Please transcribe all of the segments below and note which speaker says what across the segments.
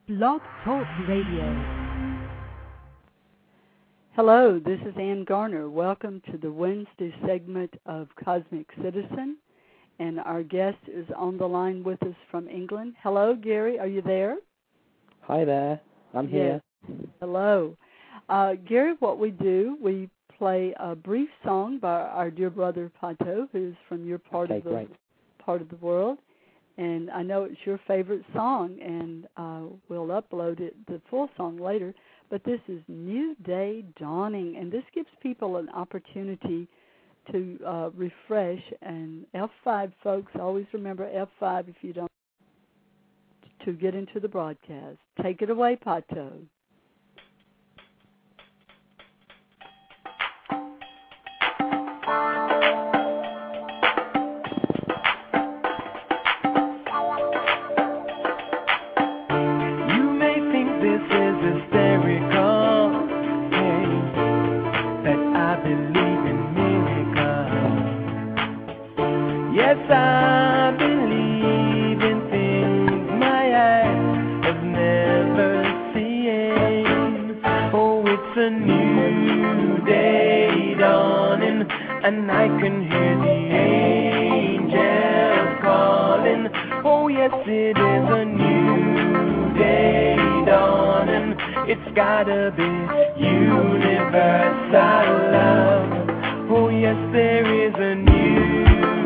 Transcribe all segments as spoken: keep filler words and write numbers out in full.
Speaker 1: Blog Talk Radio. Hello, this is Ann Garner. Welcome to the Wednesday segment of Cosmic Citizen. And our guest is on the line with us from England. Hello, Gary, are you there?
Speaker 2: Hi there, I'm here.
Speaker 1: Yes. Hello. Uh, Gary, what we do, we play a brief song by our dear brother Pato, who's from your part
Speaker 2: okay,
Speaker 1: of the
Speaker 2: great.
Speaker 1: part of the world. And I know it's your favorite song, and uh, we'll upload it, the full song later. But this is New Day Dawning, and this gives people an opportunity to uh, refresh. And F five, folks, always remember F five if you don't, to get into the broadcast. Take it away, Pato.
Speaker 3: I believe in things my eyes have never seen. Oh, it's a new day dawning, and I can hear the angels calling. Oh, yes, it is a new day dawning. It's gotta be universal love. Oh, yes, there is a new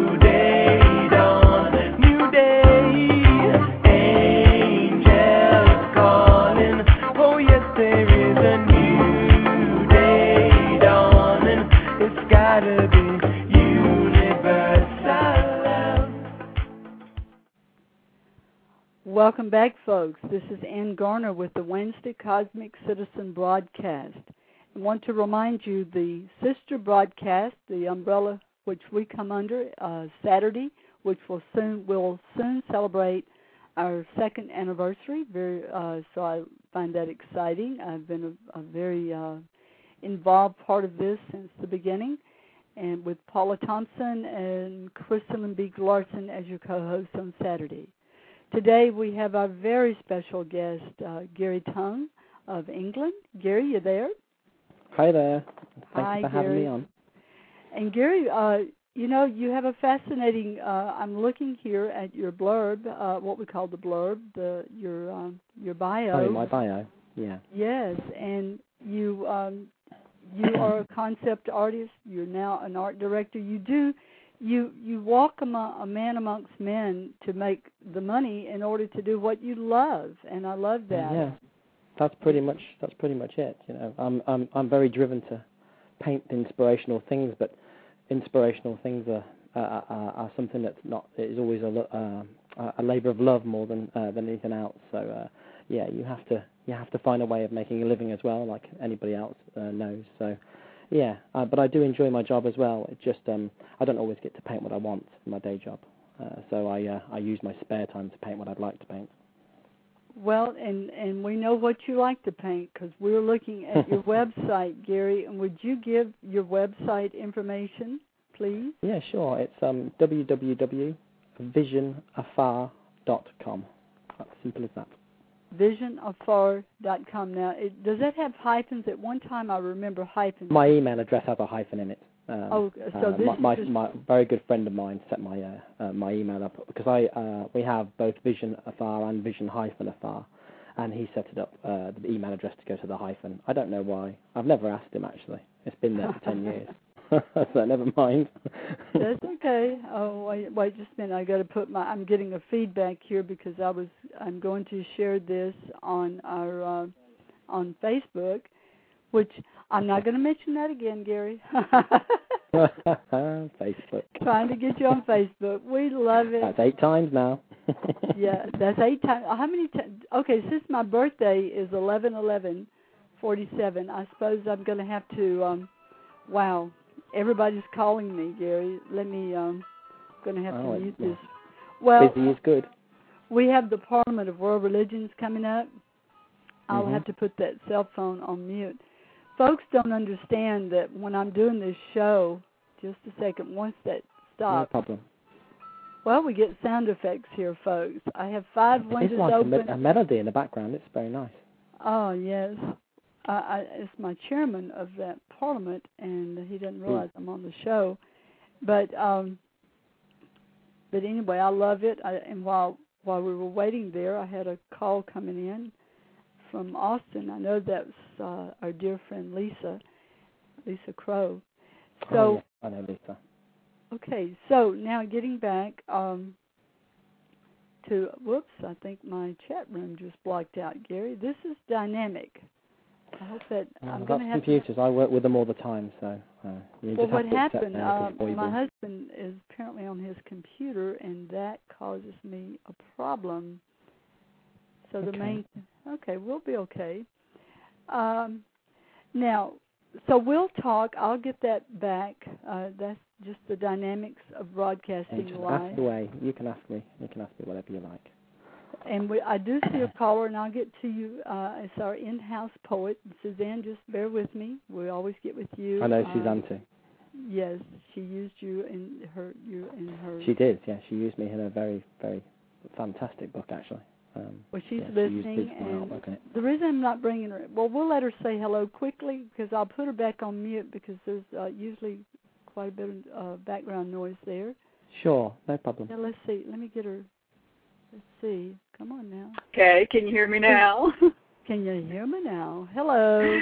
Speaker 1: Welcome back, folks. This is Ann Garner with the Wednesday Cosmic Citizen broadcast. I want to remind you the sister broadcast, the umbrella which we come under, uh, Saturday, which will soon will soon celebrate our second anniversary. Very, uh, so I find that exciting. I've been a, a very uh, involved part of this since the beginning, and with Paula Thompson and Crystalline B. Larson as your co-host on Saturday. Today we have our very special guest, uh, Gary Tongue of England. Gary, you there?
Speaker 2: Hi there. Thanks
Speaker 1: Hi,
Speaker 2: for having
Speaker 1: Gary.
Speaker 2: me on.
Speaker 1: And Gary, uh, you know, you have a fascinating, uh, I'm looking here at your blurb, uh, what we call the blurb, the your um, your bio.
Speaker 2: Oh, my bio, yeah.
Speaker 1: Yes, and you um, you are a concept artist. You're now an art director. You do You you walk among, a man amongst men to make the money in order to do what you love, and I love that.
Speaker 2: Yeah, that's pretty much that's pretty much it. You know, I'm I'm I'm very driven to paint inspirational things, but inspirational things are are, are, are something that's not is always a uh, a labor of love more than uh, than anything else. So uh, yeah, you have to you have to find a way of making a living as well, like anybody else uh, knows. So. Yeah, uh, but I do enjoy my job as well. It just um, I don't always get to paint what I want in my day job, uh, so I uh, I use my spare time to paint what I'd like to paint.
Speaker 1: Well, and, and we know what you like to paint because we're looking at your website, Gary. And would you give your website information, please?
Speaker 2: Yeah, sure. It's um, w w w dot vision afar dot com. That's simple as that.
Speaker 1: vision afar dot com. Now, it, does that have hyphens? At one time, I remember hyphens.
Speaker 2: My email address has a hyphen in it. Um,
Speaker 1: oh, so
Speaker 2: uh,
Speaker 1: this
Speaker 2: my,
Speaker 1: is
Speaker 2: my,
Speaker 1: just...
Speaker 2: my very good friend of mine set my uh, uh, my email up because I uh, we have both Vision Afar and Vision hyphen Afar, and he set it up uh, the email address to go to the hyphen. I don't know why. I've never asked him actually. It's been there for ten years. So never mind.
Speaker 1: That's okay. Oh, wait, wait just a minute. I got to put my. I'm getting a feedback here because I was. I'm going to share this on our uh, on Facebook, which I'm not going to mention that again, Gary.
Speaker 2: Facebook.
Speaker 1: Trying to get you on Facebook. We love it.
Speaker 2: That's eight times now.
Speaker 1: Yeah, that's eight times. How many times? Okay, since my birthday is eleven eleven forty-seven, I suppose I'm going to have to. Um, wow. Everybody's calling me, Gary. Let me, um, going to have
Speaker 2: oh,
Speaker 1: to mute
Speaker 2: yeah.
Speaker 1: this. Well,
Speaker 2: busy is good.
Speaker 1: We have the Parliament of World Religions coming up. I'll
Speaker 2: mm-hmm.
Speaker 1: have to put that cell phone on mute. Folks don't understand that when I'm doing this show, just a second, once that stops.
Speaker 2: No problem.
Speaker 1: Well, we get sound effects here, folks. I have five windows
Speaker 2: it's like
Speaker 1: open.
Speaker 2: a, me- a melody in the background. It's very nice.
Speaker 1: Oh, yes. Uh, I, it's my chairman of that parliament, and he doesn't realize mm. I'm on the show. But um, but anyway, I love it. I, and while while we were waiting there, I had a call coming in from Austin. I know that's uh, our dear friend Lisa, Lisa Crow. So,
Speaker 2: oh, yeah. I know Lisa.
Speaker 1: Okay, so now getting back um, to, whoops, I think my chat room just blocked out, Gary. This is dynamic. I hope that
Speaker 2: well,
Speaker 1: I'm
Speaker 2: going
Speaker 1: to have
Speaker 2: computers.
Speaker 1: To...
Speaker 2: I work with them all the time, so uh, you
Speaker 1: well,
Speaker 2: just
Speaker 1: what
Speaker 2: have to
Speaker 1: happened?
Speaker 2: Uh,
Speaker 1: my husband is apparently on his computer, and that causes me a problem. So the
Speaker 2: okay.
Speaker 1: main, okay, we'll be okay. Um, now, so we'll talk. I'll get that back. Uh, that's just the dynamics of broadcasting
Speaker 2: hey, just
Speaker 1: live.
Speaker 2: ask away. You can ask me. You can ask me whatever you like.
Speaker 1: And we, I do see a caller, and I'll get to you. Uh, it's our in-house poet, Suzanne. Just bear with me. We always get with you.
Speaker 2: I know
Speaker 1: uh,
Speaker 2: Suzanne too.
Speaker 1: Yes, she used you in her. You in her.
Speaker 2: She did. Yeah, she used me in a very, very fantastic book, actually. Um,
Speaker 1: well, she's
Speaker 2: yeah,
Speaker 1: listening,
Speaker 2: she
Speaker 1: and
Speaker 2: artwork,
Speaker 1: the reason I'm not bringing her. Well, we'll let her say hello quickly because I'll put her back on mute because there's uh, usually quite a bit of uh, background noise there.
Speaker 2: Sure, no problem.
Speaker 1: Now, let's see. Let me get her. Let's see. Come on now.
Speaker 4: Okay, can you hear me now?
Speaker 1: Can you hear me now? Hello.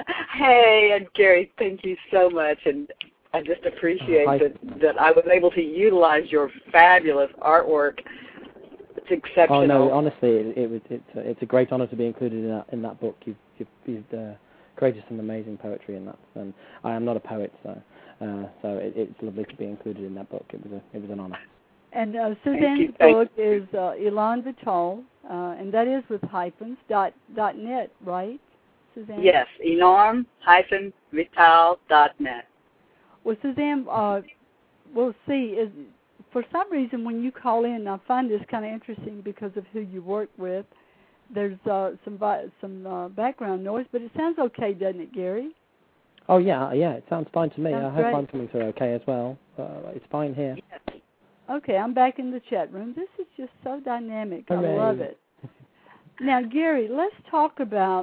Speaker 4: Hey, and Gary, thank you so much, and I just appreciate
Speaker 2: Hi.
Speaker 4: that, that I was able to utilize your fabulous artwork. It's exceptional.
Speaker 2: Oh no, honestly, it, it was it's a, it's a great honor to be included in that in that book. You've you've, you've uh, created some amazing poetry in that, and I am not a poet, so uh, so it, it's lovely to be included in that book. It was a it was an honor.
Speaker 1: And uh, Suzanne's
Speaker 4: thank
Speaker 1: book is uh, Elan Vital, uh, and that is with hyphens dot dot net, right, Suzanne?
Speaker 4: Yes, elan dash vital dot net.
Speaker 1: Well, Suzanne, uh, we'll see. Is for some reason when you call in, I find this kind of interesting because of who you work with. There's uh, some some uh, background noise, but it sounds okay, doesn't it, Gary?
Speaker 2: Oh yeah, yeah, it sounds fine to me.
Speaker 1: Sounds
Speaker 2: I hope
Speaker 1: great.
Speaker 2: I'm coming through okay as well. Uh, it's fine here.
Speaker 4: Yes.
Speaker 1: Okay, I'm back in the chat room. This is just so dynamic.
Speaker 2: Hooray.
Speaker 1: I love it. Now, Gary, let's talk about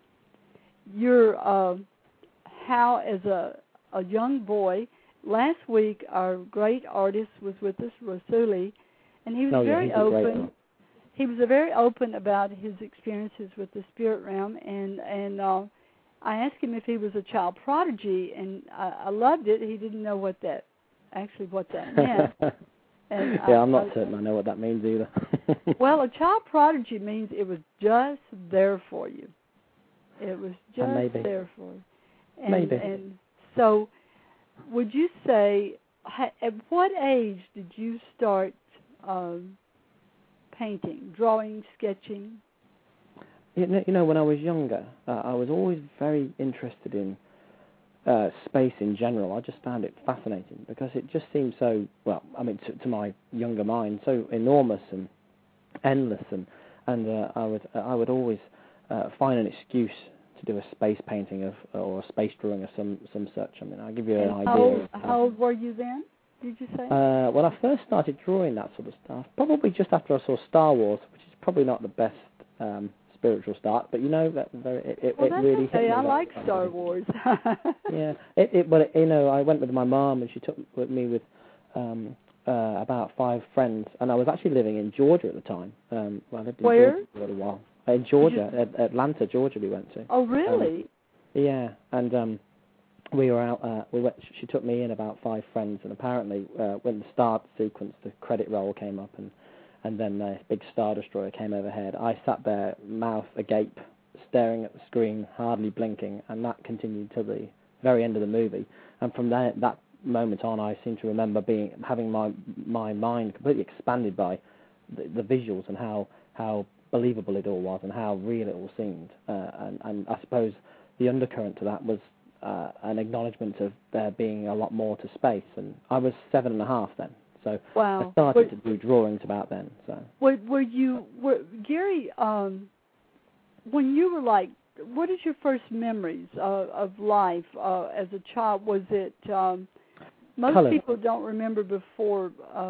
Speaker 1: your uh, how, as a a young boy. Last week, our great artist was with us, Rasuli, and he was
Speaker 2: oh, yeah,
Speaker 1: very
Speaker 2: he's a great
Speaker 1: open.
Speaker 2: one.
Speaker 1: He was very open about his experiences with the spirit realm, and and uh, I asked him if he was a child prodigy, and I, I loved it. He didn't know what that actually what that meant. And
Speaker 2: yeah,
Speaker 1: I,
Speaker 2: I'm not
Speaker 1: I,
Speaker 2: certain I know what that means either.
Speaker 1: well, a child prodigy means it was just there for you. It was just
Speaker 2: maybe.
Speaker 1: there for you. And,
Speaker 2: Maybe.
Speaker 1: And so, would you say, at what age did you start um, painting, drawing, sketching?
Speaker 2: You know, you know, when I was younger, uh, I was always very interested in uh, space in general. I just found it fascinating because it just seemed so, well, I mean, to, to my younger mind, so enormous and endless, and and uh, I would I would always uh, find an excuse to do a space painting of or a space drawing of some some such. I mean, I'll give you an
Speaker 1: And
Speaker 2: idea.
Speaker 1: How old,
Speaker 2: of,
Speaker 1: how old were you then? Did you say?
Speaker 2: Uh, when I first started drawing that sort of stuff, probably just after I saw Star Wars, which is probably not the best um, spiritual start, but you know that it, it,
Speaker 1: well,
Speaker 2: it
Speaker 1: that's
Speaker 2: really
Speaker 1: okay.
Speaker 2: hit me.
Speaker 1: I
Speaker 2: that
Speaker 1: like
Speaker 2: kind
Speaker 1: Star
Speaker 2: of
Speaker 1: Wars.
Speaker 2: yeah, it, it, but it, you know, I went with my mom, and she took with me with um, uh, about five friends, and I was actually living in Georgia at the time. Um, well, I lived in
Speaker 1: Where?
Speaker 2: Georgia for a little while. In Georgia,
Speaker 1: you...
Speaker 2: at Atlanta, Georgia, we went to.
Speaker 1: Oh, really?
Speaker 2: Um, yeah, and um, we were out. Uh, we went. She took me in about five friends, and apparently, uh, when the start sequence, the credit roll came up, and and then the big Star Destroyer came overhead. I sat there, mouth agape, staring at the screen, hardly blinking, and that continued till the very end of the movie. And from there, that moment on, I seem to remember being having my my mind completely expanded by the, the visuals and how how believable it all was and how real it all seemed. Uh, and, and I suppose the undercurrent to that was uh, an acknowledgement of there being a lot more to space. And I was seven and a half then, so
Speaker 1: wow.
Speaker 2: I started
Speaker 1: But,
Speaker 2: to do drawings about then. So
Speaker 1: were, were you, were, Gary? Um, when you were like, what is your first memories uh, of life uh, as a child? Was it um, most
Speaker 2: Color.
Speaker 1: people don't remember before of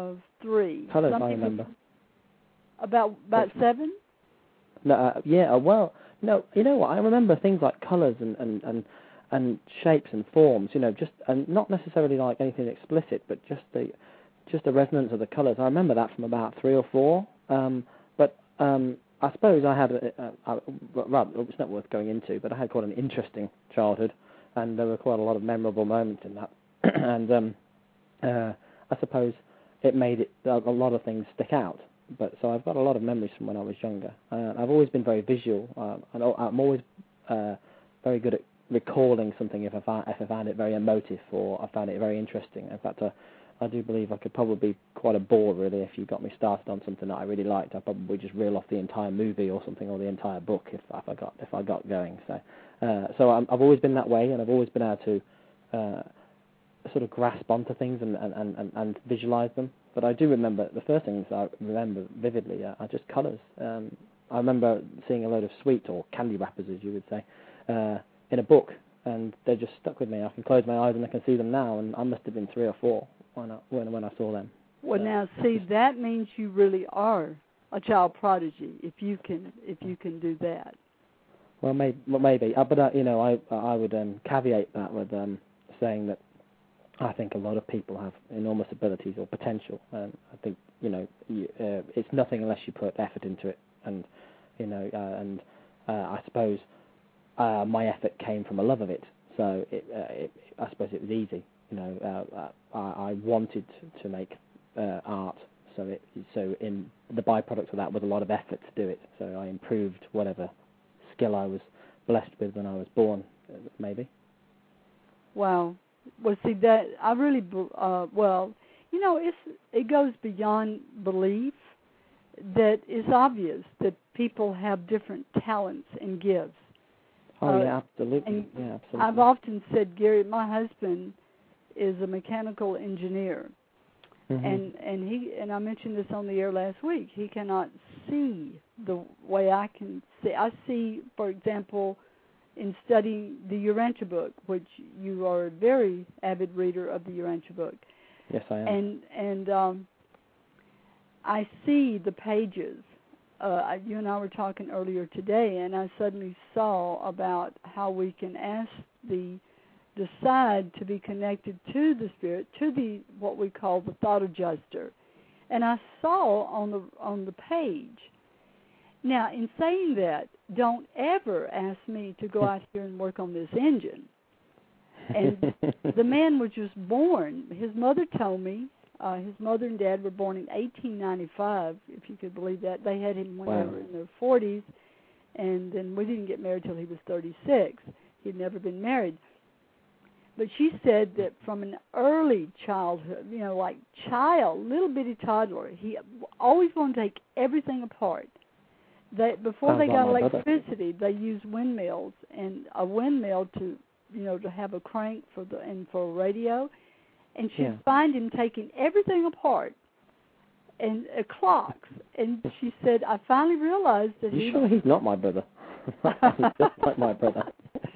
Speaker 1: three.
Speaker 2: Colors,
Speaker 1: Some
Speaker 2: I
Speaker 1: people-
Speaker 2: remember.
Speaker 1: About about
Speaker 2: It's-
Speaker 1: seven?
Speaker 2: No, uh, yeah, uh, well, no, you know what? I remember things like colours and, and, and, and shapes and forms. You know, just and not necessarily like anything explicit, but just the just the resonance of the colours. I remember that from about three or four. Um, but um, I suppose I had a, a, a well, it's not worth going into, but I had quite an interesting childhood, and there were quite a lot of memorable moments in that. and um, uh, I suppose it made it a, a lot of things stick out. But so I've got a lot of memories from when I was younger. Uh, I've always been very visual. Uh, and I'm always uh, very good at recalling something if I, find, if I found it very emotive or I found it very interesting. In fact, uh, I do believe I could probably be quite a bore, really, if you got me started on something that I really liked. I'd probably just reel off the entire movie or something, or the entire book if, if I got if I got going. So, uh, so I'm, I've always been that way, and I've always been able to uh, sort of grasp onto things and, and, and, and visualize them. But I do remember, the first things I remember vividly are, are just colours. Um, I remember seeing a load of sweet, or candy wrappers as you would say, uh, in a book, and they just stuck with me. I can close my eyes and I can see them now, and I must have been three or four when I, when, when I saw them.
Speaker 1: Well,
Speaker 2: So,
Speaker 1: now, see, that means you really are a child prodigy if you can if you can do that.
Speaker 2: Well, maybe, well, maybe. Uh, but, uh, you know, I I would um, caveat that with um, saying that I think a lot of people have enormous abilities or potential. Um, I think, you know, you, uh, it's nothing unless you put effort into it. And, you know, uh, and uh, I suppose uh, my effort came from a love of it. So it, uh, it, I suppose it was easy. You know, uh, I, I wanted to make uh, art. So it, so in the byproduct of that was a lot of effort to do it. So I improved whatever skill I was blessed with when I was born, maybe.
Speaker 1: Wow. Well, see, that I really, uh, well, you know, it's it goes beyond belief. That it's obvious that people have different talents and gifts.
Speaker 2: Oh,
Speaker 1: uh,
Speaker 2: yeah, absolutely.
Speaker 1: And
Speaker 2: yeah, absolutely.
Speaker 1: I've often said, Gary, my husband is a mechanical engineer,
Speaker 2: mm-hmm.
Speaker 1: and and he and I mentioned this on the air last week. He cannot see the way I can see. I see, for example, in studying the Urantia book, which you are a very avid reader of the Urantia book.
Speaker 2: Yes, I am.
Speaker 1: And and um, I see the pages. Uh, you and I were talking earlier today, and I suddenly saw about how we can ask the decide to be connected to the spirit, to the what we call the thought adjuster. And I saw on the on the page. Now, in saying that, don't ever ask me to go out here and work on this engine. And the man was just born. His mother told me, uh, his mother and dad were born in eighteen ninety-five, if you could believe that. They had him when
Speaker 2: wow.
Speaker 1: they were in their forties, and then we didn't get married till he was thirty-six. He'd never been married. But she said that from an early childhood, you know, like child, little bitty toddler, he always wanted to take everything apart. They, before
Speaker 2: Sounds
Speaker 1: they got
Speaker 2: like my
Speaker 1: electricity, they used windmills, and a windmill to, you know, to have a crank for the and for a radio. And she'd
Speaker 2: yeah.
Speaker 1: find him taking everything apart, and uh, clocks. And she said, I finally realized that
Speaker 2: you
Speaker 1: he.
Speaker 2: You sure he's not my brother? He's just like my brother.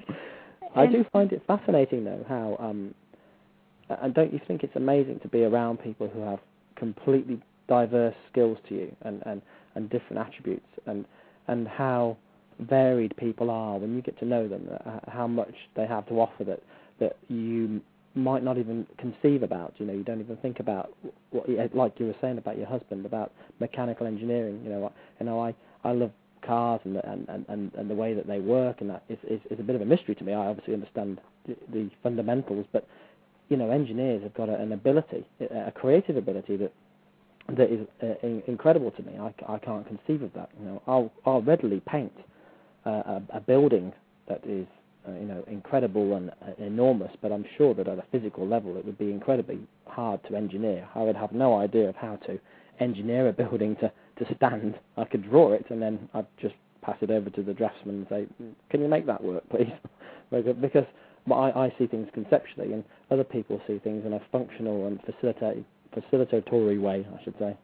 Speaker 2: I do find it fascinating, though, how, um, and don't you think it's amazing to be around people who have completely diverse skills to you and, and, and different attributes, and and how varied people are when you get to know them, uh, how much they have to offer that, that you might not even conceive about. You know, you don't even think about, what, like you were saying about your husband, about mechanical engineering. You know, you know, I, I love cars and, and, and, and the way that they work, and that is, is, is a bit of a mystery to me. I obviously understand the, the fundamentals, but, you know, engineers have got a, an ability, a creative ability that that is uh, in, incredible to me. I, I can't conceive of that. You know, I'll, I'll readily paint uh, a, a building that is, uh, you know, incredible and uh, enormous, but I'm sure that at a physical level it would be incredibly hard to engineer. I would have no idea of how to engineer a building to, to stand. I could draw it, and then I'd just pass it over to the draftsman and say, can you make that work, please? Because I, I see things conceptually, and other people see things in a functional and facilitated, facilitatory way, I should say.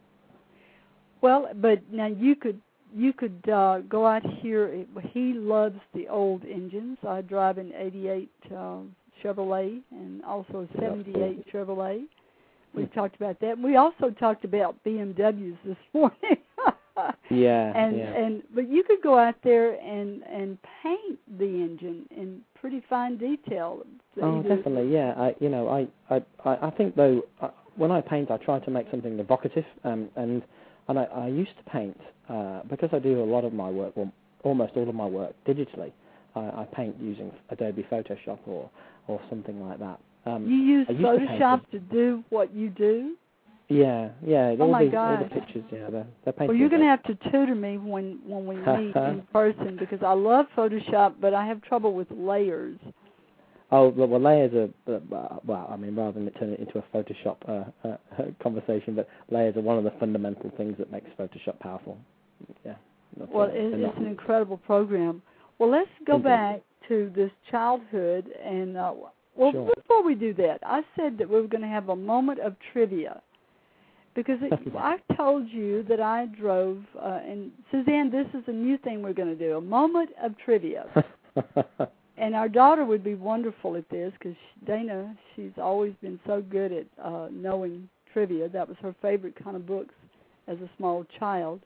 Speaker 1: Well, but now you could you could uh, go out here. He loves the old engines. I drive an eighty-eight uh, Chevrolet and also a seventy-eight Chevrolet. we talked about that. We also talked about B M Ws this morning.
Speaker 2: yeah,
Speaker 1: and
Speaker 2: yeah.
Speaker 1: and but you could go out there and and paint the engine in pretty fine detail.
Speaker 2: Oh,
Speaker 1: Either,
Speaker 2: definitely, yeah. I, you know, I, I, I I think though, uh, when I paint, I try to make something evocative, um, and and I, I used to paint uh, because I do a lot of my work, well, almost all of my work digitally. I, I paint using Adobe Photoshop or or something like that. Um,
Speaker 1: you use
Speaker 2: to,
Speaker 1: Photoshop to, to do what you do?
Speaker 2: Yeah, yeah.
Speaker 1: Oh
Speaker 2: all
Speaker 1: my
Speaker 2: the,
Speaker 1: gosh.
Speaker 2: all the pictures, yeah, they're, they're painted.
Speaker 1: Well, you're going to have to tutor me when, when we meet in person because I love Photoshop, but I have trouble with layers.
Speaker 2: Oh, well, layers are, uh, well, I mean, rather than turn it into a Photoshop uh, uh, conversation, but layers are one of the fundamental things that makes Photoshop powerful. Yeah.
Speaker 1: Well, it, it's an incredible program. Well, let's go
Speaker 2: Indeed.
Speaker 1: back to this childhood. And, uh, well,
Speaker 2: Sure.
Speaker 1: before we do that, I said that we were going to have a moment of trivia. Because it, I told you that I drove, uh, and Suzanne, this is a new thing we're going to do, a moment of trivia. And our daughter would be wonderful at this because Dana, she's always been so good at uh, knowing trivia. That was her favorite kind of books as a small child.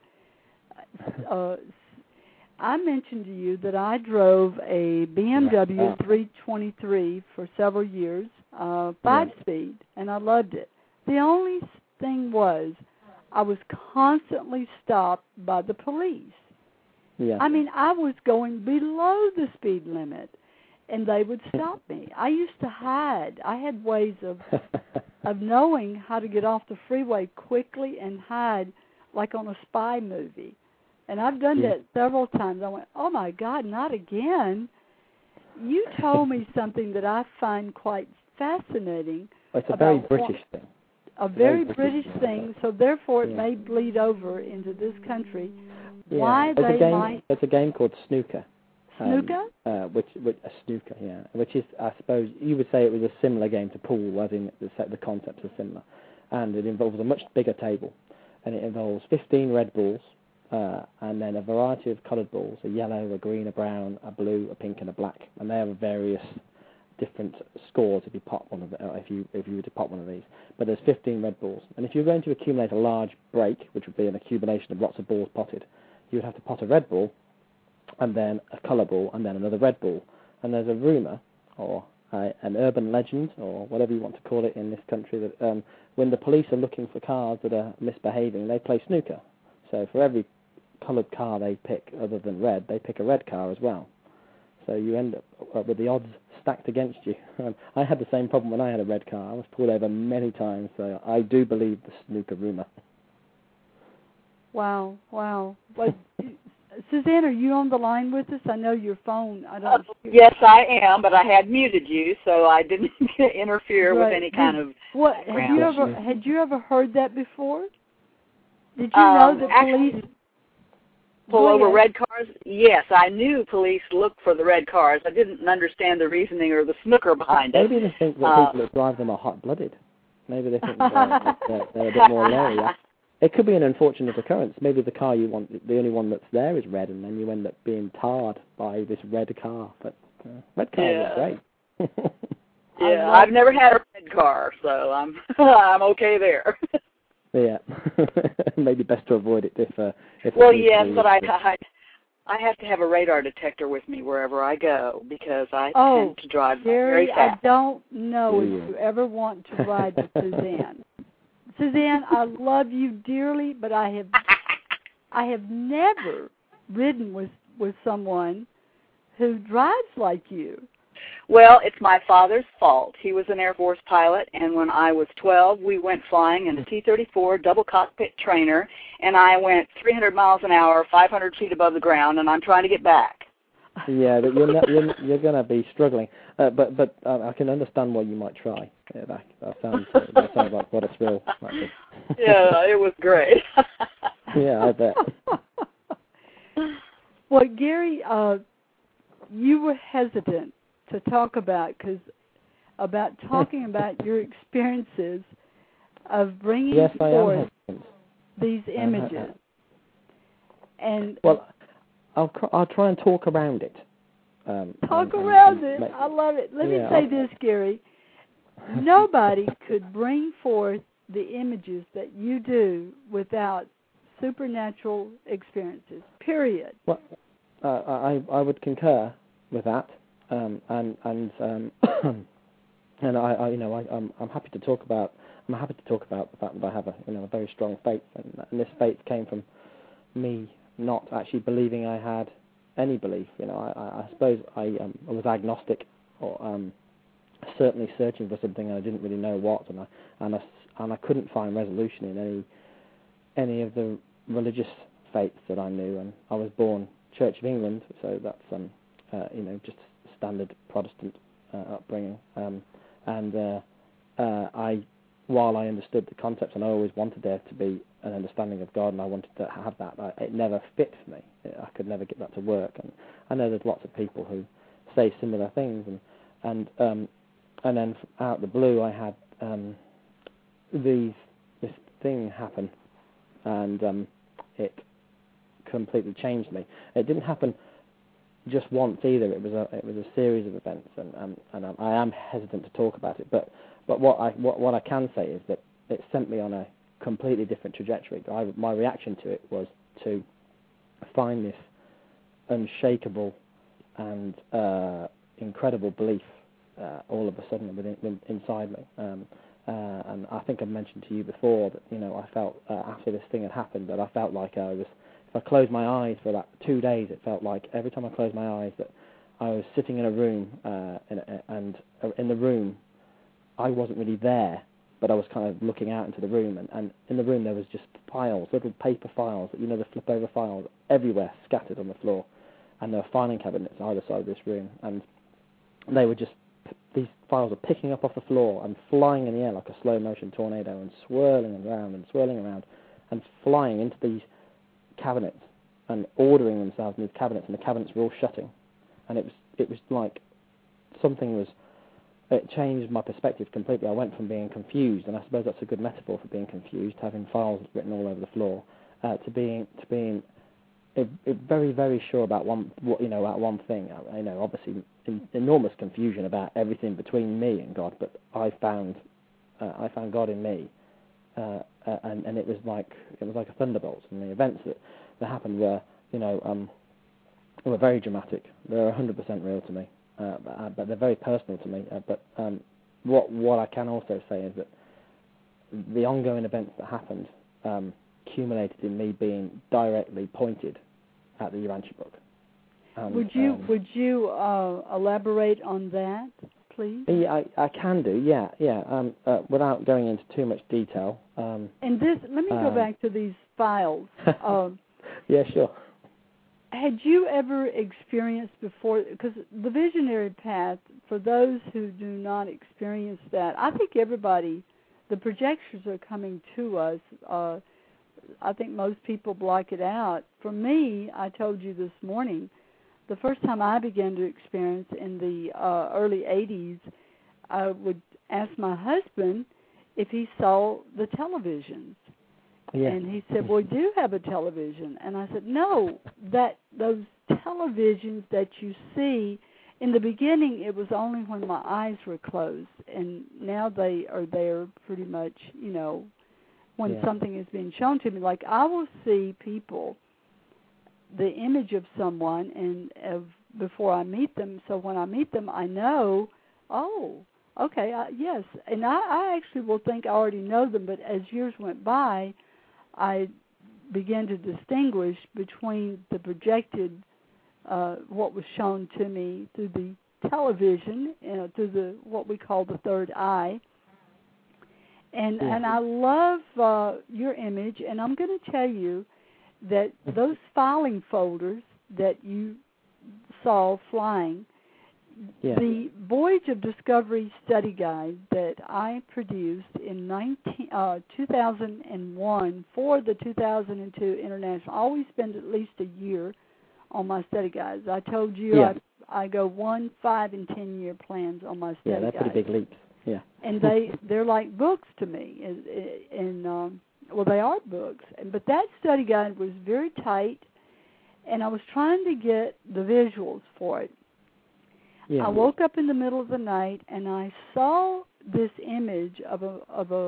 Speaker 1: Uh, I mentioned to you that I drove a B M W three twenty-three for several years, uh, five-speed, and I loved it. The only thing was I was constantly stopped by the police.
Speaker 2: Yeah.
Speaker 1: I mean, I was going below the speed limit, and they would stop me. I used to hide. I had ways of of knowing how to get off the freeway quickly and hide, like on a spy movie. And I've done
Speaker 2: yeah.
Speaker 1: that several times. I went, oh, my God, not again. You told me something that I find quite fascinating.
Speaker 2: It's a very British
Speaker 1: what,
Speaker 2: thing.
Speaker 1: A very, very British,
Speaker 2: British
Speaker 1: thing, so therefore it
Speaker 2: yeah.
Speaker 1: may bleed over into this country.
Speaker 2: Yeah.
Speaker 1: Why
Speaker 2: there's
Speaker 1: they
Speaker 2: a game,
Speaker 1: might...
Speaker 2: There's a game called snooker.
Speaker 1: Snooker?
Speaker 2: Um, uh, which, which a snooker, yeah. Which is, I suppose, you would say it was a similar game to pool, as in the, the concepts are similar. And it involves a much bigger table. And it involves fifteen red balls, uh, and then a variety of coloured balls, a yellow, a green, a brown, a blue, a pink, and a black. And they have various different scores if you pop one of the, uh, if you if you were to pop one of these. But there's fifteen red balls. And if you're going to accumulate a large break, which would be an accumulation of lots of balls potted, you would have to pot a red ball, and then a colour ball, and then another red ball. And there's a rumour, or uh, an urban legend, or whatever you want to call it in this country, that um, when the police are looking for cars that are misbehaving, they play snooker. So for every coloured car they pick, other than red, they pick a red car as well. So you end up uh, with the odds stacked against you. Um, I had the same problem when I had a red car. I was pulled over many times, so I do believe the snooker rumour.
Speaker 1: Wow, wow. Well, Suzanne, are you on the line with us? I know your phone. I don't.
Speaker 4: Uh, yes, I am, but I had muted you, so I didn't interfere
Speaker 1: right.
Speaker 4: with any kind
Speaker 1: Did,
Speaker 4: of.
Speaker 1: What have you ever had you ever heard that before? Did you
Speaker 4: um,
Speaker 1: know that
Speaker 4: actually,
Speaker 1: police
Speaker 4: pull over red cars? Yes, I knew police looked for the red cars. I didn't understand the reasoning or the snooker behind it.
Speaker 2: Maybe they think that
Speaker 4: uh,
Speaker 2: people that drive them are hot-blooded. Maybe they think that they're, they're a bit more leery. It could be an unfortunate occurrence. Maybe the car you want, the only one that's there is red, and then you end up being tarred by this red car. But uh, red cars
Speaker 4: yeah.
Speaker 2: are great.
Speaker 4: yeah, I've never had a red car, so I'm I'm okay there.
Speaker 2: Yeah, maybe best to avoid it if. Uh, if
Speaker 4: well, yes, but I, I I have to have a radar detector with me wherever I go because I
Speaker 1: oh,
Speaker 4: tend to drive
Speaker 1: Jerry,
Speaker 4: very fast.
Speaker 1: I don't know
Speaker 2: yeah.
Speaker 1: if you ever want to ride with Suzanne. Suzanne, I love you dearly, but I have I have never ridden with with someone who drives like you.
Speaker 4: Well, it's my father's fault. He was an Air Force pilot, and when I was twelve, we went flying in a T thirty-four double cockpit trainer, and I went three hundred miles an hour, five hundred feet above the ground, and I'm trying to get back.
Speaker 2: Yeah, but you're not, you're, you're going to be struggling. Uh, but but uh, I can understand why you might try. Yeah, that, that sounds uh, that sounds like what a thrill. Like
Speaker 4: yeah, it was great.
Speaker 2: Yeah, I bet.
Speaker 1: Well, Gary, uh, you were hesitant to talk about because about talking about your experiences of bringing
Speaker 2: yes,
Speaker 1: forth
Speaker 2: I am
Speaker 1: these images.
Speaker 2: Uh,
Speaker 1: and
Speaker 2: well, I'll I'll try and talk around it. Um,
Speaker 1: talk
Speaker 2: and,
Speaker 1: around
Speaker 2: and, and
Speaker 1: it. I love it. Let
Speaker 2: yeah,
Speaker 1: me say
Speaker 2: I'll,
Speaker 1: this, Gary. Nobody could bring forth the images that you do without supernatural experiences, period.
Speaker 2: Well, uh, I, I would concur with that, um, and and um, and I, I, you know, I, I'm I'm happy to talk about I'm happy to talk about the fact that I have a you know a very strong faith, and, and this faith came from me not actually believing I had any belief. You know, I, I, I suppose I, um, I was agnostic, or um, certainly searching for something, and I didn't really know what, and I and I, and I couldn't find resolution in any any of the religious faiths that I knew. And I was born Church of England, so that's um, uh, you know just standard Protestant uh, upbringing. Um, and uh, uh, I, while I understood the concepts, and I always wanted there to be an understanding of God, and I wanted to have that, I, it never fit for me. I could never get that to work. And I know there's lots of people who say similar things, and and um, and then out of the blue, I had um, these this thing happen, and um, it completely changed me. It didn't happen just once either. It was a it was a series of events, and um, and um, I am hesitant to talk about it. But but what I what what I can say is that it sent me on a completely different trajectory. I, my reaction to it was to find this unshakable and uh, incredible belief uh, all of a sudden within, within, inside me. Um, uh, and I think I've mentioned to you before that you know I felt uh, after this thing had happened that I felt like I was. If I closed my eyes for about two days, it felt like every time I closed my eyes that I was sitting in a room, uh, in a, and in the room, I wasn't really there, but I was kind of looking out into the room, and, and in the room there was just files, little paper files, you know, the flip over files, everywhere, scattered on the floor, and there were filing cabinets either side of this room, and they were just, these files were picking up off the floor and flying in the air like a slow motion tornado, and swirling around and swirling around, and flying into these cabinets and ordering themselves in these cabinets, and the cabinets were all shutting, and it was it was like something was it changed my perspective completely. I went from being confused, and I suppose that's a good metaphor for being confused, having files written all over the floor, uh, to being to being it, it very very sure about one you know about one thing. I, you know, obviously in, enormous confusion about everything between me and God, but I found uh, I found God in me. Uh, uh, and, and it was like it was like a thunderbolt, and the events that, that happened were, you know, um, were very dramatic. They're one hundred percent real to me, uh, but, uh, but they're very personal to me. Uh, but um, what what I can also say is that the ongoing events that happened um, accumulated in me being directly pointed at the Urantia book. And,
Speaker 1: would you
Speaker 2: um,
Speaker 1: would you uh, elaborate on that, please?
Speaker 2: Yeah, I, I can do. Yeah, yeah. Um, uh, without going into too much detail. Um,
Speaker 1: and this, let me go
Speaker 2: um,
Speaker 1: back to these files. uh,
Speaker 2: yeah, sure.
Speaker 1: Had you ever experienced before, because the visionary path, for those who do not experience that, I think everybody, the projections are coming to us. Uh, I think most people block it out. For me, I told you this morning, the first time I began to experience in the uh, early eighties, I would ask my husband if he saw the televisions.
Speaker 2: Yeah.
Speaker 1: And he said, well, we do have a television. And I said, no, that those televisions that you see, in the beginning it was only when my eyes were closed, and now they are there pretty much, you know, when
Speaker 2: yeah.
Speaker 1: something is being shown to me. Like I will see people, the image of someone, and of, before I meet them, so when I meet them, I know, oh, okay, uh, yes. And I, I actually will think I already know them, but as years went by, I began to distinguish between the projected, uh, what was shown to me through the television, you know, through the what we call the third eye. And
Speaker 2: yeah.
Speaker 1: and I love uh, your image, and I'm going to tell you that those filing folders that you saw flying,
Speaker 2: yeah.
Speaker 1: the Voyage of Discovery study guide that I produced in nineteen, uh, two thousand one for the two thousand two International, I always spend at least a year on my study guides. I told you
Speaker 2: yeah.
Speaker 1: I, I go one, five, and ten year plans on my study guides.
Speaker 2: Yeah, they're pretty big leaps. Yeah.
Speaker 1: And they, they're like books to me, and, and um, well, they are books. But that study guide was very tight, and I was trying to get the visuals for it.
Speaker 2: Yeah.
Speaker 1: I woke up in the middle of the night, and I saw this image of a of a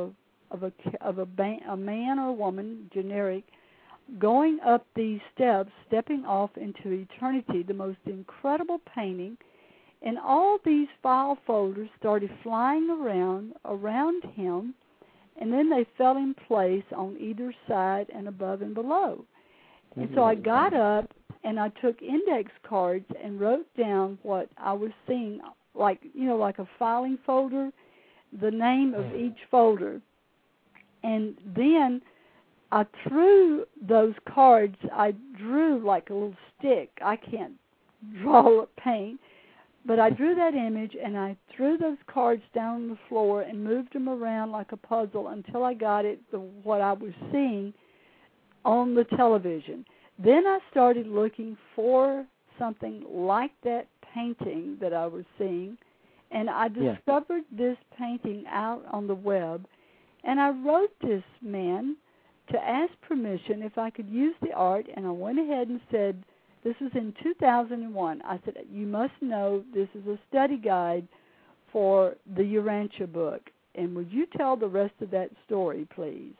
Speaker 1: of a of a, ba- a man or a woman, generic, going up these steps, stepping off into eternity. The most incredible painting, and all these file folders started flying around around him, and then they fell in place on either side and above and below. And so I got up and I took index cards and wrote down what I was seeing, like, you know, like a filing folder, the name of each folder. And then I threw those cards, I drew like a little stick. I can't draw paint, but I drew that image and I threw those cards down on the floor and moved them around like a puzzle until I got it, the, what I was seeing on the television. Then I started looking for something like that painting that I was seeing, and I discovered yeah. this painting out on the web, and I wrote this man to ask permission if I could use the art, and I went ahead and said, this was in two thousand one, I said, you must know this is a study guide for the Urantia book, and would you tell the rest of that story, please?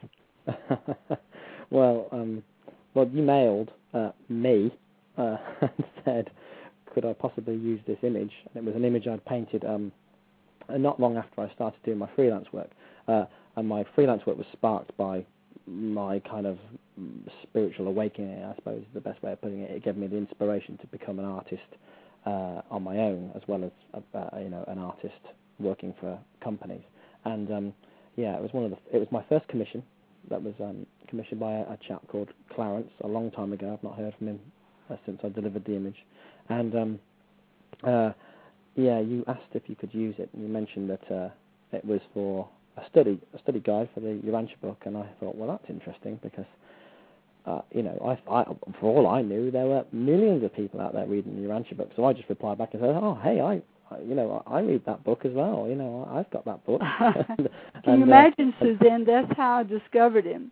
Speaker 2: well, um, well, you mailed uh, me uh, and said, could I possibly use this image? And it was an image I'd painted um, not long after I started doing my freelance work. Uh, and my freelance work was sparked by my kind of spiritual awakening, I suppose is the best way of putting it. It gave me the inspiration to become an artist uh, on my own, as well as uh, you know, an artist working for companies. And um, yeah, it was one of the. It was my first commission. That was um, commissioned by a, a chap called Clarence a long time ago. I've not heard from him uh, since I delivered the image. And um, uh, yeah, you asked if you could use it, and you mentioned that uh, it was for a study, a study guide for the Urantia book. And I thought, well, that's interesting because uh, you know, I, I, for all I knew, there were millions of people out there reading the Urantia book. So I just replied back and said, oh, hey, I. You know, I read that book as well. You know, I've got that book.
Speaker 1: Can and, you imagine, uh, Suzanne? That's how I discovered him.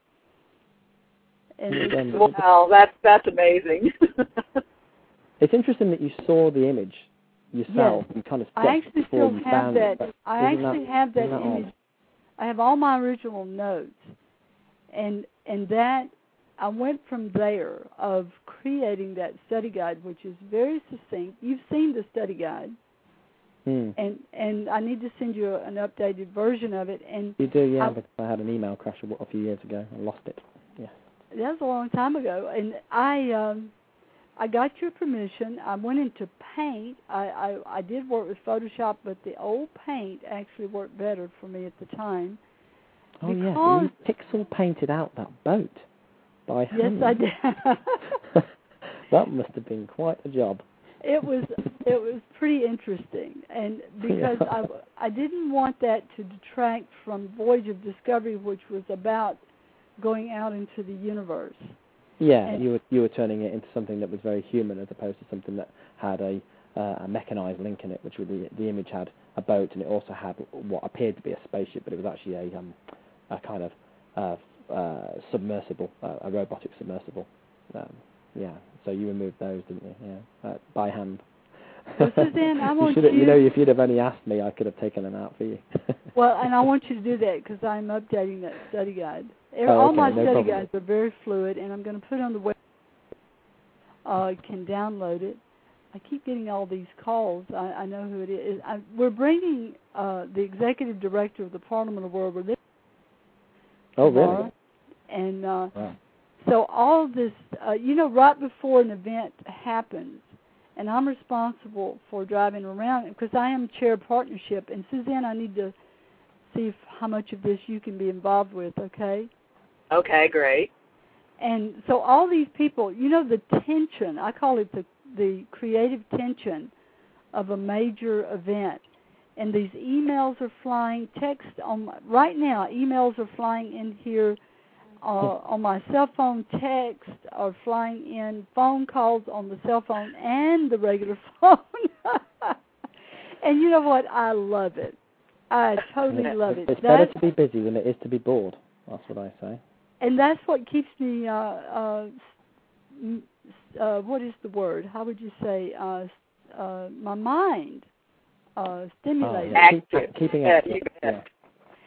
Speaker 4: And wow, that's that's amazing.
Speaker 2: It's interesting that you saw the image yourself
Speaker 1: yes.
Speaker 2: and kind of
Speaker 1: I actually still have that.
Speaker 2: It,
Speaker 1: I actually
Speaker 2: that,
Speaker 1: have that,
Speaker 2: that
Speaker 1: image.
Speaker 2: odd?
Speaker 1: I have all my original notes, and and that I went from there of creating that study guide, which is very succinct. You've seen the study guide.
Speaker 2: Hmm.
Speaker 1: And and I need to send you an updated version of it. And
Speaker 2: you do, yeah,
Speaker 1: I,
Speaker 2: because I had an email crash a, a few years ago. I lost it. Yeah.
Speaker 1: That was a long time ago. And I um, I got your permission. I went into Paint. I, I, I did work with Photoshop, but the old Paint actually worked better for me at the time.
Speaker 2: Oh, yeah. So you pixel painted out that boat by hand.
Speaker 1: Yes, I did.
Speaker 2: That must have been quite a job.
Speaker 1: It was it was pretty interesting, and because I, I didn't want that to detract from Voyage of Discovery, which was about going out into the universe.
Speaker 2: Yeah,
Speaker 1: and
Speaker 2: you were you were turning it into something that was very human, as opposed to something that had a uh, a mechanized link in it, which was the the image had a boat, and it also had what appeared to be a spaceship, but it was actually a um a kind of uh, uh, submersible, uh, a robotic submersible. Um, yeah. So you removed those, didn't you? Yeah, uh, by hand.
Speaker 1: Well, Suzanne, I want
Speaker 2: you,
Speaker 1: you...
Speaker 2: You know, if you'd have only asked me, I could have taken them out for you.
Speaker 1: Well, and I want you to do that because I'm updating that study guide.
Speaker 2: Oh,
Speaker 1: All
Speaker 2: okay,
Speaker 1: my
Speaker 2: no
Speaker 1: study
Speaker 2: problem.
Speaker 1: guides are very fluid, and I'm going to put it on the web. Uh, can download it. I keep getting all these calls. I, I know who it is. I, we're bringing uh, the executive director of the Parliament of World Religion.
Speaker 2: Oh,
Speaker 1: tomorrow.
Speaker 2: really?
Speaker 1: And uh,
Speaker 2: wow.
Speaker 1: So all of this, uh, you know, right before an event happens, and I'm responsible for driving around because I am chair of partnership. And Suzanne, I need to see if, how much of this you can be involved with, okay?
Speaker 4: Okay, great.
Speaker 1: And so all these people, you know, the tension, I call it the, the creative tension of a major event. And these emails are flying, text on my, right now, emails are flying in here. Uh, on my cell phone, text are flying in, phone calls on the cell phone and the regular phone. And you know what? I love it. I totally
Speaker 2: yeah,
Speaker 1: love it.
Speaker 2: It's
Speaker 1: that's,
Speaker 2: better to be busy than it is to be bored. That's what I say.
Speaker 1: And that's what keeps me, uh, uh, uh, what is the word? How would you say? Uh, uh, my mind uh, stimulated.
Speaker 2: Oh, yeah.
Speaker 4: Active.
Speaker 2: Keep, keeping
Speaker 4: yeah,
Speaker 2: active. Yeah.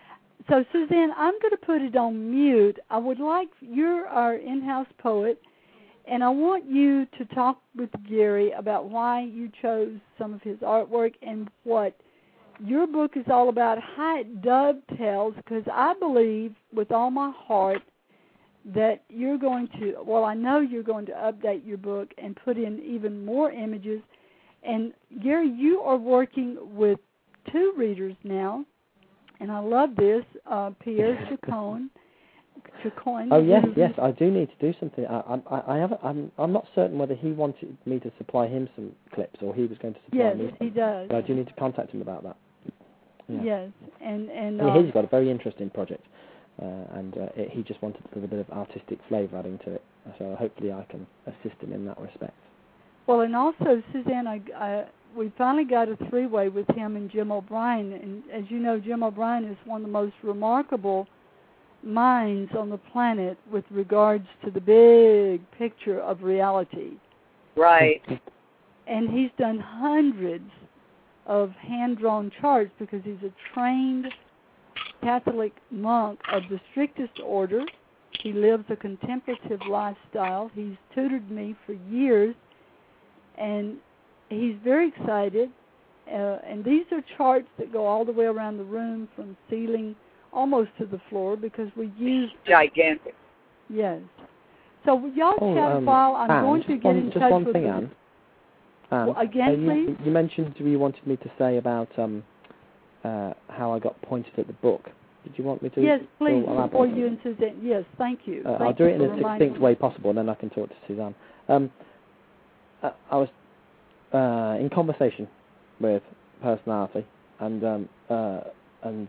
Speaker 1: so, Suzanne, I'm going to put it on mute. I would like, you're our in-house poet, and I want you to talk with Gary about why you chose some of his artwork and what your book is all about, how it dovetails, because I believe with all my heart that you're going to, well, I know you're going to update your book and put in even more images. And, Gary, you are working with two readers now, and I love this, uh, Pierre Chacon. Chacon.
Speaker 2: Oh yes, yes, I do need to do something. I, I, I have, I'm, I'm not certain whether he wanted me to supply him some clips or he was going to supply
Speaker 1: yes,
Speaker 2: me.
Speaker 1: Yes, he
Speaker 2: some.
Speaker 1: does.
Speaker 2: But I do need to contact him about that. Yeah.
Speaker 1: Yes, and and
Speaker 2: I mean,
Speaker 1: uh,
Speaker 2: he's got a very interesting project, uh, and uh, it, he just wanted a little bit of artistic flavour adding to it. So hopefully I can assist him in that respect.
Speaker 1: Well, and also, Suzanne, I, I, we finally got a three-way with him and Jim O'Brien. And as you know, Jim O'Brien is one of the most remarkable minds on the planet with regards to the big picture of reality.
Speaker 4: Right.
Speaker 1: And he's done hundreds of hand-drawn charts because he's a trained Catholic monk of the strictest order. He lives a contemplative lifestyle. He's tutored me for years, and he's very excited. Uh, and these are charts that go all the way around the room from ceiling almost to the floor because we use...
Speaker 4: Gigantic.
Speaker 1: Yes. So y'all
Speaker 2: Oh,
Speaker 1: chat
Speaker 2: um,
Speaker 1: while I'm
Speaker 2: Anne,
Speaker 1: going to get
Speaker 2: one,
Speaker 1: in
Speaker 2: just
Speaker 1: touch
Speaker 2: one
Speaker 1: with
Speaker 2: thing,
Speaker 1: the...
Speaker 2: Anne. Anne,
Speaker 1: Well, again,
Speaker 2: uh, you,
Speaker 1: please?
Speaker 2: you mentioned you wanted me to say about um, uh, how I got pointed at the book. Did you want me to?
Speaker 1: Yes, please,
Speaker 2: elaborate
Speaker 1: before
Speaker 2: on
Speaker 1: you
Speaker 2: it?
Speaker 1: and Suzanne. Yes, thank you.
Speaker 2: Uh,
Speaker 1: Thank
Speaker 2: I'll do
Speaker 1: you
Speaker 2: it in
Speaker 1: for
Speaker 2: a
Speaker 1: reminding
Speaker 2: succinct
Speaker 1: me.
Speaker 2: way possible, and then I can talk to Suzanne. Um, uh, I was uh, in conversation with personality, and um, uh, and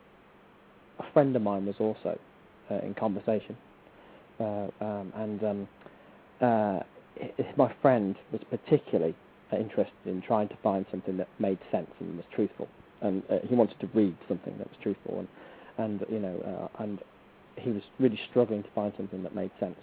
Speaker 2: a friend of mine was also uh, in conversation, uh, um, and um, uh, my friend was particularly interested in trying to find something that made sense and was truthful, and uh, he wanted to read something that was truthful, and and you know, uh, and he was really struggling to find something that made sense,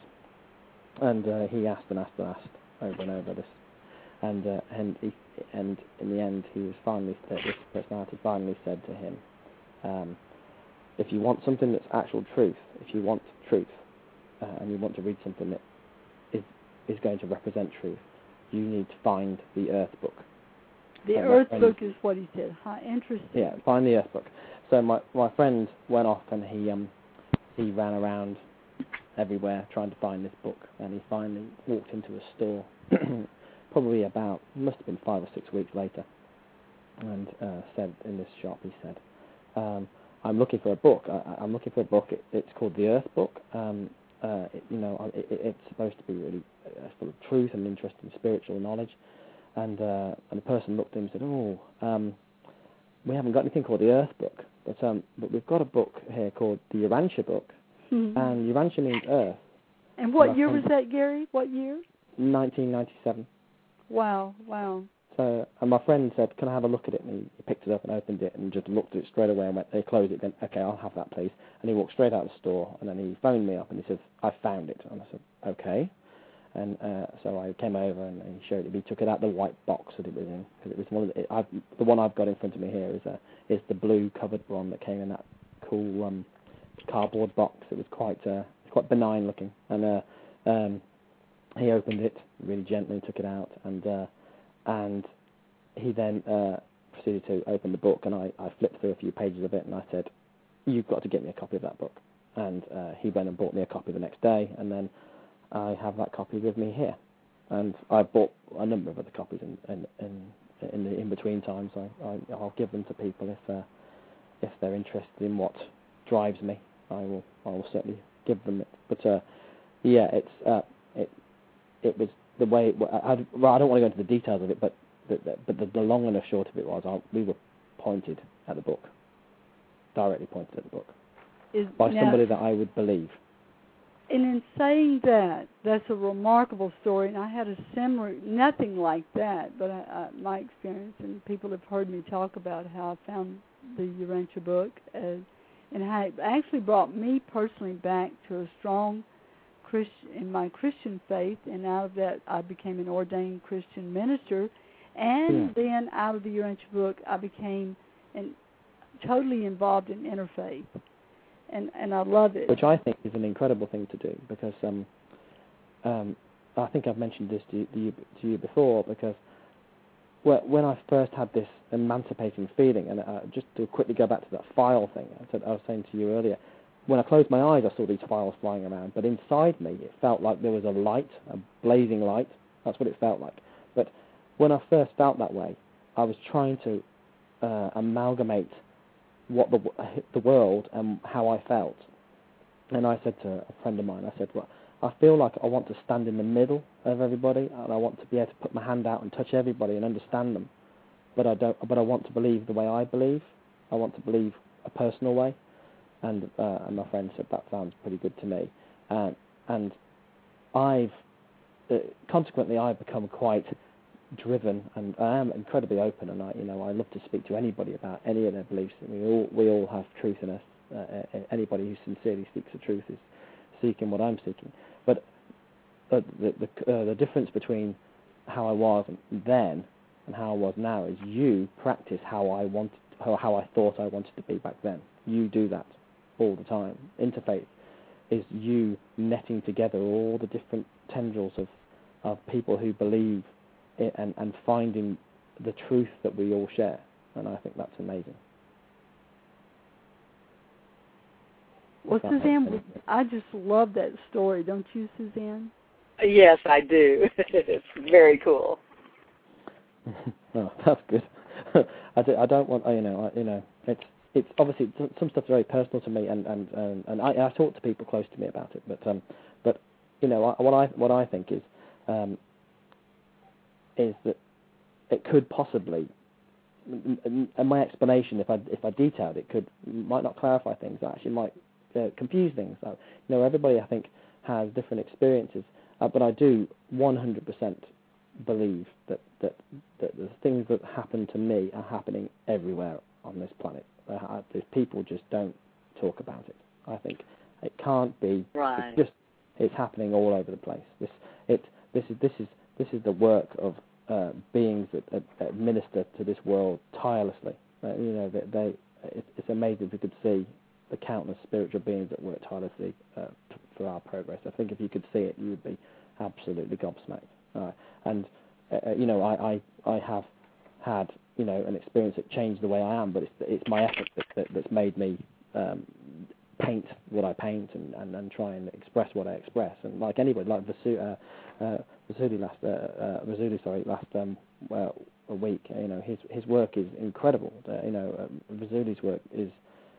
Speaker 2: and uh, he asked and asked and asked over and over this, and uh, and he, and in the end, he was finally uh, this personality finally said to him, um, if you want something that's actual truth, if you want truth, uh, and you want to read something that is is going to represent truth, you need to find the Earth book.
Speaker 1: The
Speaker 2: so
Speaker 1: Earth
Speaker 2: friend,
Speaker 1: book is what he said. How interesting.
Speaker 2: Yeah, find the Earth book. So my my friend went off and he um he ran around everywhere trying to find this book, and he finally walked into a store, probably about must have been five or six weeks later, and uh, said in this shop he said, um, I'm looking for a book. I, I'm looking for a book. It, it's called the Earth Book. Um, uh, it, you know, it, it, it's supposed to be really uh, full of truth and interest in spiritual knowledge. And uh, and the person looked at him and said, "Oh, um, we haven't got anything called the Earth Book, but um, but we've got a book here called the Urantia Book,
Speaker 1: Mm-hmm.
Speaker 2: and Urantia means Earth."
Speaker 1: And what
Speaker 2: and
Speaker 1: year was that, Gary? What year?
Speaker 2: nineteen ninety-seven.
Speaker 1: Wow, wow.
Speaker 2: So, and my friend said, "Can I have a look at it?" And he, he picked it up and opened it and just looked at it straight away and went, "They closed it." Then, "Okay, I'll have that, please." And he walked straight out of the store, and then he phoned me up and he said, "I found it." And I said, "Okay." And uh, so I came over and he showed it. He took it out the white box that it was in, because it was one of the, it, I've, the one I've got in front of me here is a, is the blue covered one that came in that cool um, cardboard box. It was quite uh, quite benign looking. And uh, um, he opened it really gently and took it out, and uh, and he then uh, proceeded to open the book, and I, I flipped through a few pages of it, and I said, "You've got to get me a copy of that book." And uh, he went and bought me a copy the next day, and then I have that copy with me here, and I bought a number of other copies in in in, in the in between times. I, I I'll give them to people if uh, if they're interested in what drives me. I will I will certainly give them it. But uh, yeah, it's uh, it it was the way. It, I, well, I don't want to go into the details of it, but the, the, but the, the long and the short of it was I, we were pointed at the book, directly pointed at the book
Speaker 1: Is,
Speaker 2: by
Speaker 1: now,
Speaker 2: somebody that I would believe.
Speaker 1: And in saying that, that's a remarkable story, and I had a similar, nothing like that, but I, uh, my experience, and people have heard me talk about how I found the Urantia book, as, and how it actually brought me personally back to a strong Christian in my Christian faith, and out of that I became an ordained Christian minister, and yeah. then out of the Urantia book I became an, totally involved in interfaith. and and I love it.
Speaker 2: Which I think is an incredible thing to do, because um, um, I think I've mentioned this to you, to you before, because when I first had this emancipating feeling, and uh, just to quickly go back to that file thing I, said, I was saying to you earlier, when I closed my eyes, I saw these files flying around, but inside me, it felt like there was a light, a blazing light. That's what it felt like. But when I first felt that way, I was trying to uh, amalgamate what the the world and how I felt. And I said to a friend of mine, I said, well, I feel like I want to stand in the middle of everybody, and I want to be able to put my hand out and touch everybody and understand them. But I don't. But I want to believe the way I believe. I want to believe a personal way. And uh, and my friend said that sounds pretty good to me. Uh, and I've uh, consequently I've become quite driven, and I am incredibly open. And I, you know, I love to speak to anybody about any of their beliefs. We all we all have truth in us. Uh, anybody who sincerely seeks the truth is seeking what I'm seeking. But uh, the the, uh, the difference between how I was then and how I was now is you practice how I wanted, how, how I thought I wanted to be back then. You do that all the time. Interfaith is you netting together all the different tendrils of, of people who believe it, and, and finding the truth that we all share. And I think that's amazing.
Speaker 1: Well, Suzanne, I just love that story, don't you, Suzanne?
Speaker 4: Yes, I do. It's very cool.
Speaker 2: Oh, that's good. I, do, I don't want, you know, I, you know, it's it's obviously some stuff's very personal to me, and and and, and I, I talk to people close to me about it. But um, but you know, what I what I think is um, is that it could possibly, and my explanation, if I if I detailed it, could might not clarify things. It actually might uh, confuse things. So, you know, everybody I think has different experiences, uh, but I do one hundred percent believe that, that that the things that happen to me are happening everywhere on this planet. Uh, people just don't talk about it. I think it can't be.
Speaker 4: Right.
Speaker 2: It's just it's happening all over the place. This it this is this is this is the work of uh, beings that, that, that minister to this world tirelessly. Uh, you know, they, they it, it's amazing if you could see the countless spiritual beings that work tirelessly uh, for our progress. I think if you could see it, you would be absolutely gobsmacked. Uh, and uh, you know, I, I I have had you know an experience that changed the way I am, but it's it's my effort that, that that's made me um, paint what I paint and, and, and try and express what I express. And like anybody, like Vasu, uh, uh, Vasuli last uh, uh, Vasuli, sorry, last um, well, a week, you know, his his work is incredible. Uh, you know, uh, Vasuli's work is.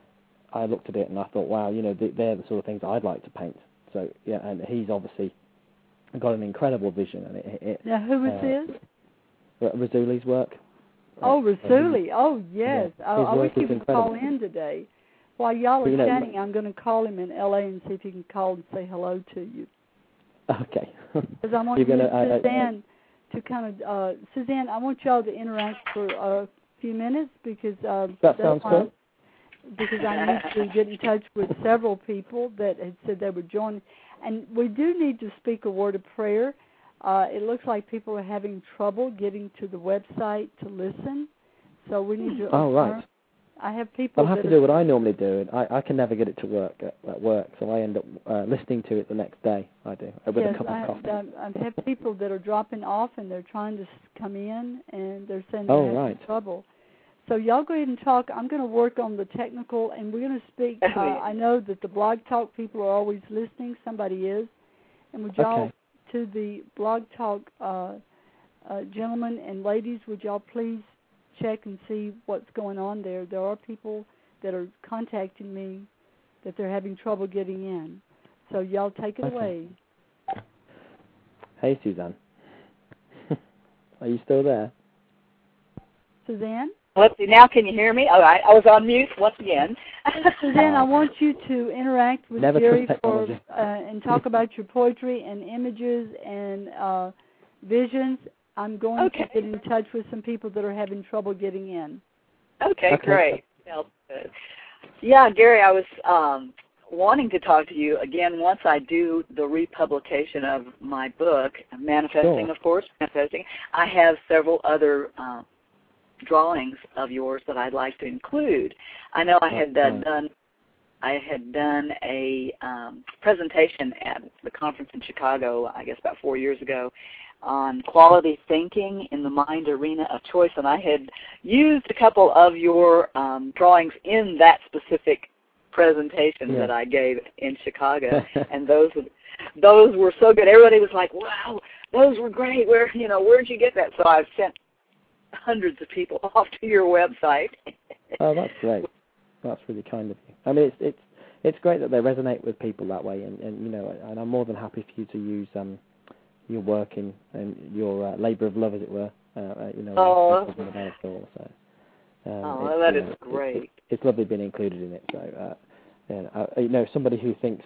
Speaker 2: I looked at it and I thought, wow, you know, they're the sort of things I'd like to paint. So yeah, and he's obviously got an incredible vision. And it, it,
Speaker 1: now, who was
Speaker 2: uh,
Speaker 1: this?
Speaker 2: Rasuli's work.
Speaker 1: Oh, Rasuli. Oh, yes.
Speaker 2: Yeah,
Speaker 1: I, I wish he would
Speaker 2: incredible.
Speaker 1: call in today. While y'all are
Speaker 2: you know,
Speaker 1: chatting, I'm going to call him in L A and see if he can call and say hello to you.
Speaker 2: Okay.
Speaker 1: Because I want
Speaker 2: You're gonna,
Speaker 1: you,
Speaker 2: uh,
Speaker 1: Suzanne, to kind of, uh, Suzanne, I want y'all to interact for a few minutes because uh,
Speaker 2: that sounds
Speaker 1: good.
Speaker 2: Cool.
Speaker 1: Because I need to get in touch with several people that had said they would join. And we do need to speak a word of prayer. Uh, it looks like people are having trouble getting to the website to listen. So we need to...
Speaker 2: Oh, right.
Speaker 1: I have people
Speaker 2: I'll have
Speaker 1: that
Speaker 2: to do what I normally do. And I, I can never get it to work at, at work, so I end up uh, listening to it the next day. I do, with
Speaker 1: yes,
Speaker 2: a cup
Speaker 1: I,
Speaker 2: of coffee.
Speaker 1: I, I have people that are dropping off, and they're trying to come in, and they're saying they're
Speaker 2: Oh,
Speaker 1: having
Speaker 2: right.
Speaker 1: trouble. So y'all go ahead and talk. I'm going to work on the technical, and we're going to speak. Uh, I know that the Blog Talk people are always listening. Somebody is. And would y'all,
Speaker 2: Okay.
Speaker 1: to the Blog Talk uh, uh, gentlemen and ladies, would y'all please check and see what's going on there? There are people that are contacting me that they're having trouble getting in. So y'all take it
Speaker 2: Okay.
Speaker 1: away.
Speaker 2: Hey, Suzanne. Are you still there?
Speaker 1: Suzanne?
Speaker 4: Let's see, now can you hear me? All right, I was on mute once again.
Speaker 1: Suzanne, I want you to interact with
Speaker 2: Never
Speaker 1: Gary
Speaker 2: trust
Speaker 1: for,
Speaker 2: technology.
Speaker 1: uh, and talk about your poetry and images and uh, visions. I'm going
Speaker 4: Okay.
Speaker 1: to get in touch with some people that are having trouble getting in.
Speaker 4: Okay,
Speaker 2: Okay.
Speaker 4: great. Sounds good. Yeah, Gary, I was um, wanting to talk to you again once I do the republication of my book, Manifesting,
Speaker 2: Sure.
Speaker 4: of course, Manifesting. I have several other uh, drawings of yours that I'd like to include. I know I had uh,
Speaker 2: Right.
Speaker 4: done I had done a um, presentation at the conference in Chicago, I guess about four years ago, on quality thinking in the mind arena of choice, and I had used a couple of your um, drawings in that specific presentation
Speaker 2: yeah.
Speaker 4: that I gave in Chicago, and those those were so good. Everybody was like, "Wow, those were great. Where you know, where'd you get that?" So I've sent hundreds of people off to your website.
Speaker 2: Oh, that's great. That's really kind of you. I mean, it's it's it's great that they resonate with people that way, and, and you know, and I'm more than happy for you to use um your work in and your uh, labour of love, as it were. Uh, uh, you know,
Speaker 4: oh,
Speaker 2: about it all. So, um,
Speaker 4: oh that
Speaker 2: you
Speaker 4: is
Speaker 2: know,
Speaker 4: great.
Speaker 2: It, it, it's lovely being included in it. So, uh, and, uh, you know, somebody who thinks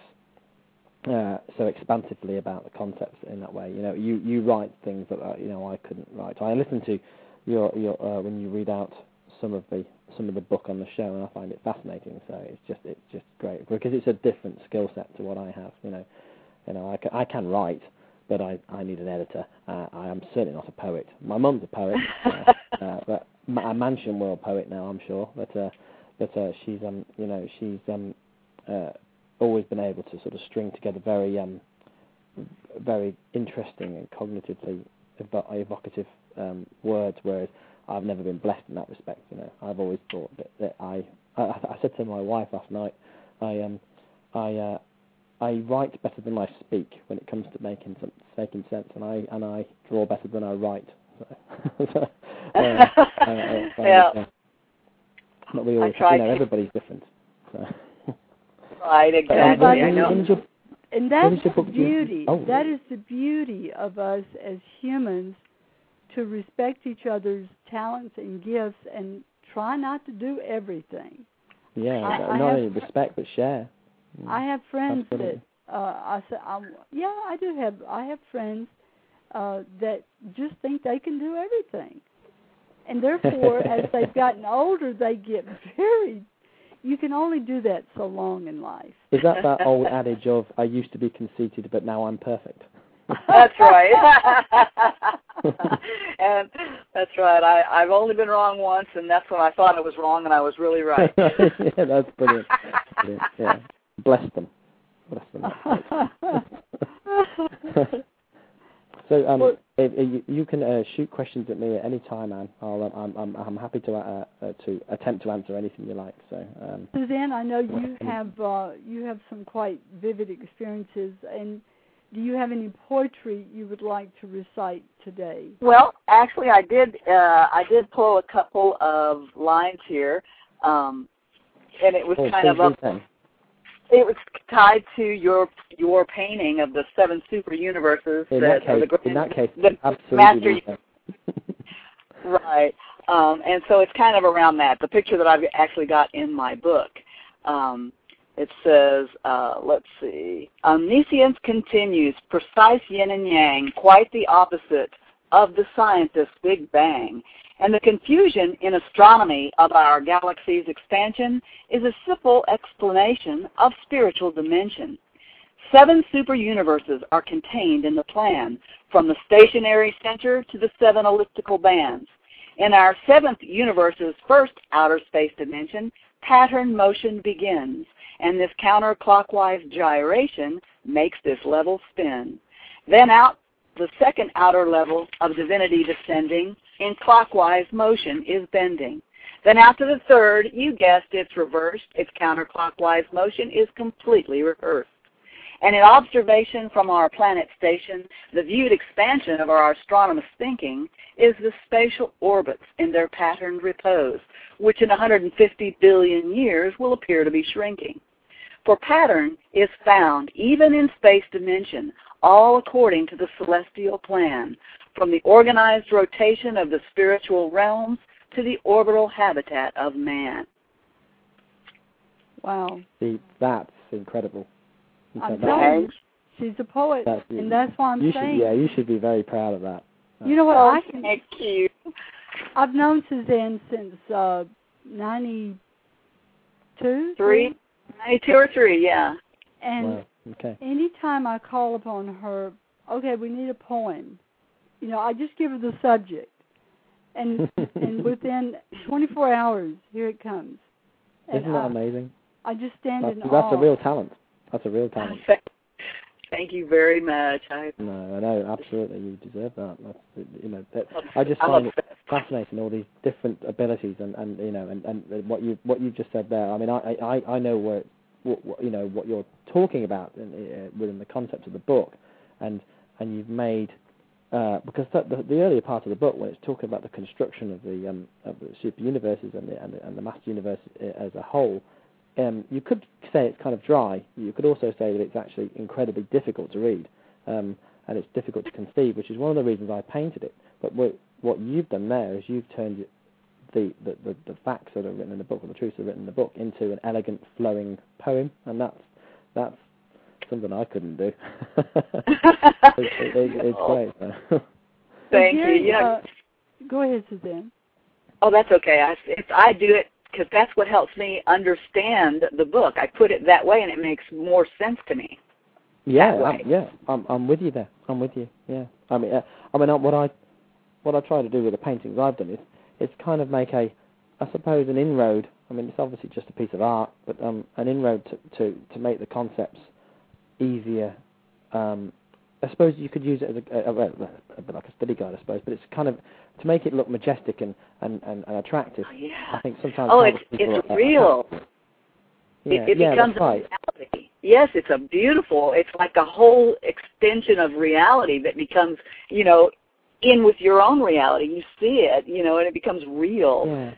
Speaker 2: uh, so expansively about the concepts in that way. You know, you, you write things that uh, you know I couldn't write. I listen to your your uh, when you read out some of the some of the book on the show, and I find it fascinating. So it's just it's just great because it's a different skill set to what I have. You know, you know I can, I can write, but I, I need an editor. Uh, I am certainly not a poet. My mum's a poet, uh, uh, but a Mansion World poet now, I'm sure. But uh, but uh, she's um you know she's um uh, always been able to sort of string together very um very interesting and cognitively evo- evocative um, words, whereas I've never been blessed in that respect. You know, I've always thought that, that I, I I said to my wife last night, I um I uh, I write better than I speak when it comes to making some, making sense, and I and I draw better than I write. So, uh, uh, uh,
Speaker 4: yeah.
Speaker 2: Uh, but we all, you know, everybody's different. So.
Speaker 4: Right, exactly.
Speaker 2: Uh,
Speaker 4: I know.
Speaker 2: when is your,
Speaker 1: And that's
Speaker 2: your
Speaker 1: the
Speaker 2: book
Speaker 1: beauty.
Speaker 2: oh.
Speaker 1: That is the beauty of us as humans, to respect each other's talents and gifts and try not to do everything.
Speaker 2: Yeah,
Speaker 1: I,
Speaker 2: not
Speaker 1: I
Speaker 2: only
Speaker 1: have,
Speaker 2: respect but share. Mm.
Speaker 1: I have friends
Speaker 2: Absolutely.
Speaker 1: that uh, I say, I'm, yeah, I do have. I have friends uh, that just think they can do everything, and therefore, as they've gotten older, they get very. You can only do that so long in life.
Speaker 2: Is that that old adage of "I used to be conceited, but now I'm perfect"?
Speaker 4: That's right. And that's right. I, I've only been wrong once, and that's when I thought I was wrong, and I was really right.
Speaker 2: Yeah, that's brilliant. brilliant. Yeah. Bless them. Bless them. So um, well, if, if you, you can uh, shoot questions at me at any time, Anne. I'll, I'm, I'm, I'm happy to uh, uh, to attempt to answer anything you like. So, um,
Speaker 1: Suzanne, I know you have uh, you have some quite vivid experiences, and do you have any poetry you would like to recite today?
Speaker 4: Well, actually, I did. Uh, I did pull a couple of lines here, um, and it was
Speaker 2: oh,
Speaker 4: kind of up. It was tied to your your painting of the seven super universes.
Speaker 2: In
Speaker 4: that,
Speaker 2: that case,
Speaker 4: the,
Speaker 2: in that case,
Speaker 4: the
Speaker 2: absolutely.
Speaker 4: Master, right, um, and so it's kind of around that. The picture that I've actually got in my book. Um, It says, uh, let's see, omniscience continues, precise yin and yang, quite the opposite of the scientist's Big Bang. And the confusion in astronomy of our galaxy's expansion is a simple explanation of spiritual dimension. Seven super universes are contained in the plan, from the stationary center to the seven elliptical bands. In our seventh universe's first outer space dimension, pattern motion begins, and this counterclockwise gyration makes this level spin. Then out the second outer level of divinity descending in clockwise motion is bending. Then out to the third, you guessed it's reversed. Its counterclockwise motion is completely reversed. And in observation from our planet station, the viewed expansion of our astronomous thinking is the spatial orbits in their patterned repose, which in one hundred fifty billion years will appear to be shrinking. For pattern is found even in space dimension, all according to the celestial plan, from the organized rotation of the spiritual realms to the orbital habitat of man.
Speaker 1: Wow.
Speaker 2: See, that's incredible.
Speaker 1: I'm telling you, she's a poet,
Speaker 2: that's,
Speaker 1: and that's why I'm
Speaker 2: you
Speaker 1: saying.
Speaker 2: Should, yeah, you should be very proud of that.
Speaker 1: You know what?
Speaker 4: Oh,
Speaker 1: I can,
Speaker 4: thank you.
Speaker 1: I've known Suzanne since uh, ninety-two?
Speaker 4: Three? ninety-two or three, yeah.
Speaker 1: And
Speaker 2: wow. Okay.
Speaker 1: anytime I call upon her, okay, we need a poem. You know, I just give her the subject. And and within twenty-four hours, here it comes. And
Speaker 2: Isn't that
Speaker 1: I,
Speaker 2: amazing?
Speaker 1: I just stand
Speaker 2: That's,
Speaker 1: in
Speaker 2: that's
Speaker 1: awe.
Speaker 2: a real talent. That's a real talent.
Speaker 4: Thank you very much. I
Speaker 2: No, I know, absolutely. You deserve that. That's, you know, that, I just
Speaker 4: I'm
Speaker 2: find
Speaker 4: obsessed.
Speaker 2: it fascinating, all these different abilities, and, and you know, and, and what you what you just said there. I mean, I I, I know where what, what you know what you're talking about in, uh, within the concept of the book, and and you've made uh, because that, the, the earlier part of the book, when it's talking about the construction of the um, of the super universes and the and the, and the master universe as a whole. Um, you could say it's kind of dry. You could also say that it's actually incredibly difficult to read, um, and it's difficult to conceive, which is one of the reasons I painted it. But what, what you've done there is you've turned the, the, the, the facts that are written in the book, or the truths that are written in the book, into an elegant, flowing poem, and that's that's something I couldn't do. it's, it, it, it's great.
Speaker 4: Thank
Speaker 1: Gary,
Speaker 4: you. Yeah.
Speaker 1: Uh, go ahead, Suzanne.
Speaker 4: Oh, that's okay. I, if I do it because that's what helps me understand the book. I put it that way, and it makes more sense to me.
Speaker 2: Yeah, I'm, yeah, I'm I'm with you there. I'm with you. Yeah, I mean, uh, I mean, uh, what I what I try to do with the paintings I've done is it's kind of make a, I suppose, an inroad. I mean, it's obviously just a piece of art, but um, an inroad to, to, to make the concepts easier. Um, I suppose you could use it as a, a, a, a bit like a study guide, I suppose, but it's kind of to make it look majestic and, and, and, and attractive.
Speaker 4: Oh, yeah.
Speaker 2: I think sometimes.
Speaker 4: Oh, it's it's
Speaker 2: are,
Speaker 4: real.
Speaker 2: Uh, yeah,
Speaker 4: it it
Speaker 2: yeah,
Speaker 4: becomes
Speaker 2: that's right.
Speaker 4: a reality. Yes, it's a beautiful. It's like a whole extension of reality that becomes, you know, in with your own reality. You see it, you know, and it becomes real.
Speaker 2: Yeah.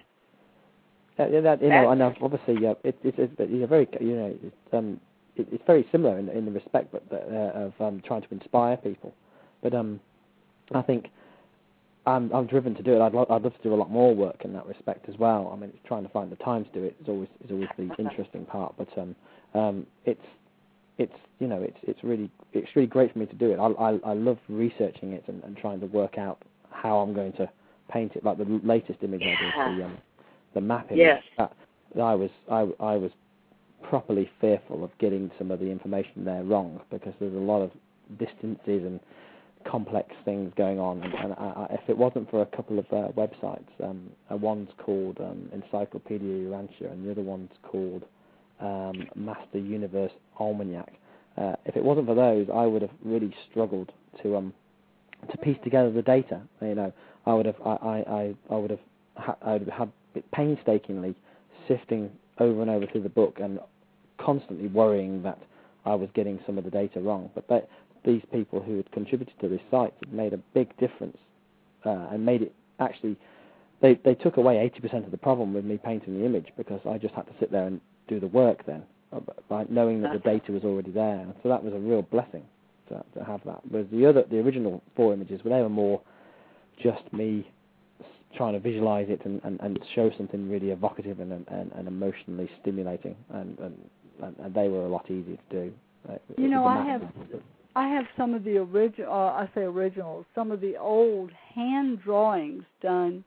Speaker 2: Uh, yeah, that, you know, and obviously, uh, it, it, it's it's very, you know, it's, um, it, it's very similar in, in the respect, but uh, of um, trying to inspire people. But um, I think I'm I'm driven to do it. I'd lo- I'd love to do a lot more work in that respect as well. I mean, it's trying to find the time to do it is always is always the interesting part. But um, um, it's it's you know, it's it's really it's really great for me to do it. I I, I love researching it and, and trying to work out how I'm going to paint it. Like the latest image I did, the um, the map image.
Speaker 4: Yes.
Speaker 2: That, I was I I was properly fearful of getting some of the information there wrong, because there's a lot of distances and complex things going on, and, and I, I, if it wasn't for a couple of uh, websites, um, uh, one's called um, Encyclopedia Urantia and the other one's called um, Master Universe Almanac. Uh, if it wasn't for those, I would have really struggled to um to piece together the data. You know, I would have I I, I, I would have ha- I would have had painstakingly sifting over and over through the book and constantly worrying that I was getting some of the data wrong. But they, these people who had contributed to this site had made a big difference uh, and made it actually, they, they took away eighty percent of the problem with me painting the image, because I just had to sit there and do the work then, uh, by knowing that the data was already there. And so that was a real blessing to, to have that. Whereas the other, the original four images, well, they were more just me trying to visualize it and, and, and show something really evocative and, and, and emotionally stimulating, and, and, and they were a lot easier to do. Uh,
Speaker 1: You know, I have
Speaker 2: massive.
Speaker 1: I have some of the original, uh, I say originals, some of the old hand drawings done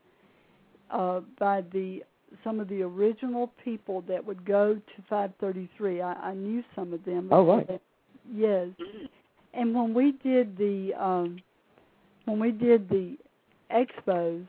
Speaker 1: uh, by the some of the original people that would go to five thirty-three. I, I knew some of them.
Speaker 2: Oh, right.
Speaker 1: Yes, and when we did the um, when we did the expos,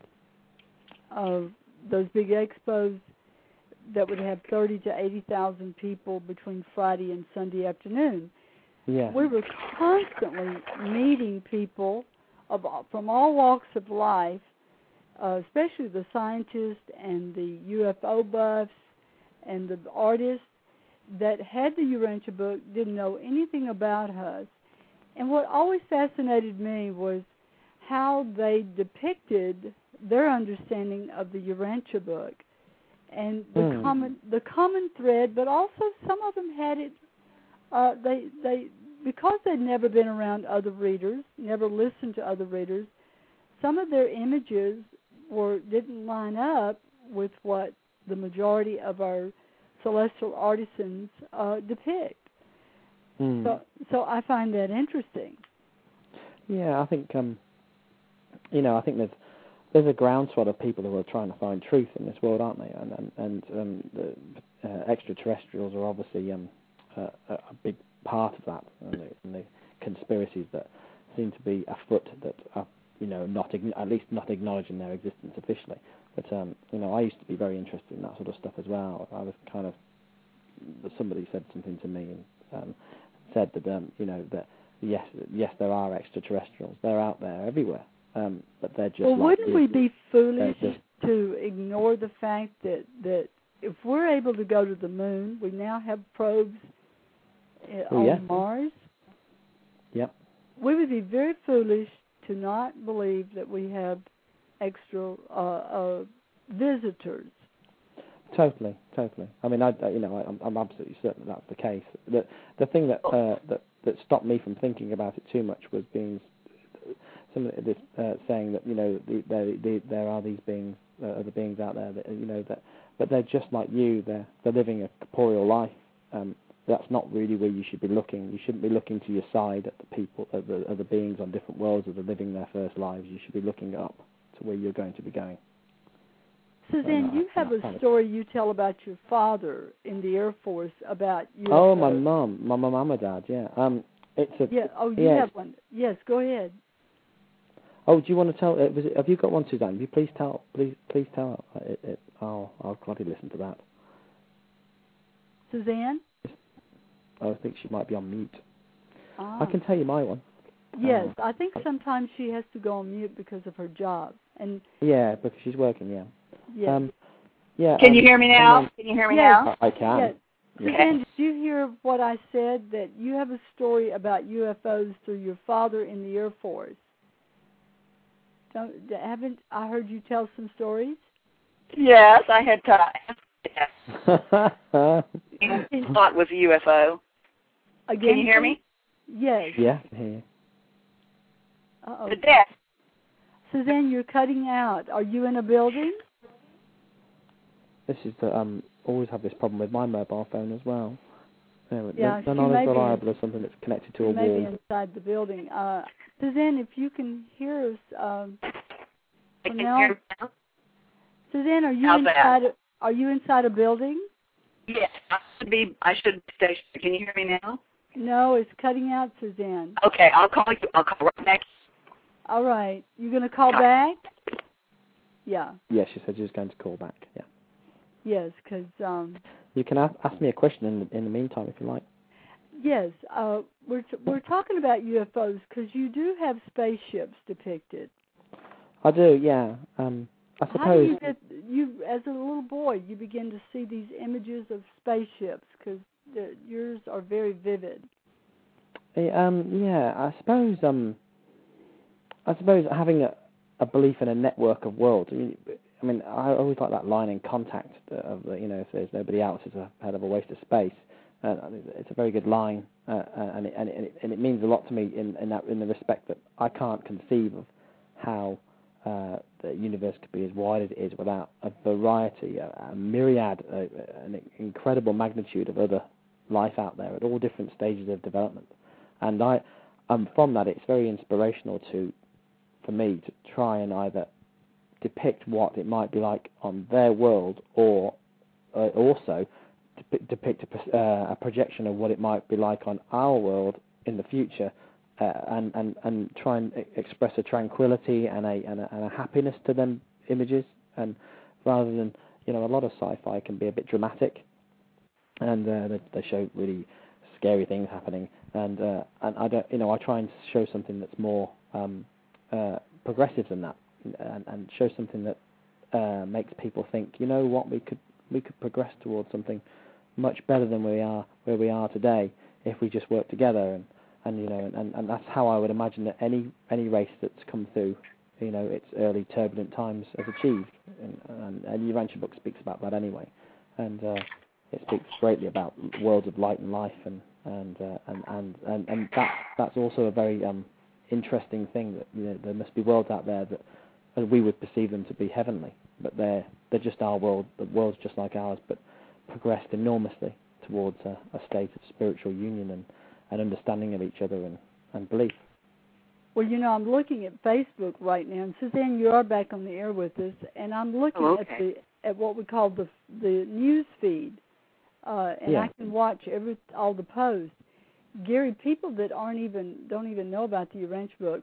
Speaker 1: of those big expos that would have thirty to eighty thousand people between Friday and Sunday afternoon.
Speaker 2: Yeah.
Speaker 1: We were constantly meeting people of, from all walks of life, uh, especially the scientists and the U F O buffs and the artists that had the Urantia book, didn't know anything about us. And what always fascinated me was how they depicted their understanding of the Urantia book, and the
Speaker 2: mm.
Speaker 1: common the common thread, but also some of them had it. Uh, they they because they'd never been around other readers, never listened to other readers. Some of their images were didn't line up with what the majority of our celestial artisans uh, depict.
Speaker 2: Mm.
Speaker 1: So so I find that interesting.
Speaker 2: Yeah, I think um, you know, I think there's. There's a groundswell of people who are trying to find truth in this world, aren't they? And and, and um, the uh, extraterrestrials are obviously um, uh, a big part of that, and the, and the conspiracies that seem to be afoot that are, you know, not at least not acknowledging their existence officially. But um, you know, I used to be very interested in that sort of stuff as well. I was kind of somebody said something to me and um, said that um, you know that yes, yes, there are extraterrestrials. They're out there everywhere, um, but they're just.
Speaker 1: Well,
Speaker 2: like
Speaker 1: wouldn't
Speaker 2: you.
Speaker 1: we be foolish
Speaker 2: just,
Speaker 1: to ignore the fact that that if we're able to go to the moon, we now have probes
Speaker 2: oh,
Speaker 1: on
Speaker 2: yeah.
Speaker 1: Mars.
Speaker 2: Yep.
Speaker 1: We would be very foolish to not believe that we have extra uh, uh, visitors.
Speaker 2: Totally, totally. I mean, I, you know, I, I'm, I'm absolutely certain that's the case. The the thing that uh, that that stopped me from thinking about it too much was being some this uh, saying that you know the, the, the, there are these beings, uh, other beings out there that you know that, but they're just like you. They're they're living a corporeal life. Um, that's not really where you should be looking. You shouldn't be looking to your side at the people, at the other beings on different worlds that are living their first lives. You should be looking up to where you're going to be going.
Speaker 1: Suzanne, you have a story you tell about your father in the Air Force about you.
Speaker 2: Oh, my mum, my mum and my dad. Yeah. Um, it's a.
Speaker 1: Yeah. Oh, you
Speaker 2: yeah,
Speaker 1: have one. Yes. Go ahead.
Speaker 2: Oh, do you want to tell? Uh, was it, have you got one, Suzanne? Will you please tell. Please, please tell. It, it, I'll, I'll gladly listen to that.
Speaker 1: Suzanne.
Speaker 2: I think she might be on mute.
Speaker 1: Ah.
Speaker 2: I can tell you my one.
Speaker 1: Yes,
Speaker 2: um,
Speaker 1: I think sometimes she has to go on mute because of her job. And
Speaker 2: yeah, because she's working. Yeah.
Speaker 1: Yes.
Speaker 2: Um, yeah.
Speaker 4: Can
Speaker 2: um,
Speaker 4: you hear me now?
Speaker 2: Um,
Speaker 4: can you hear me
Speaker 1: yes,
Speaker 4: now?
Speaker 2: I, I can.
Speaker 1: Yes.
Speaker 2: Yeah.
Speaker 1: Suzanne, did you hear what I said, that you have a story about U F Os through your father in the Air Force? Don't, haven't I heard you tell some stories?
Speaker 4: Yes, I had time. Yes. He thought was a U F O.
Speaker 1: Again,
Speaker 4: Can you hear me?
Speaker 1: Yes.
Speaker 2: Yeah. I hear you.
Speaker 1: Uh-oh.
Speaker 4: The death.
Speaker 1: Suzanne, you're cutting out. Are you in a building?
Speaker 2: This is the um. Always have this problem with my mobile phone as well. They're,
Speaker 1: Yeah,
Speaker 2: they're
Speaker 1: she
Speaker 2: not
Speaker 1: may
Speaker 2: as
Speaker 1: be
Speaker 2: reliable
Speaker 1: in,
Speaker 2: as something that's connected to
Speaker 1: she
Speaker 2: a
Speaker 1: may
Speaker 2: wall.
Speaker 1: be inside the building. Uh, Suzanne, if you can hear us, um,
Speaker 4: Can
Speaker 1: from
Speaker 4: you
Speaker 1: now,
Speaker 4: hear me now?
Speaker 1: Suzanne, are you
Speaker 4: How's that?
Speaker 1: inside? A, are you inside a building?
Speaker 4: Yes, I should be. I should be stationed. Can you hear me now?
Speaker 1: No, it's cutting out, Suzanne.
Speaker 4: Okay, I'll call you. I'll call right back.
Speaker 1: All right, you're going to call back? Yeah.
Speaker 2: Yeah, she said she was going to call back. Yeah.
Speaker 1: Yes, because um,
Speaker 2: You can ask, ask me a question in the, in the meantime if you like.
Speaker 1: yes, uh, we're t- we're talking about U F Os because you do have spaceships depicted.
Speaker 2: I do, yeah. Um, I suppose.
Speaker 1: How do you get you as a little boy? You begin to see these images of spaceships because yours are very vivid.
Speaker 2: Um, yeah, I suppose. Um, I suppose having a, a belief in a network of worlds. I mean, I mean, I always like that line in Contact of you know, if there's nobody else, it's a hell of a waste of space. Uh, it's a very good line, uh, and, it, and, it, and it means a lot to me in, in that in the respect that I can't conceive of how uh, the universe could be as wide as it is without a variety, a, a myriad, a, an incredible magnitude of other life out there at all different stages of development. And I, um, from that, it's very inspirational to, for me, to try and either depict what it might be like on their world, or uh, also dep- depict a, uh, a projection of what it might be like on our world in the future, uh, and, and, and try and express a tranquility and a, and a and a happiness to them images, and rather than, you know, a lot of sci-fi can be a bit dramatic, and uh, they, they show really scary things happening, and uh, and I don't, you know, I try and show something that's more um, uh, progressive than that, and, and show something that uh, makes people think, you know what, we could we could progress towards something much better than we are where we are today if we just work together, and, and you know, and, and that's how I would imagine that any any race that's come through, you know, its early turbulent times has achieved, and, and, and the Urantia book speaks about that anyway, and uh, it speaks greatly about worlds of light and life, and and uh, and, and and and that that's also a very um, interesting thing, that, you know, there must be worlds out there that, as we would perceive them to be heavenly, but they're they're just our world, the world's just like ours, but progressed enormously towards a, a state of spiritual union and, and understanding of each other and, and belief.
Speaker 1: Well, you know, I'm looking at Facebook right now, and Suzanne, you are back on the air with us, and I'm looking
Speaker 4: Oh, okay.
Speaker 1: at the at what we call the the news feed, uh, and
Speaker 2: Yeah.
Speaker 1: I can watch every all the posts. Gary, people that aren't even don't even know about the Urantia book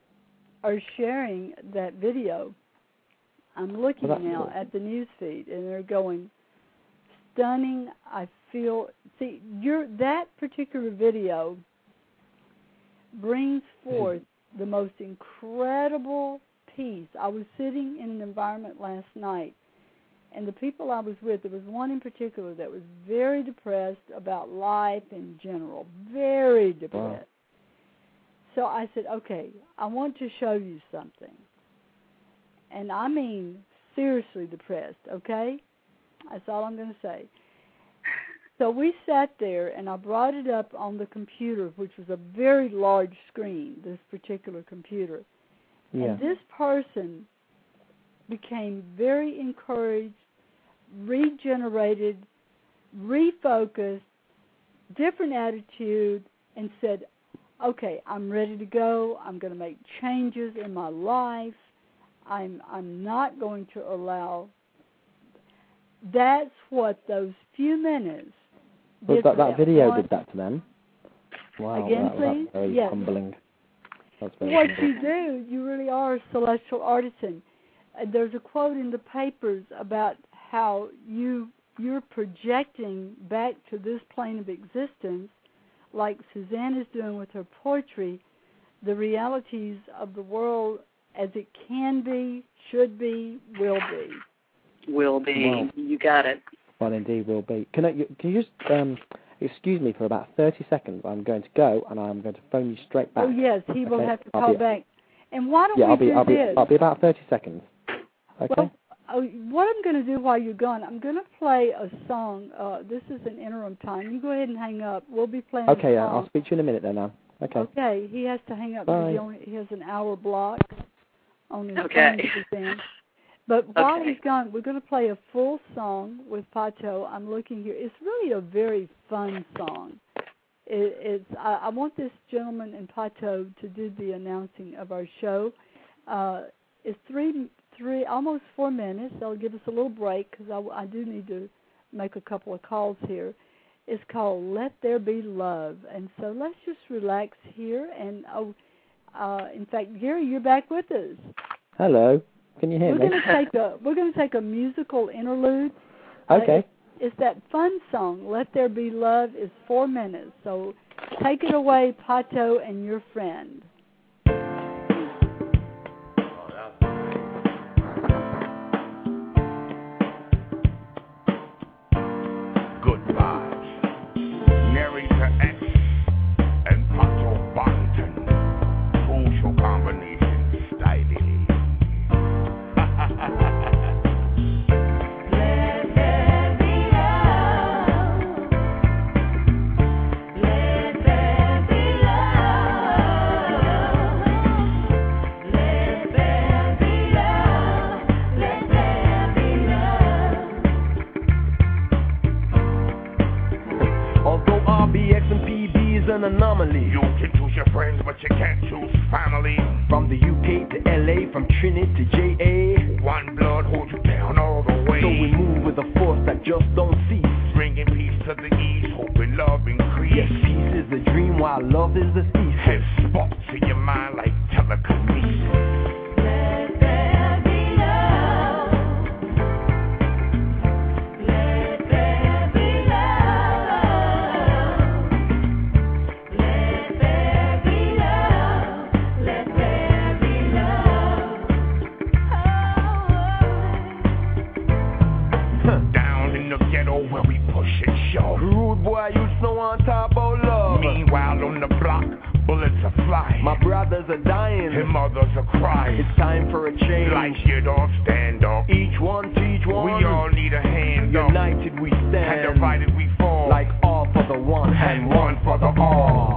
Speaker 1: are sharing that video. I'm looking
Speaker 2: Well, that's
Speaker 1: now
Speaker 2: cool.
Speaker 1: at the news feed, and they're going, stunning. I feel, see, your that particular video brings forth the most incredible peace. I was sitting in an environment last night, and the people I was with, there was one in particular that was very depressed about life in general, very depressed. Wow. So I said, okay, I want to show you something. And I mean seriously depressed, okay? That's all I'm going to say. So we sat there, and I brought it up on the computer, which was a very large screen, this particular computer. Yeah. And this person became very encouraged, regenerated, refocused, different attitude, and said, okay, I'm ready to go. I'm going to make changes in my life. I'm I'm not going to allow. That's what those few minutes.
Speaker 2: Well, that, that video
Speaker 1: one.
Speaker 2: did that to them. Wow,
Speaker 1: Again,
Speaker 2: that,
Speaker 1: please?
Speaker 2: That's very
Speaker 1: yes.
Speaker 2: humbling. That's very
Speaker 1: what
Speaker 2: humbling.
Speaker 1: you do, you really are a celestial artisan. Uh, there's a quote in the papers about how you you're projecting back to this plane of existence, like Suzanne is doing with her poetry, the realities of the world as it can be, should be, will be.
Speaker 4: Will be. Wow. You got it.
Speaker 2: Well, indeed, will be. Can I? Can you just um, excuse me for about thirty seconds? I'm going to go, and I'm going to phone you straight back.
Speaker 1: Oh yes, he
Speaker 2: okay?
Speaker 1: will have to
Speaker 2: I'll
Speaker 1: call
Speaker 2: be,
Speaker 1: back. And why don't
Speaker 2: yeah,
Speaker 1: we
Speaker 2: I'll be,
Speaker 1: do
Speaker 2: I'll be,
Speaker 1: this?
Speaker 2: I'll be about thirty seconds. Okay.
Speaker 1: Well, uh, what I'm going to do while you're gone, I'm going to play a song. Uh, this is an interim time. You go ahead and hang up. We'll be playing.
Speaker 2: Okay,
Speaker 1: a
Speaker 2: yeah,
Speaker 1: song.
Speaker 2: I'll speak to you in a minute then. Now. Okay.
Speaker 1: Okay, he has to hang up.
Speaker 2: Bye.
Speaker 1: He, only, he has an hour block on his
Speaker 4: okay.
Speaker 1: phone. But while
Speaker 4: okay.
Speaker 1: he's gone, we're going to play a full song with Pato. I'm looking here. It's really a very fun song. It, it's. I, I want this gentleman and Pato to do the announcing of our show. Uh, it's three, three, almost four minutes. They'll give us a little break because I, I do need to make a couple of calls here. It's called "Let There Be Love," and so let's just relax here. And oh, uh, in fact, Gary, you're back with us.
Speaker 2: Hello. Can you hear
Speaker 1: we're
Speaker 2: me?
Speaker 1: Gonna take a, we're going to take a musical interlude.
Speaker 2: Okay.
Speaker 1: Uh, it's, it's that fun song, Let There Be Love, is four minutes. So take it away, Pato and your friend.
Speaker 5: Goodbye. Narrator X and Pato Bonton. Crucial combination, styling.
Speaker 3: An anomaly.
Speaker 5: You can choose your friends, but you can't choose family.
Speaker 3: From the U K to L A, from Trinity to J A,
Speaker 5: one blood holds you down all the way.
Speaker 3: So we move with a force that just don't cease,
Speaker 5: bringing peace to the east, hoping love increase.
Speaker 3: Yes, peace is the dream, while love is the cease.
Speaker 5: Hit spots in your mind like telekinesis.
Speaker 3: My brothers are dying,
Speaker 5: and mothers are crying.
Speaker 3: It's time for a change.
Speaker 5: Like you don't stand up.
Speaker 3: Each one teach one.
Speaker 5: We all need a hand up.
Speaker 3: United we stand.
Speaker 5: And divided we fall.
Speaker 3: Like all for the one and, and one for the all.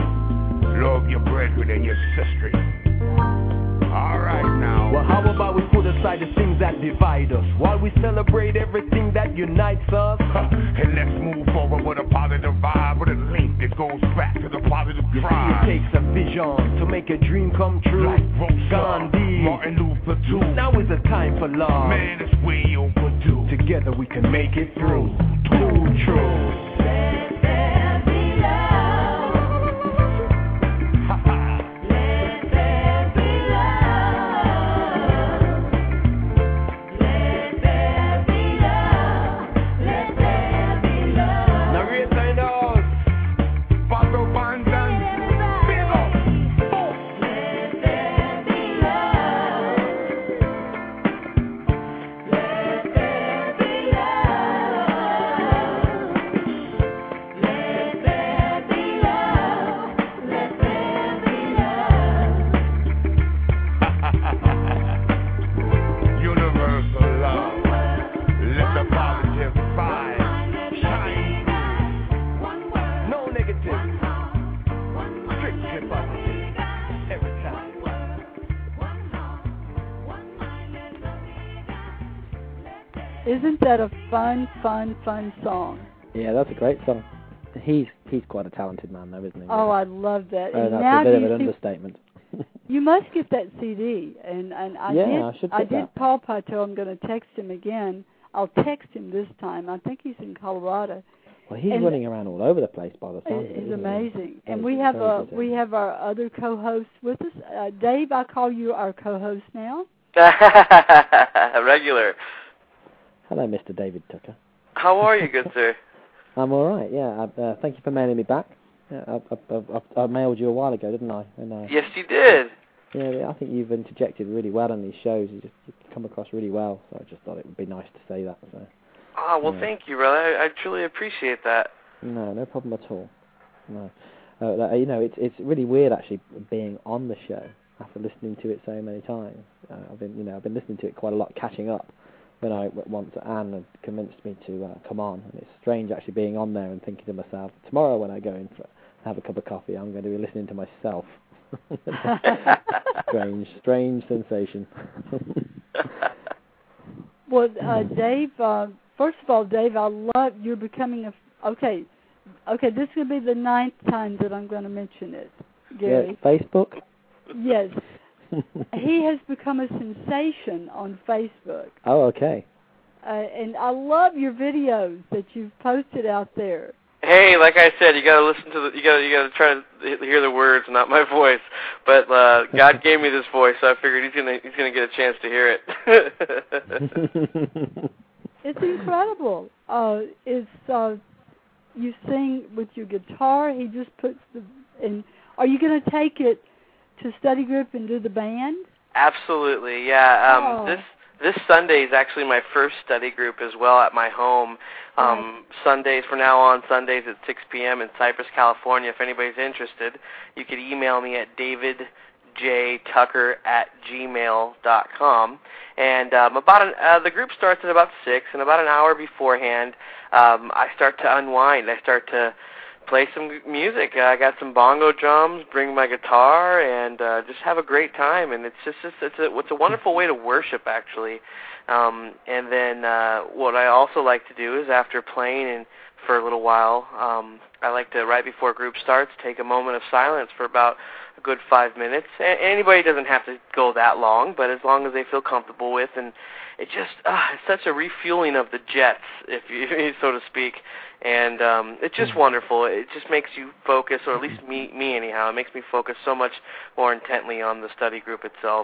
Speaker 3: Love your brethren and your sister. All right now. Well, how about we aside the things that divide us, while we celebrate everything that unites us.
Speaker 5: And let's move forward with a positive vibe, with a link that goes back to the positive
Speaker 3: You see,
Speaker 5: tribe.
Speaker 3: it takes a vision to make a dream come true.
Speaker 5: Like Rosa,
Speaker 3: Gandhi,
Speaker 5: Martin Luther too.
Speaker 3: now is the time for love.
Speaker 5: Man, it's way overdue.
Speaker 3: Together we can make it through. Too true.
Speaker 1: Isn't that a fun, fun, fun song?
Speaker 2: Yeah, that's a great song. He's he's quite a talented man, though, isn't he?
Speaker 1: Oh, I love that.
Speaker 2: Oh,
Speaker 1: And
Speaker 2: that's
Speaker 1: now
Speaker 2: a bit
Speaker 1: do
Speaker 2: of
Speaker 1: you
Speaker 2: an
Speaker 1: see-
Speaker 2: understatement.
Speaker 1: You must get that C D, and and I
Speaker 2: Yeah,
Speaker 1: did.
Speaker 2: I should
Speaker 1: I
Speaker 2: get
Speaker 1: did.
Speaker 2: that.
Speaker 1: Paul Pateau. I'm going to text him again. I'll text him this time. I think he's in Colorado.
Speaker 2: Well, he's
Speaker 1: And-
Speaker 2: running around all over the place by the sound of it.
Speaker 1: He's
Speaker 2: isn't he?
Speaker 1: amazing, and
Speaker 2: Very-
Speaker 1: we have
Speaker 2: very
Speaker 1: a
Speaker 2: busy.
Speaker 1: we have our other co-host with us, uh, Dave. I call you our co-host now.
Speaker 6: Regular.
Speaker 2: Hello, Mister David Tucker.
Speaker 6: How are you, good sir?
Speaker 2: I'm all right. Yeah. I, uh, thank you for mailing me back. Yeah, I, I, I, I mailed you a while ago, didn't I? And, uh,
Speaker 6: Yes, you did.
Speaker 2: Yeah, I think you've interjected really well on these shows. You just you come across really well. So I just thought it would be nice to say that. So.
Speaker 6: Oh, well,
Speaker 2: Yeah.
Speaker 6: thank you, brother. I, I truly appreciate that.
Speaker 2: No, no problem at all. No, uh, that- you know, it's it's really weird actually being on the show after listening to it so many times. Uh, I've been, you know, I've been listening to it quite a lot, catching up. When I once Anne had convinced me to uh, come on, and it's strange actually being on there and thinking to myself, tomorrow when I go in for have a cup of coffee, I'm going to be listening to myself. strange, strange sensation.
Speaker 1: Well, uh, Dave. Uh, first of all, Dave, I love you're becoming a. Okay, okay. This is going to be the ninth time that I'm going to mention it, Gary.
Speaker 2: Yeah, Facebook.
Speaker 1: Yes. He has become a sensation on Facebook.
Speaker 2: Oh, okay.
Speaker 1: Uh, and I love your videos that you've posted out there.
Speaker 6: Hey, like I said, you gotta listen to the, you gotta, you gotta try to hear the words, not my voice. But uh, God gave me this voice, so I figured he's gonna, he's gonna get a chance to hear it.
Speaker 1: It's incredible. Uh, it's uh, you sing with your guitar. He just puts the. And are you going to take it to study group and do the band?
Speaker 6: Absolutely, yeah. Um,
Speaker 1: Oh.
Speaker 6: This this Sunday is actually my first study group as well at my home. Um, Sundays, from now on, Sundays at six p.m. in Cypress, California. If anybody's interested, you could email me at davidjtucker at gmail dot com. And um, about an, uh, the group starts at about six, and about an hour beforehand, um, I start to unwind. I start to play some music. Uh, I got some bongo drums, bring my guitar, and uh, just have a great time. And it's just, it's, it's, a, it's a wonderful way to worship, actually. Um, and then uh, what I also like to do is after playing and for a little while, um, I like to, right before group starts, take a moment of silence for about a good five minutes. And anybody doesn't have to go that long, but as long as they feel comfortable with. And it just, uh, it's such a refueling of the jets, if you, so to speak. And um, it's just wonderful. It just makes you focus, or at least me, me anyhow, it makes me focus so much more intently on the study group itself.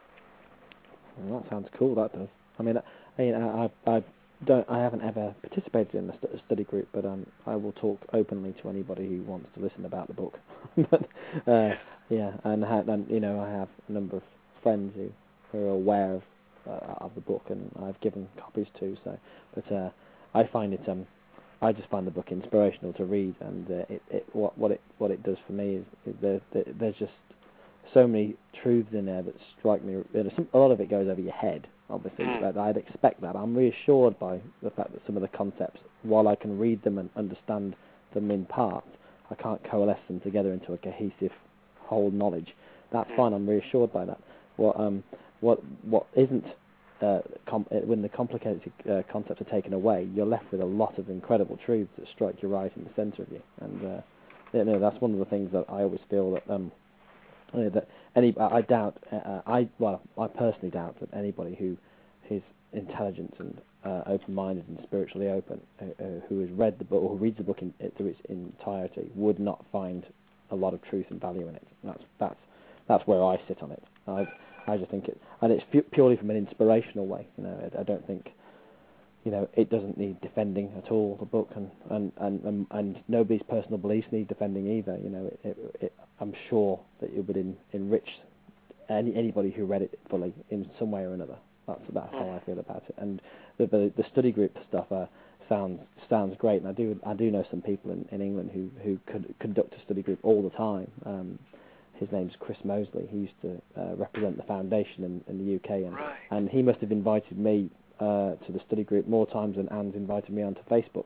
Speaker 2: Well, that sounds cool. That does. I mean, I, I, I don't, I haven't ever participated in a st- study group, but um, I will talk openly to anybody who wants to listen about the book. but uh, yeah, and, ha- and you know, I have a number of friends who, who are aware of uh, of the book, and I've given copies to. So, but uh, I find it um. I just find the book inspirational to read, and uh, it, it what what it what it does for me is, is there, there, there's just so many truths in there that strike me. A lot of it goes over your head, obviously. But I'd expect that. I'm reassured by the fact that some of the concepts, while I can read them and understand them in part, I can't coalesce them together into a cohesive whole knowledge. That's fine. I'm reassured by that. What um what what isn't uh, com- when the complicated uh, concepts are taken away, you're left with a lot of incredible truths that strike you right in the centre of you. And uh, you know, that's one of the things that I always feel that um, you know, that any I doubt uh, I well I personally doubt that anybody who is intelligent and uh, open-minded and spiritually open, uh, uh, who has read the book or who reads the book in, uh, through its entirety, would not find a lot of truth and value in it. That's that's that's where I sit on it. I I just think it, and it's pu- purely from an inspirational way. You know, I, I don't think, you know, it doesn't need defending at all. The book and and and and, and nobody's personal beliefs need defending either. You know, it, it, it, I'm sure that it would en- enrich any anybody who read it fully in some way or another. That's that's how I feel about it. And the the, the study group stuff uh, sounds sounds great. And I do I do know some people in, in England who who could conduct a study group all the time. Um, his name's Chris Mosley. He used to uh, represent the foundation in, in the U K, and
Speaker 6: right.
Speaker 2: and he must have invited me uh, to the study group more times than Anne's invited me onto Facebook.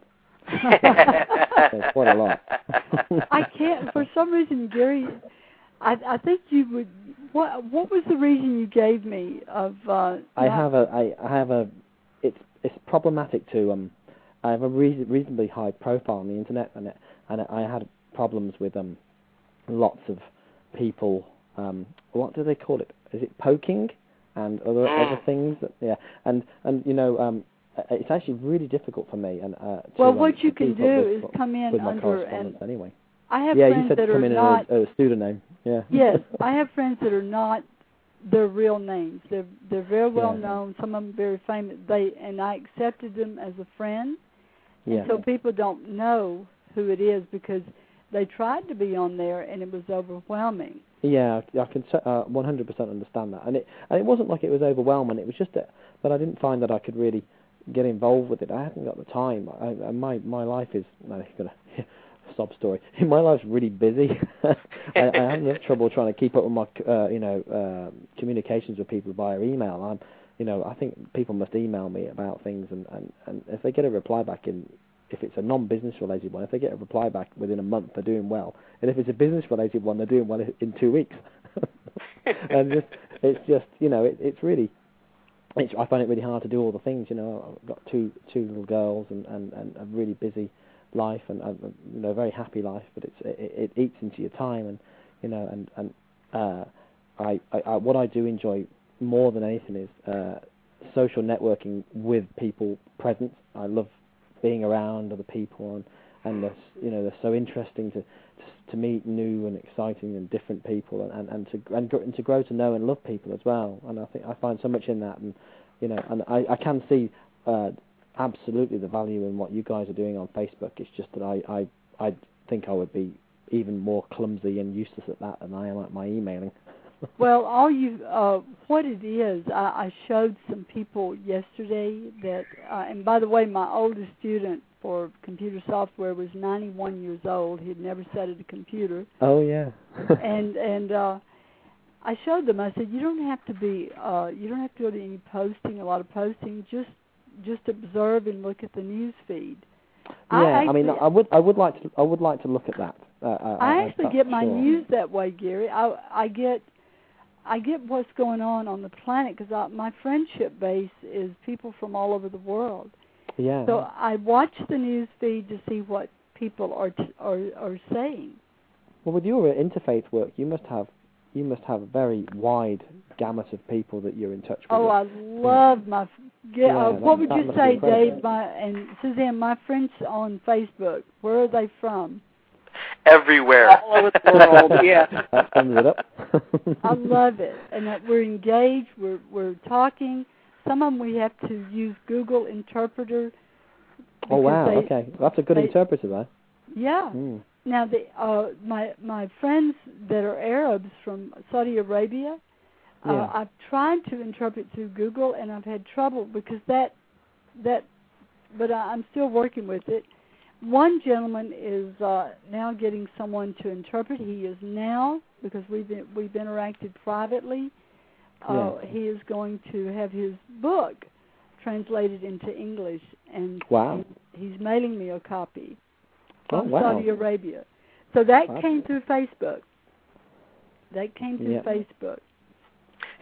Speaker 2: So quite a lot.
Speaker 1: I can't for some reason, Gary. I I think you would. What what was the reason you gave me of? Uh,
Speaker 2: I have a I, I have a. It's it's problematic to um. I have a reason, reasonably high profile on the internet, and it, and I had problems with um, lots of people. Um, what do they call it? Is it poking and other other things? That, yeah, and and you know um, it's actually really difficult for me. And uh, to,
Speaker 1: well,
Speaker 2: um,
Speaker 1: what you
Speaker 2: to
Speaker 1: can
Speaker 2: keep
Speaker 1: do
Speaker 2: up with,
Speaker 1: is come in
Speaker 2: with my
Speaker 1: under
Speaker 2: correspondence
Speaker 1: and
Speaker 2: anyway.
Speaker 1: I have
Speaker 2: yeah,
Speaker 1: friends
Speaker 2: you said
Speaker 1: that
Speaker 2: to come
Speaker 1: are
Speaker 2: in
Speaker 1: not.
Speaker 2: as a, a pseudonym. Yeah.
Speaker 1: Yes, I have friends that are not their real names. They're they're very well
Speaker 2: yeah.
Speaker 1: known. Some of them very famous. They and I accepted them as a friend,
Speaker 2: yeah.
Speaker 1: and so people don't know who it is because they tried to be on there and it was overwhelming.
Speaker 2: Yeah, I can uh, one hundred percent understand that, and it and it wasn't like it was overwhelming. It was just that, that I didn't find that I could really get involved with it. I hadn't got the time. I, I, my my life is. No, you're gonna, sob story. My life's really busy. I, I have enough trouble trying to keep up with my, uh, you know, uh, communications with people via email. I'm, you know, I think people must email me about things, and, and, and if they get a reply back in, if it's a non-business related one, if they get a reply back within a month, they're doing well. And if it's a business related one, they're doing well in two weeks. And just, it's just, you know, it, it's really, it's, I find it really hard to do all the things. You know, I've got two two little girls and, and, and a really busy life and a you know very happy life, but it's it, it eats into your time, and you know and and uh, I, I, I what I do enjoy more than anything is uh, social networking with people present. I love being around other people, and and they're, you know they're so interesting to, to to meet new and exciting and different people, and, and, and to and, and to grow to know and love people as well. And I think I find so much in that, and you know and I, I can see. Uh, absolutely the value in what you guys are doing on Facebook. It's just that I, I, I think I would be even more clumsy and useless at that than I am at my emailing.
Speaker 1: Well, all you, uh, what it is, I, I showed some people yesterday that, uh, and by the way, my oldest student for computer software was ninety-one years old. He had never sat at a computer.
Speaker 2: Oh, yeah.
Speaker 1: and and uh, I showed them, I said, you don't have to be, uh, you don't have to go to any posting, a lot of posting, just just observe and look at the news feed.
Speaker 2: Yeah,
Speaker 1: I, actually,
Speaker 2: I mean, I would, I would like to, I would like to look at that. Uh, I,
Speaker 1: I
Speaker 2: I
Speaker 1: actually get my
Speaker 2: sure.
Speaker 1: news that way, Gary. I, I get, I get what's going on on the planet because my friendship base is people from all over the world.
Speaker 2: Yeah.
Speaker 1: So I watch the news feed to see what people are t- are are saying.
Speaker 2: Well, with your interfaith work, you must have, you must have a very wide gamut of people that you're in touch with.
Speaker 1: Oh, I love my. Yeah,
Speaker 2: yeah
Speaker 1: uh,
Speaker 2: that,
Speaker 1: what would
Speaker 2: that
Speaker 1: you
Speaker 2: must
Speaker 1: say,
Speaker 2: be incredible.
Speaker 1: Dave? My and Suzanne, my friends on Facebook. Where are they from?
Speaker 6: Everywhere.
Speaker 4: All over the world. Yeah.
Speaker 2: That sums it up.
Speaker 1: I love it, and that we're engaged. We're we're talking. Some of them we have to use Google Interpreter.
Speaker 2: Oh wow!
Speaker 1: They,
Speaker 2: okay, that's a good
Speaker 1: they,
Speaker 2: interpreter, though.
Speaker 1: Yeah.
Speaker 2: Mm.
Speaker 1: Now the uh, my my friends that are Arabs from Saudi Arabia.
Speaker 2: Yeah.
Speaker 1: Uh, I've tried to interpret through Google, and I've had trouble because that, that, but I, I'm still working with it. One gentleman is uh, now getting someone to interpret. He is now, because we've been, we've interacted privately, uh,
Speaker 2: yeah.
Speaker 1: he is going to have his book translated into English, and
Speaker 2: wow.
Speaker 1: he, he's mailing me a copy from
Speaker 2: oh, wow.
Speaker 1: Saudi Arabia. So that
Speaker 2: Wow.
Speaker 1: came through Facebook. That came through
Speaker 2: yeah.
Speaker 1: Facebook.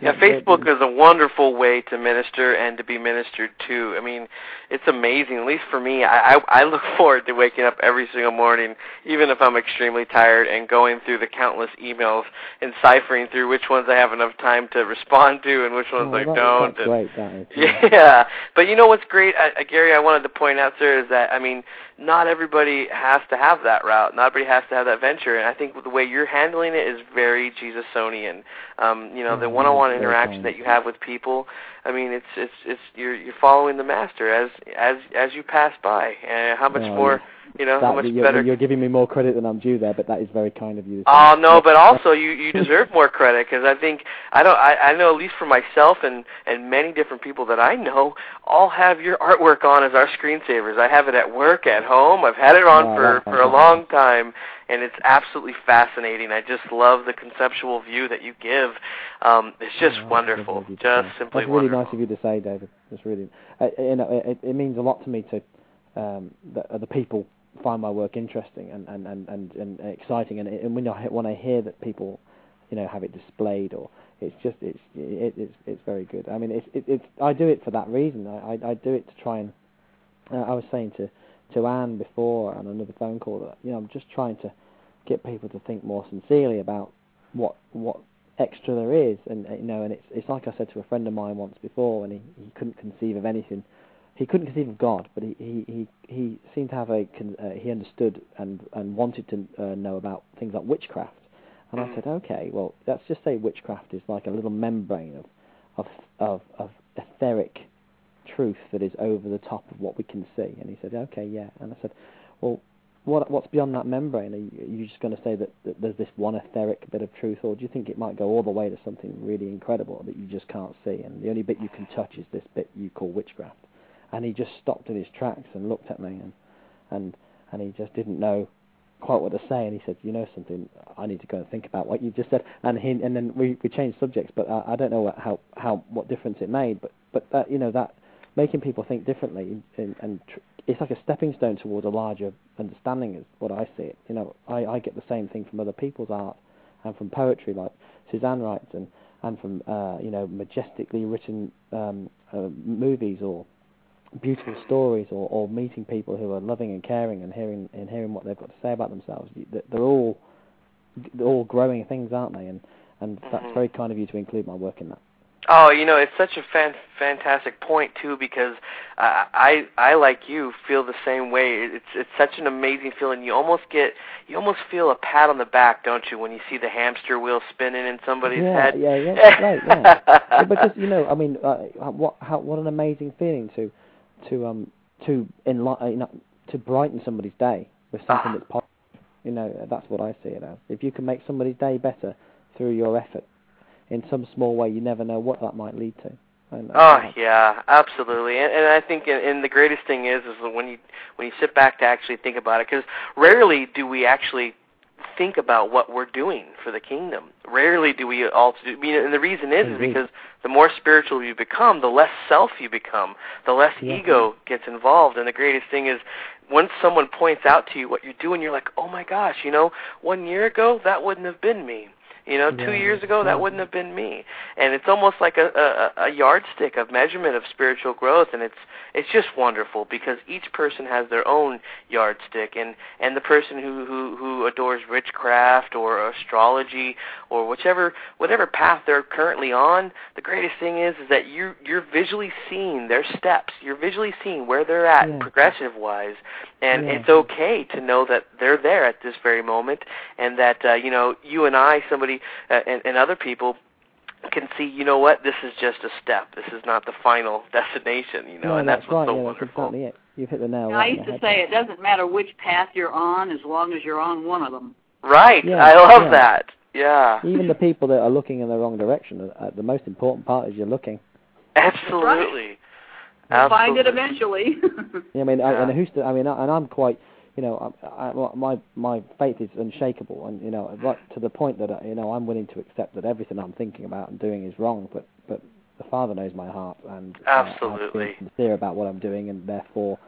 Speaker 6: Yeah, Facebook is a wonderful way to minister and to be ministered to. I mean, it's amazing. At least for me, I, I, I look forward to waking up every single morning, even if I'm extremely tired, and going through the countless emails and ciphering through which ones I have enough time to respond to and which ones
Speaker 2: oh,
Speaker 6: I
Speaker 2: that,
Speaker 6: don't.
Speaker 2: That's
Speaker 6: and,
Speaker 2: great, that is. Yeah.
Speaker 6: yeah, but you know what's great, uh, Gary, I wanted to point out, sir, is that, I mean, not everybody has to have that route. Not everybody has to have that venture, and I think the way you're handling it is very Jesusonian. Um, you know,
Speaker 2: yeah,
Speaker 6: the one-on-one
Speaker 2: very
Speaker 6: interaction
Speaker 2: kind.
Speaker 6: that you have with people. I mean, it's it's it's you're you're following the master as as as you pass by. And how much
Speaker 2: no,
Speaker 6: more, you know,
Speaker 2: that,
Speaker 6: how much
Speaker 2: you're,
Speaker 6: better.
Speaker 2: You're giving me more credit than I'm due there, but that is very kind of you.
Speaker 6: Oh no, but also you you deserve more credit, because I think I don't I, I know, at least for myself and and many different people that I know, all have your artwork on as our screensavers. I have it at work, at home. I've had it on
Speaker 2: oh,
Speaker 6: for for a long time, and it's absolutely fascinating. I just love the conceptual view that you give. Um, it's just
Speaker 2: oh,
Speaker 6: wonderful, just
Speaker 2: say.
Speaker 6: simply
Speaker 2: That's really
Speaker 6: wonderful.
Speaker 2: nice of you to say, David. It's really, uh, you know, it, it means a lot to me to um, that the people find my work interesting and and, and, and, and exciting, and, and when I when I hear that people, you know, have it displayed, or it's just it's it, it's it's very good. I mean, it's it, it's I do it for that reason. I I, I do it to try and uh, I was saying to to Anne before on another phone call that, you know, I'm just trying to get people to think more sincerely about what what extra there is, and you know, and it's it's like I said to a friend of mine once before, when he, he couldn't conceive of anything. He couldn't conceive of God, but he he, he, he seemed to have a uh, he understood and and wanted to uh, know about things like witchcraft. And I said, okay, well, let's just say witchcraft is like a little membrane of of of, of etheric truth that is over the top of what we can see. And he said, okay, yeah. And I said, well, what what's beyond that membrane? Are you, are you just going to say that, that there's this one etheric bit of truth, or do you think it might go all the way to something really incredible that you just can't see, and the only bit you can touch is this bit you call witchcraft? And he just stopped in his tracks and looked at me, and and and he just didn't know quite what to say. And he said, "You know something? I need to go and think about what you just said." And he and then we, we changed subjects, but I, I don't know what, how how what difference it made. But but that, you know, that making people think differently, and, and tr- it's like a stepping stone towards a larger understanding, is what I see it. You know, I, I get the same thing from other people's art and from poetry, like Suzanne writes, and and from uh, you know, majestically written um, uh, movies, or beautiful stories, or, or meeting people who are loving and caring, and hearing and hearing what they've got to say about themselves. They're all they're all growing things, aren't they? And and mm-hmm. that's very kind of you to include my work in that.
Speaker 6: Oh, you know, it's such a fan- fantastic point too, because uh, I I like you feel the same way. It's it's such an amazing feeling. You almost get you almost feel a pat on the back, don't you, when you see the hamster wheel spinning in somebody's
Speaker 2: yeah,
Speaker 6: head?
Speaker 2: Yeah, yeah, that's right. Yeah, yeah, because you know, I mean, uh, what how what an amazing feeling to. to um to enli- uh, you know, to brighten somebody's day with something ah. that's positive. You know, that's what I see it as. If you can make somebody's day better through your effort in some small way, you never know what that might lead to. And,
Speaker 6: oh yeah, absolutely. And, and I think, and, and the greatest thing is, is when you when you sit back to actually think about it, because rarely do we actually think about what we're doing for the kingdom. Rarely do we also do, I mean, and the reason is, is because the more spiritual you become, the less self you become, the less yeah. ego gets involved. And the greatest thing is, once someone points out to you what you're doing, you're like, oh my gosh, you know, one year ago, that wouldn't have been me. You know, two yeah, years ago, that wouldn't have been me. And it's almost like a, a, a yardstick of measurement of spiritual growth, and it's it's just wonderful, because each person has their own yardstick, and, and the person who, who, who adores witchcraft or astrology or whichever whatever path they're currently on, the greatest thing is, is that you, you're visually seeing their steps. You're visually seeing where they're at yeah. progressive-wise, and yeah. it's okay to know that they're there at this very moment, and that, uh, you know, you and I, somebody Uh, and, and other people can see, you know what, this is just a step. This is not the final destination, you know,
Speaker 2: no,
Speaker 6: and that's,
Speaker 2: that's
Speaker 6: what's
Speaker 2: right.
Speaker 6: so
Speaker 2: yeah,
Speaker 6: wonderful.
Speaker 2: That's exactly it. You've hit the nail
Speaker 4: now,
Speaker 2: right
Speaker 4: I used
Speaker 2: on
Speaker 4: to
Speaker 2: the
Speaker 4: say
Speaker 2: head.
Speaker 4: it doesn't matter which path you're on as long as you're on one of them.
Speaker 6: Right.
Speaker 2: Yeah,
Speaker 6: I love
Speaker 2: yeah.
Speaker 6: that. Yeah.
Speaker 2: Even the people that are looking in the wrong direction, uh, the most important part is you're looking.
Speaker 6: Absolutely.
Speaker 4: You'll
Speaker 6: Absolutely.
Speaker 4: find it eventually.
Speaker 2: yeah, I mean,
Speaker 6: yeah.
Speaker 2: I, and who's to, I mean, and I'm quite, you know, I, I, my my faith is unshakable, and you know, right to the point that you know, I'm willing to accept that everything I'm thinking about and doing is wrong. But but the Father knows my heart, and
Speaker 6: absolutely
Speaker 2: uh, I'm sincere about what I'm doing, and therefore,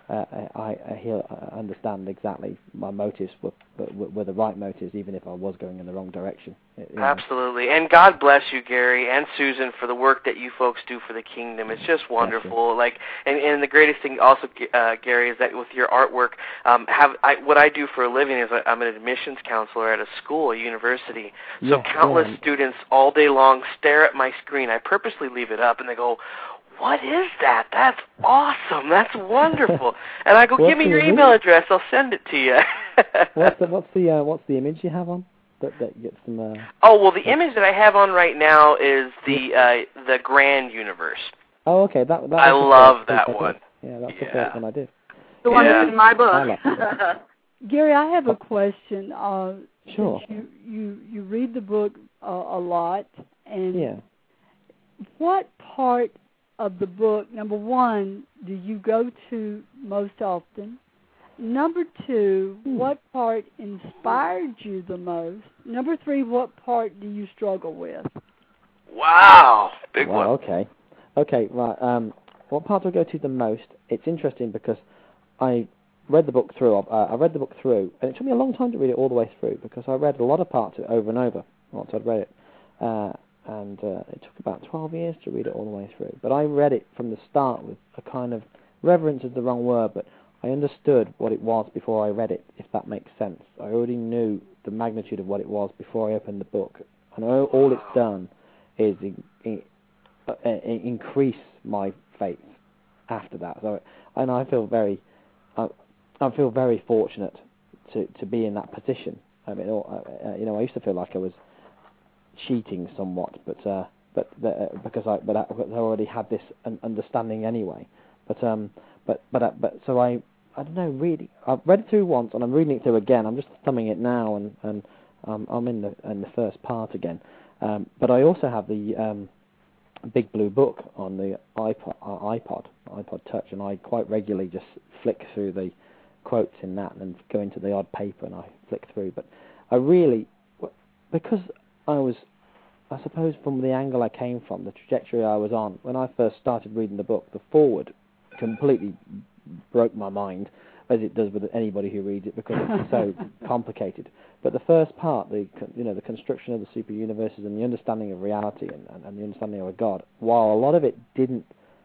Speaker 2: uh, I, I he'll understand exactly my motives were, were, were the right motives, even if I was going in the wrong direction. You know.
Speaker 6: Absolutely. And God bless you, Gary and Susan, for the work that you folks do for the kingdom. It's just wonderful. Like, and, and the greatest thing also, uh, Gary, is that with your artwork, um, have I, what I do for a living is I, I'm an admissions counselor at a school, a university. So
Speaker 2: yeah,
Speaker 6: countless
Speaker 2: yeah.
Speaker 6: students all day long stare at my screen. I purposely leave it up, and they go, "What is that? That's awesome. That's wonderful." And I go,
Speaker 2: What's
Speaker 6: "Give me
Speaker 2: the
Speaker 6: your
Speaker 2: image?
Speaker 6: email address. I'll send it to you."
Speaker 2: what's the what's the uh, what's the image you have on that that gets them? Uh,
Speaker 6: oh well, the image that I have on right now is the uh, the Grand Universe.
Speaker 2: Oh, okay. That, that
Speaker 6: I
Speaker 2: was the
Speaker 6: love
Speaker 2: first
Speaker 6: that
Speaker 2: piece I
Speaker 6: one.
Speaker 2: did. Yeah, that's
Speaker 6: Yeah.
Speaker 2: the first one I did.
Speaker 4: The one
Speaker 6: Yeah.
Speaker 4: that's in my book.
Speaker 2: I like that.
Speaker 1: Gary, I have a question. Uh,
Speaker 2: Sure.
Speaker 1: since you, you, you read the book uh, a lot, and
Speaker 2: Yeah.
Speaker 1: what part of the book, number one, do you go to most often? Number two,
Speaker 2: Hmm.
Speaker 1: what part inspired you the most? Number three, what part do you struggle with?
Speaker 6: Wow, big
Speaker 2: Wow,
Speaker 6: one.
Speaker 2: okay. Okay, right. Um, what part do I go to the most? It's interesting because I read the book through. Uh, I read the book through, and it took me a long time to read it all the way through because I read a lot of parts of it over and over once I'd read it. Uh, and uh, it took about twelve years to read it all the way through. But I read it from the start with a kind of, reverence is the wrong word, but I understood what it was before I read it, if that makes sense. I already knew the magnitude of what it was before I opened the book. And all, all it's done is in, in, uh, increase my faith after that. So, and I feel very, I, I feel very fortunate to, to be in that position. I mean, uh, you know, I used to feel like I was cheating somewhat, but uh, but uh, because I but I, I already had this understanding anyway. But um, but but uh, but so I I don't know really. I've read it through once, and I'm reading it through again. I'm just thumbing it now, and and um, I'm in the in the first part again. Um, but I also have the um, Big Blue Book on the iPod, uh, iPod, iPod Touch, and I quite regularly just flick through the quotes in that, and then go into the odd paper, and I flick through. But I really, because I was, I suppose from the angle I came from, the trajectory I was on, when I first started reading the book, the forward completely broke my mind, as it does with anybody who reads it, because it's so complicated. But the first part, the you know the construction of the super universes and the understanding of reality and, and, and the understanding of a God, while a lot of it didn't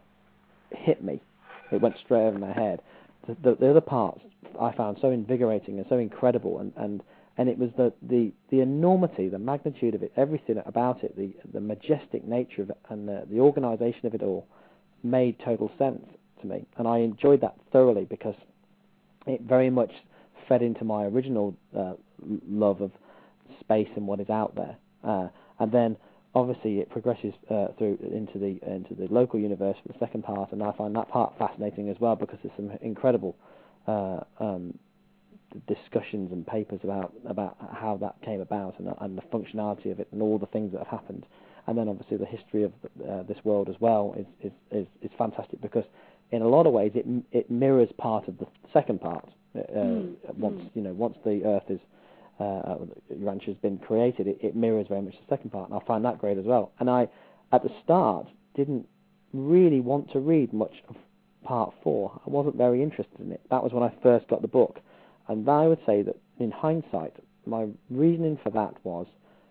Speaker 2: hit me, it went straight over my head. The, the, the other parts I found so invigorating and so incredible, and, and, and it was the, the, the enormity, the magnitude of it, everything about it, the the majestic nature of it, and the, the organisation of it all made total sense to me, and I enjoyed that thoroughly because it very much fed into my original uh, love of space and what is out there, uh, and then obviously it progresses uh, through into the into the local universe for the second part, and I find that part fascinating as well because there's some incredible uh, um, discussions and papers about about how that came about and, and the functionality of it and all the things that have happened, and then obviously the history of uh, this world as well is is, is is fantastic because in a lot of ways it it mirrors part of the second part. Uh, mm. Once you know, once the Earth is uh, Urantia has been created, it, it mirrors very much the second part, and I find that great as well. And I, at the start, didn't really want to read much of part four. I wasn't very interested in it. That was when I first got the book, and I would say that in hindsight, my reasoning for that was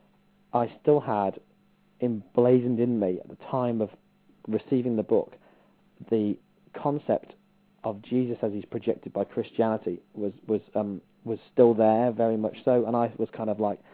Speaker 2: I still had emblazoned in me at the time of receiving the book the concept of Jesus as he's projected by Christianity was was um, was still there, very much so, and I was kind of like,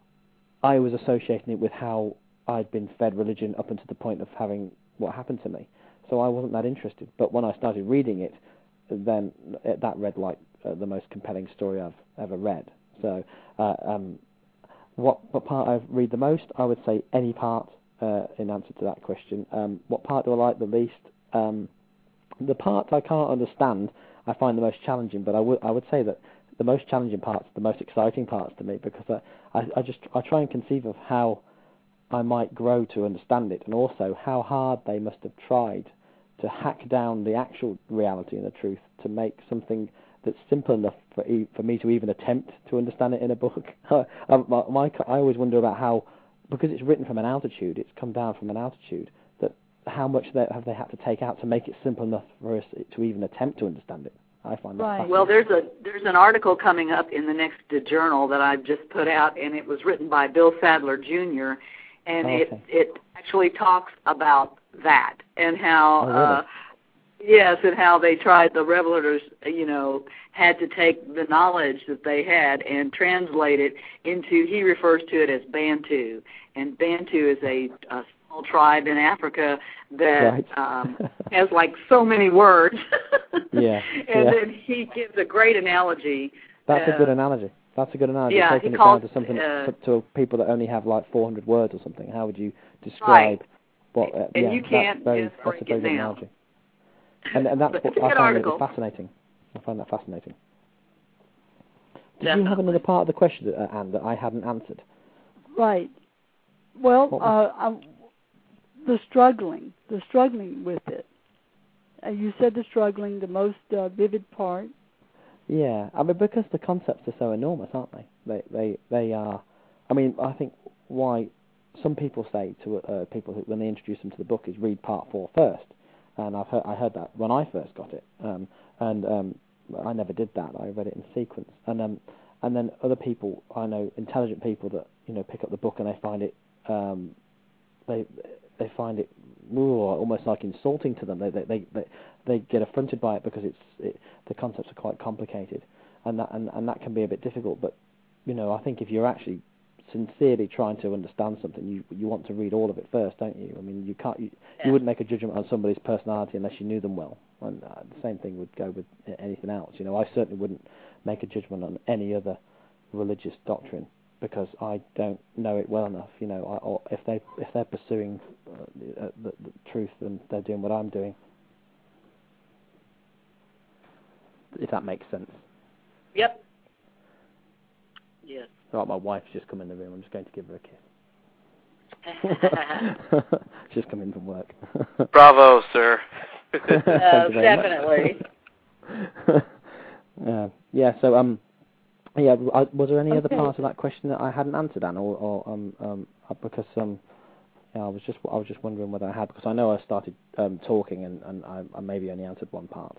Speaker 2: I was associating it with how I'd been fed religion up until the point of having what happened to me. So I wasn't that interested. But when I started reading it, then it, that read like uh, the most compelling story I've ever read. So uh, um, what, what part I read the most? I would say any part uh, in answer to that question. Um, what part do I like the least? Um, The parts I can't understand, I find the most challenging. But I would I would say that the most challenging parts, are the most exciting parts to me, because I, I, I just I try and conceive of how I might grow to understand it, and also how hard they must have tried to hack down the actual reality and the truth to make something that's simple enough for e- for me to even attempt to understand it in a book. my, my, I always wonder about how, because it's written from an altitude, it's come down from an altitude. How much they, have they had to take out to make it simple enough for us to even attempt to understand it? I find that
Speaker 1: Right.
Speaker 2: fascinating.
Speaker 4: Well, there's a there's an article coming up in the next journal that I've just put out, and it was written by Bill Sadler Junior, and
Speaker 2: Oh,
Speaker 4: it
Speaker 2: okay.
Speaker 4: it actually talks about that and how.
Speaker 2: Oh, really?
Speaker 4: uh, Yes, and how they tried, the revelators, you know, had to take the knowledge that they had and translate it into, he refers to it as Bantu. And Bantu is a, a small tribe in Africa that
Speaker 2: Right.
Speaker 4: um, has like so many words.
Speaker 2: Yeah,
Speaker 4: And
Speaker 2: yeah.
Speaker 4: then he gives a great analogy.
Speaker 2: That's
Speaker 4: uh,
Speaker 2: a good analogy. That's a good analogy.
Speaker 4: yeah,
Speaker 2: Taking
Speaker 4: he
Speaker 2: it
Speaker 4: calls,
Speaker 2: down to something
Speaker 4: uh,
Speaker 2: to, to people that only have like four hundred words or something. How would you describe
Speaker 4: Right.
Speaker 2: what? Uh,
Speaker 4: And
Speaker 2: yeah,
Speaker 4: you can't
Speaker 2: that's very,
Speaker 4: just
Speaker 2: that's a
Speaker 4: break
Speaker 2: very
Speaker 4: it
Speaker 2: good
Speaker 4: down.
Speaker 2: analogy. And, and that's
Speaker 4: But
Speaker 2: what
Speaker 4: it's a
Speaker 2: I
Speaker 4: good
Speaker 2: find
Speaker 4: article.
Speaker 2: it fascinating. I find that fascinating. Did
Speaker 4: Definitely.
Speaker 2: you have another part of the question, uh, Anne, that I hadn't answered?
Speaker 1: Right. Well,
Speaker 2: What
Speaker 1: uh,
Speaker 2: was-
Speaker 1: I, the struggling, the struggling with it. Uh, you said the struggling, the most uh, vivid part.
Speaker 2: Yeah, I mean, because the concepts are so enormous, aren't they? They, they, they are. I mean, I think why some people say to uh, people who, when they introduce them to the book, is read part four first. And I've heard, I heard that when I first got it, um, and um, I never did that. I read it in sequence, and um, and then other people I know, intelligent people that you know pick up the book and they find it, um, they they find it ooh, almost like insulting to them. They they, they they they get affronted by it because it's it, the concepts are quite complicated, and that and, and that can be a bit difficult. But you know, I think if you're actually sincerely trying to understand something, you you want to read all of it first, don't you? I mean, you can't you,
Speaker 4: Yeah.
Speaker 2: you wouldn't make a judgment on somebody's personality unless you knew them well, and uh, the same thing would go with anything else. You know, I certainly wouldn't make a judgment on any other religious doctrine because I don't know it well enough. You know, I, or if they if they're pursuing uh, the, uh, the, the truth, then they're doing what I'm doing. If that makes sense.
Speaker 4: Yep. Yes.
Speaker 2: Right, my wife's just come in the room. I'm just going to give her a kiss. She's come in from work.
Speaker 6: Bravo, sir.
Speaker 2: Thank you
Speaker 4: Uh,
Speaker 2: very
Speaker 4: definitely.
Speaker 2: much. uh, yeah. So, um, yeah. I, was there any other
Speaker 1: Okay.
Speaker 2: part of that question that I hadn't answered, Anne, or, or um, um, uh, because um, yeah, I was just I was just wondering whether I had, because I know I started um talking and and I, I maybe only answered one part.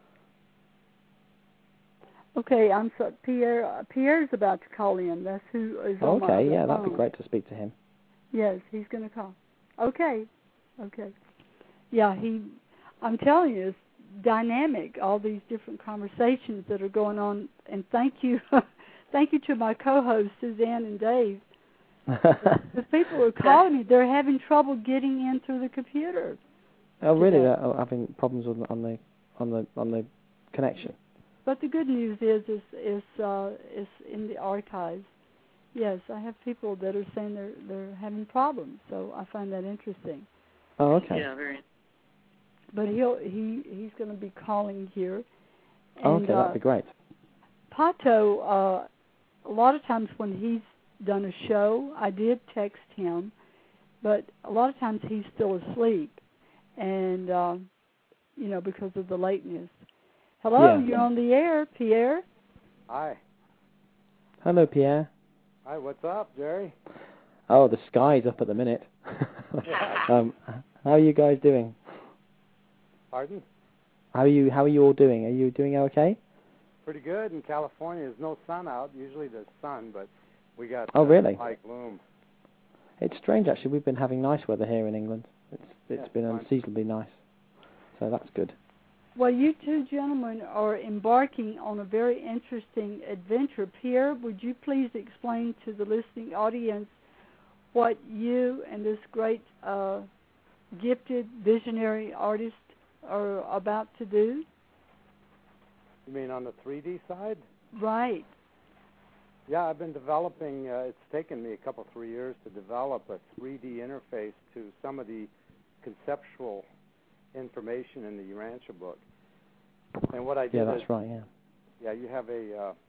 Speaker 1: Okay, I'm so Pierre. Uh, Pierre's about to call in. That's who is on my
Speaker 2: Okay.
Speaker 1: other
Speaker 2: Yeah, that'd be
Speaker 1: phone.
Speaker 2: great to speak to him.
Speaker 1: Yes, he's going to call. Okay, okay. Yeah, he. I'm telling you, it's dynamic. All these different conversations that are going on, and thank you, thank you to my co-hosts Suzanne and Dave. The people are calling me. They're having trouble getting in through the computer.
Speaker 2: Oh, really?
Speaker 1: today.
Speaker 2: They're having problems with, on the on the on the connection.
Speaker 1: But the good news is, is, is, uh, is in the archives. Yes, I have people that are saying they're they're having problems, so I find that interesting.
Speaker 2: Oh, okay.
Speaker 4: Yeah, very.
Speaker 1: But he'll he he's going to be calling here. And,
Speaker 2: Oh, okay, that'd
Speaker 1: uh,
Speaker 2: be great.
Speaker 1: Pato, uh, a lot of times when he's done a show, I did text him, but a lot of times he's still asleep, and uh, you know, because of the lateness. Hello,
Speaker 2: Yeah.
Speaker 1: you're on the air, Pierre.
Speaker 7: Hi.
Speaker 2: Hello, Pierre.
Speaker 7: Hi, what's up, Jerry?
Speaker 2: Oh, the sky's up at the minute. um, how are you guys doing?
Speaker 7: Pardon?
Speaker 2: How are you? How are you all doing? Are you doing okay?
Speaker 7: Pretty good. In California, there's no sun out. Usually there's sun, but we got
Speaker 2: Oh,
Speaker 7: uh,
Speaker 2: really?
Speaker 7: high gloom.
Speaker 2: It's strange, actually. We've been having nice weather here in England. It's it's
Speaker 7: Yeah,
Speaker 2: been
Speaker 7: fine.
Speaker 2: unseasonably nice, so that's good.
Speaker 1: Well, you two gentlemen are embarking on a very interesting adventure. Pierre, would you please explain to the listening audience what you and this great uh, gifted visionary artist are about to do?
Speaker 7: You mean on the three D side?
Speaker 1: Right.
Speaker 7: Yeah, I've been developing, uh, it's taken me a couple, three years to develop a three D interface to some of the conceptual information in the Urantia book. And what I did
Speaker 2: Yeah, that's
Speaker 7: is,
Speaker 2: right. Yeah.
Speaker 7: yeah, you have a uh,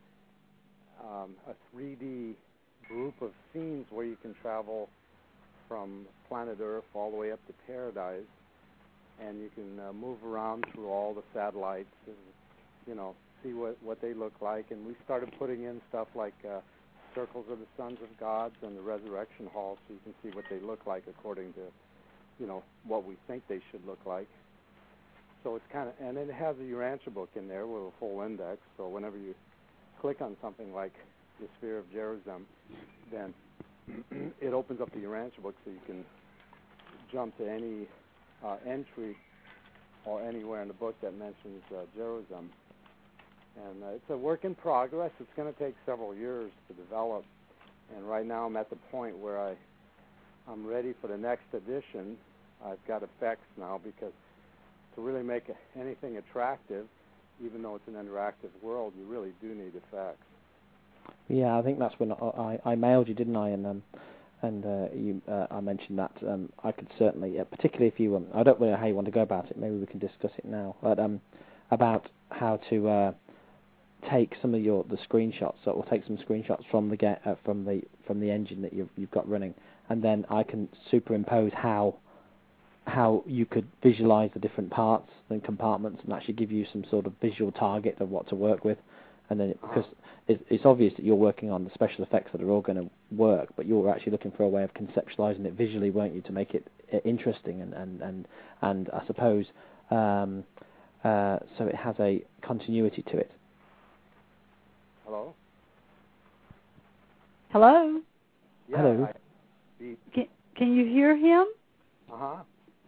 Speaker 7: um, a three D group of scenes where you can travel from planet Earth all the way up to Paradise, and you can uh, move around through all the satellites and, you know, see what, what they look like. And we started putting in stuff like uh, circles of the sons of gods and the resurrection hall, so you can see what they look like according to, you know, what we think they should look like. so it's kind of, and it has a Urantia book in there with a full index. So whenever you click on something like the Sphere of Gerizim, then it opens up the Urantia book, so you can jump to any uh, entry or anywhere in the book that mentions uh, Gerizim. And uh, it's a work in progress. It's going to take several years to develop. And right now I'm at the point where I, I'm ready for the next edition. I've got effects now, because to really make anything attractive, even though it's an interactive world, you really do need effects.
Speaker 2: Yeah, I think that's when I, I mailed you, didn't I? And um, and uh, you, uh, I mentioned that um, I could certainly, uh, particularly if you, um, I don't really know how you want to go about it. Maybe we can discuss it now. But um, about how to uh, take some of your the screenshots, or take some screenshots from the get uh, from the from the engine that you've you've got running, and then I can superimpose how how you could visualize the different parts and compartments, and actually give you some sort of visual target of what to work with. And then, it, because it's, it's obvious that you're working on the special effects that are all going to work, but you're actually looking for a way of conceptualizing it visually, weren't you, to make it uh, interesting and and and and I suppose um, uh, so it has a continuity to it.
Speaker 7: Hello.
Speaker 1: Hello.
Speaker 7: Yeah,
Speaker 2: Hello.
Speaker 7: I,
Speaker 1: Can, can you hear him?
Speaker 7: uh huh.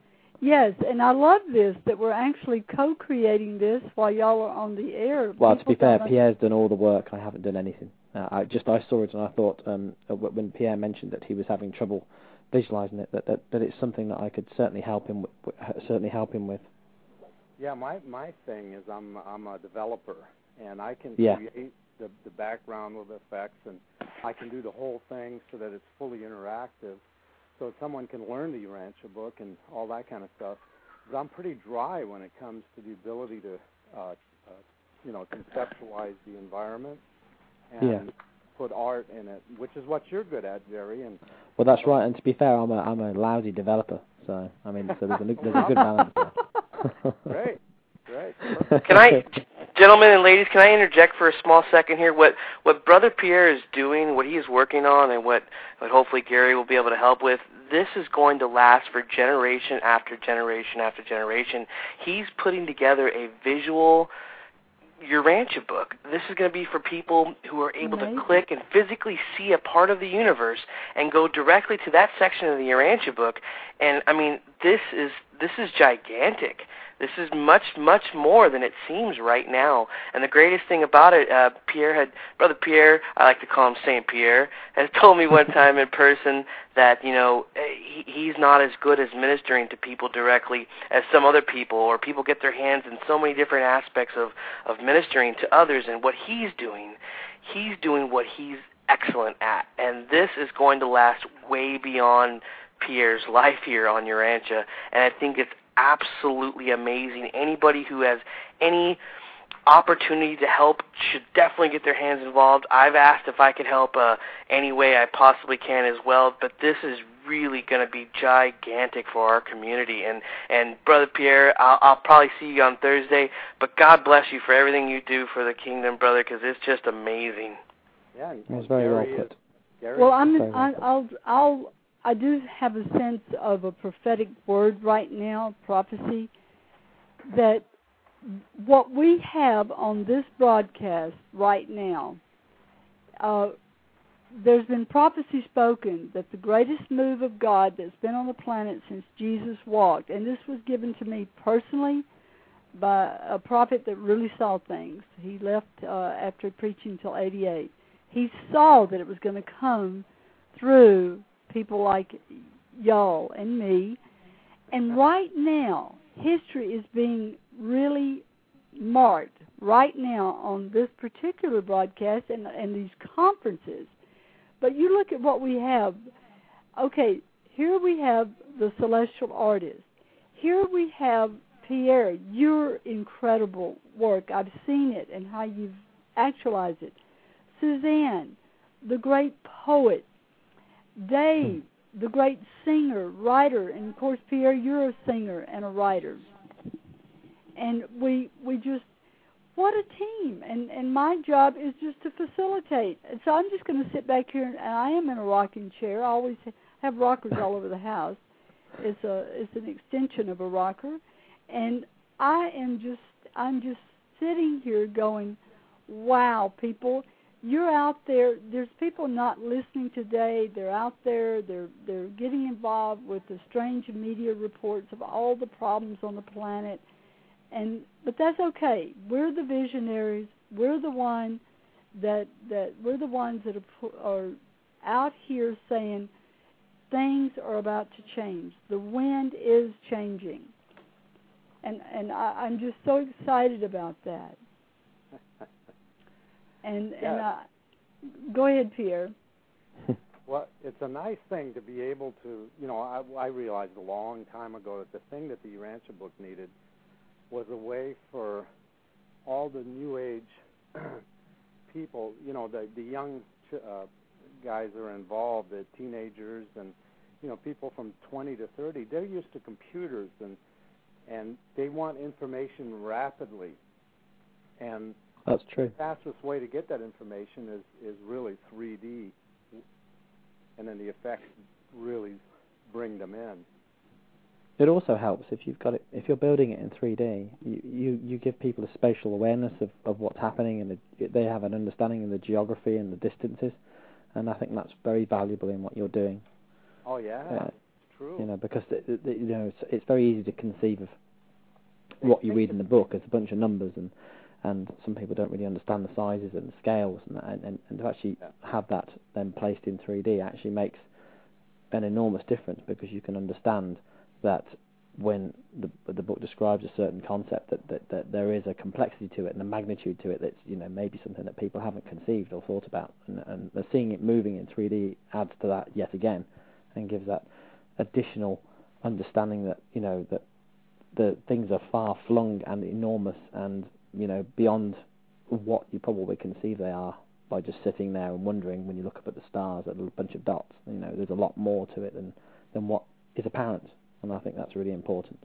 Speaker 1: Yes, and I love this, that we're actually co-creating this while y'all are on the air.
Speaker 2: Well,
Speaker 1: People
Speaker 2: to be fair,
Speaker 1: don't
Speaker 2: Pierre's done all the work. I haven't done anything. Uh, I just I saw it and I thought um, uh, when Pierre mentioned that he was having trouble visualizing it, that, that that it's something that I could certainly help him with, certainly help him with.
Speaker 7: Yeah, my my thing is I'm I'm a developer, and I can
Speaker 2: Yeah.
Speaker 7: create the the background with effects, and I can do the whole thing so that it's fully interactive, so someone can learn the Urantia book and all that kind of stuff. But I'm pretty dry when it comes to the ability to, uh, uh, you know, conceptualize the environment and
Speaker 2: Yeah.
Speaker 7: put art in it, which is what you're good at, Jerry. And
Speaker 2: Well, that's right. And to be fair, I'm a I'm a lousy developer. So I mean, so there's a there's a good balance there.
Speaker 7: Great, great.
Speaker 6: Can I, gentlemen and ladies, can I interject for a small second here? What what Brother Pierre is doing, what he is working on, and what, what hopefully Gary will be able to help with, this is going to last for generation after generation after generation. He's putting together a visual Urantia book. This is going to be for people who are able
Speaker 1: Amazing.
Speaker 6: to click and physically see a part of the universe and go directly to that section of the Urantia book. And I mean, this is this is gigantic. This is much, much more than it seems right now. And the greatest thing about it, uh, Pierre had, Brother Pierre, I like to call him Saint Pierre, has told me one time in person that, you know, he, he's not as good as ministering to people directly as some other people, or people get their hands in so many different aspects of, of ministering to others. And what he's doing, he's doing what he's excellent at. And this is going to last way beyond Pierre's life here on Urantia. And I think it's absolutely amazing. Anybody who has any opportunity to help should definitely get their hands involved. I've asked if I could help uh, any way I possibly can as well, but this is really going to be gigantic for our community. And, and Brother Pierre, I'll, I'll probably see you on Thursday, but God bless you for everything you do for the kingdom, brother, because it's just amazing.
Speaker 7: Yeah, and,
Speaker 2: It was very
Speaker 7: Gary
Speaker 2: well put.
Speaker 7: Is, Gary
Speaker 1: Well,
Speaker 7: is
Speaker 1: I'm.
Speaker 2: Very well
Speaker 1: I,
Speaker 2: put.
Speaker 1: I'll. I'll. I do have a sense of a prophetic word right now, prophecy, that what we have on this broadcast right now, uh, there's been prophecy spoken that the greatest move of God that's been on the planet since Jesus walked, and this was given to me personally by a prophet that really saw things. He left uh, after preaching until eighty-eight. He saw that it was going to come through people like y'all and me. And right now, history is being really marked right now on this particular broadcast and, and these conferences. But you look at what we have. Okay, here we have the celestial artist. Here we have Pierre, your incredible work. I've seen it and how you've actualized it. Suzanne, the great poet. Dave, the great singer, writer, and of course, Pierre, you're a singer and a writer. And we we just, what a team. And, and my job is just to facilitate. And so I'm just going to sit back here, and I am in a rocking chair. I always have rockers all over the house. It's a it's an extension of a rocker. And I am just, I'm just sitting here going, wow, people, you're out there. There's people not listening today. They're out there. They're they're getting involved with the strange media reports of all the problems on the planet, and but that's okay. We're the visionaries. We're the one that that we're the ones that are, are out here saying things are about to change. The wind is changing, and and I, I'm just so excited about that. And
Speaker 7: yes.
Speaker 1: and uh, go ahead, Pierre.
Speaker 7: Well, it's a nice thing to be able to, you know, I, I realized a long time ago that the thing that the Urantia book needed was a way for all the New Age people, you know, the the young uh, guys that are involved, the teenagers and, you know, people from twenty to thirty, they're used to computers and and they want information rapidly. And
Speaker 2: that's true.
Speaker 7: The fastest way to get that information is, is really three D, and then the effects really bring them in.
Speaker 2: It also helps if you've got it. If you're building it in three D, you you, you give people a spatial awareness of, of what's happening, and the, they have an understanding of the geography and the distances, and I think that's very valuable in what you're doing.
Speaker 7: Oh yeah,
Speaker 2: uh,
Speaker 7: it's true.
Speaker 2: You know, because the, the, you know it's, it's very easy to conceive of what you read in the book as a bunch of numbers, and and some people don't really understand the sizes and the scales, and and, and, and to actually
Speaker 7: yeah.
Speaker 2: have that then placed in three D actually makes an enormous difference, because you can understand that when the the book describes a certain concept, that, that, that there is a complexity to it and a magnitude to it that's, you know, maybe something that people haven't conceived or thought about, and, and seeing it moving in three D adds to that yet again, and gives that additional understanding that, you know, that the things are far flung and enormous and, you know, beyond what you probably conceive they are by just sitting there and wondering when you look up at the stars at a bunch of dots. You know, there's a lot more to it than than what is apparent, and I think that's really important.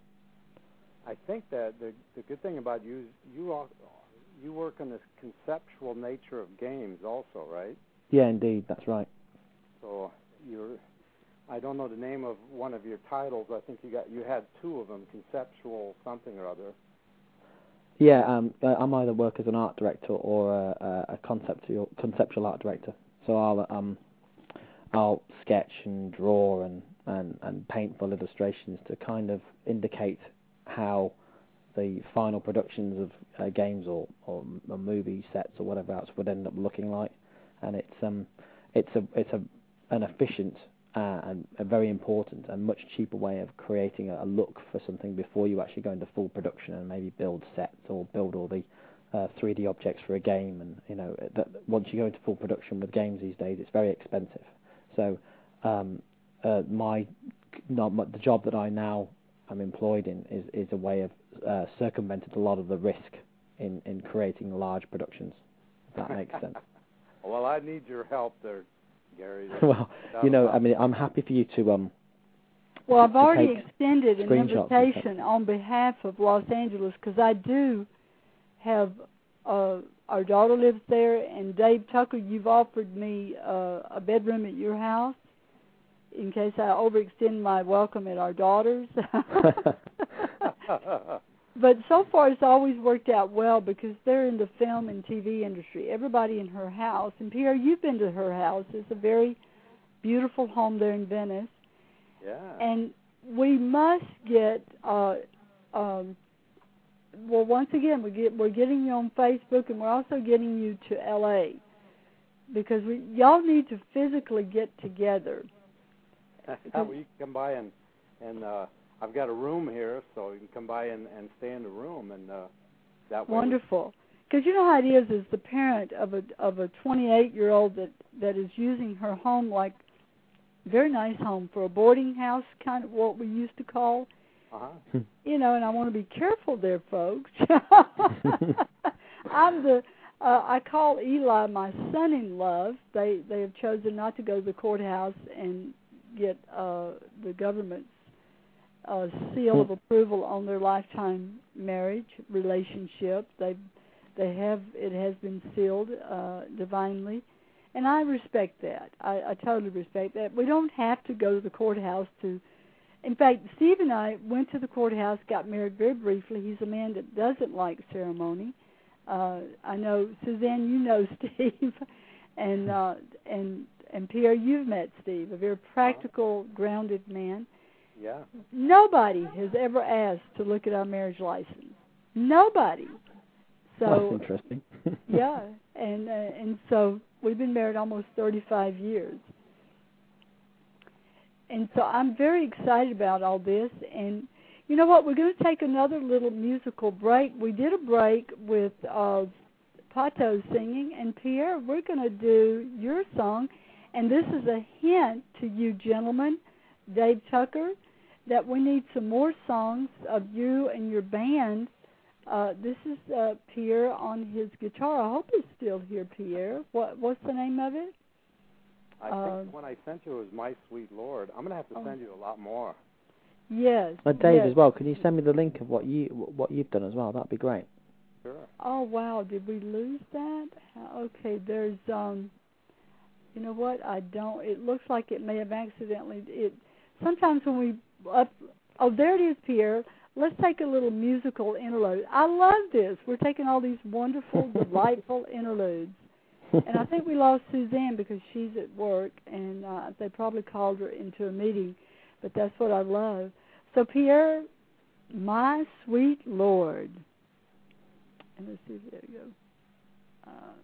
Speaker 7: I think that the the good thing about you, you are, you work on this conceptual nature of games also, right?
Speaker 2: Yeah, indeed, that's right.
Speaker 7: So you're, I don't know the name of one of your titles. I think you got you had two of them, conceptual something or other.
Speaker 2: Yeah, um, I'm either work as an art director or a, a conceptual conceptual art director. So I'll um I'll sketch and draw and, and, and paint full illustrations to kind of indicate how the final productions of uh, games or, or, or movie sets or whatever else would end up looking like. And it's um it's a it's a an efficient uh, and a very important and much cheaper way of creating a, a look for something before you actually go into full production and maybe build sets or build all the uh, three D objects for a game. And you know that once you go into full production with games these days, it's very expensive. So um, uh, my, not my the job that I now am employed in is, is a way of uh, circumventing a lot of the risk in, in creating large productions, if that makes sense.
Speaker 7: Well, I need your help there, Gary.
Speaker 2: Well, you know, I mean, I'm happy for you to... Um,
Speaker 1: well, I've
Speaker 2: to
Speaker 1: already extended an
Speaker 2: invitation
Speaker 1: invitation on behalf of Los Angeles, because I do have... Uh, our daughter lives there, and Dave Tucker, you've offered me uh, a bedroom at your house in case I overextend my welcome at our daughter's. But so far it's always worked out well, because they're in the film and T V industry. Everybody in her house, and Pierre, you've been to her house. It's a very beautiful home there in Venice.
Speaker 7: Yeah.
Speaker 1: And we must get... Uh, um, Well, once again, we get, we're getting you on Facebook, and we're also getting you to L A because we, y'all need to physically get together.
Speaker 7: Well, you can come by and and uh, I've got a room here, so you can come by and, and stay in the room, and uh, that way.
Speaker 1: Wonderful, because you know how it is as the parent of a of a twenty-eight-year-old that that is using her home like very nice home for a boarding house, kind of what we used to call.
Speaker 7: Uh-huh.
Speaker 1: You know, and I want to be careful there, folks. I'm the, uh, I call Eli my son-in-law. They they have chosen not to go to the courthouse and get uh, the government's uh, seal of approval on their lifetime marriage relationship. They they have, it has been sealed uh, divinely, and I respect that. I, I totally respect that. We don't have to go to the courthouse to in fact, Steve and I went to the courthouse, got married very briefly. He's a man that doesn't like ceremony. Uh, I know, Suzanne, you know Steve, and uh, and and Pierre, you've met Steve, a very practical, grounded man.
Speaker 7: Yeah.
Speaker 1: Nobody has ever asked to look at our marriage license. Nobody. So
Speaker 2: that's interesting.
Speaker 1: yeah, and uh, and so we've been married almost thirty-five years. And so I'm very excited about all this. And you know what? We're going to take another little musical break. We did a break with uh, Pato singing. And Pierre, we're going to do your song. And this is a hint to you gentlemen, Dave Tucker, that we need some more songs of you and your band. Uh, this is uh, Pierre on his guitar. I hope it's still here, Pierre. What, what's the name of it?
Speaker 7: I
Speaker 1: Uh,
Speaker 7: think when I sent you it was My Sweet Lord. I'm going to have to
Speaker 1: oh.
Speaker 7: send you a lot more.
Speaker 1: Yes.
Speaker 2: Uh, Dave,
Speaker 1: yes.
Speaker 2: as well, can you send me the link of what, you, what you've done as well? That'd be great.
Speaker 7: Sure.
Speaker 1: Oh, wow. Did we lose that? Okay, there's, um, you know what? I don't, it looks like it may have accidentally, it. sometimes when we, up, oh, there it is, Pierre. Let's take a little musical interlude. I love this. We're taking all these wonderful, delightful interludes. And I think we lost Suzanne because she's at work, and uh, they probably called her into a meeting. But that's what I love. So, Pierre, My Sweet Lord. And let's see if there we go. Uh,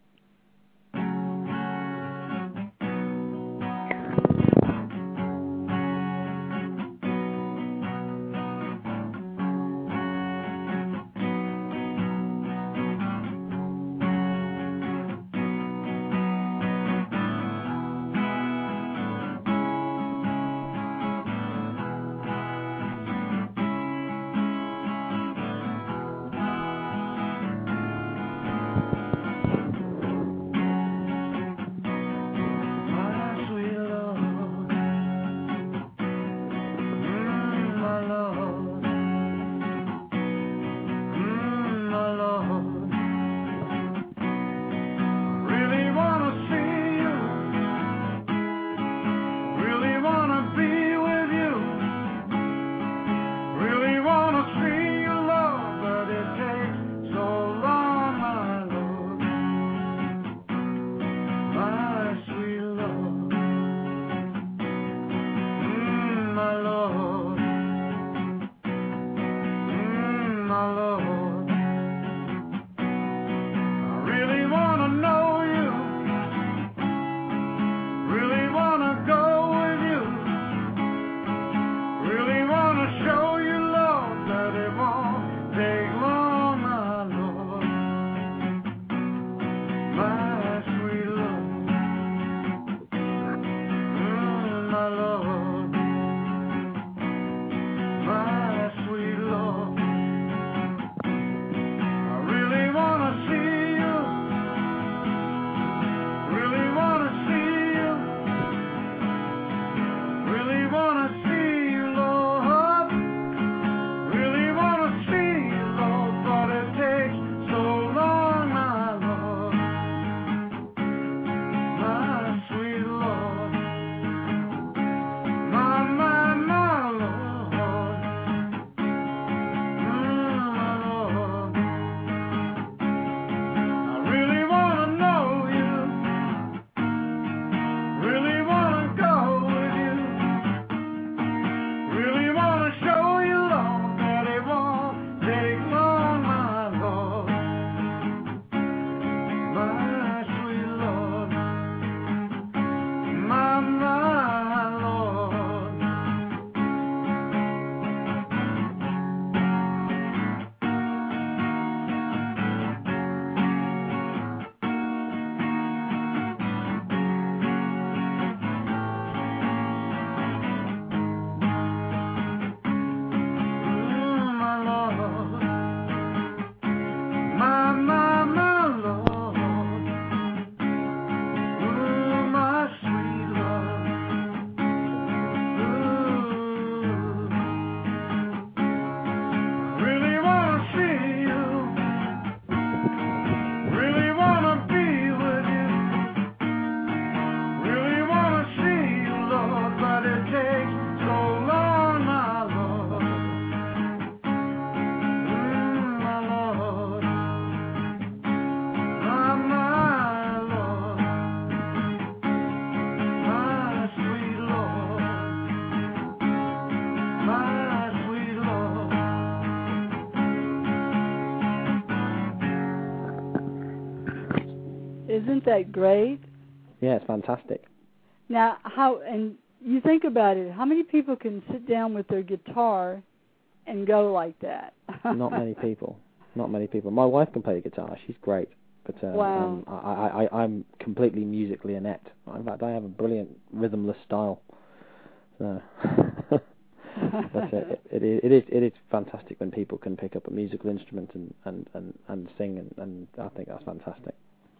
Speaker 1: Isn't that great?
Speaker 2: Yeah, it's fantastic.
Speaker 1: Now, how, and you think about it, how many people can sit down with their guitar and go like that?
Speaker 2: Not many people. Not many people. My wife can play the guitar. She's great. But um,
Speaker 1: wow.
Speaker 2: um, I, I, I'm completely musically inept. In fact, I have a brilliant rhythmless style. So, but it, it, it, it is it is fantastic when people can pick up a musical instrument and and, and, and sing, and, and I think that's fantastic.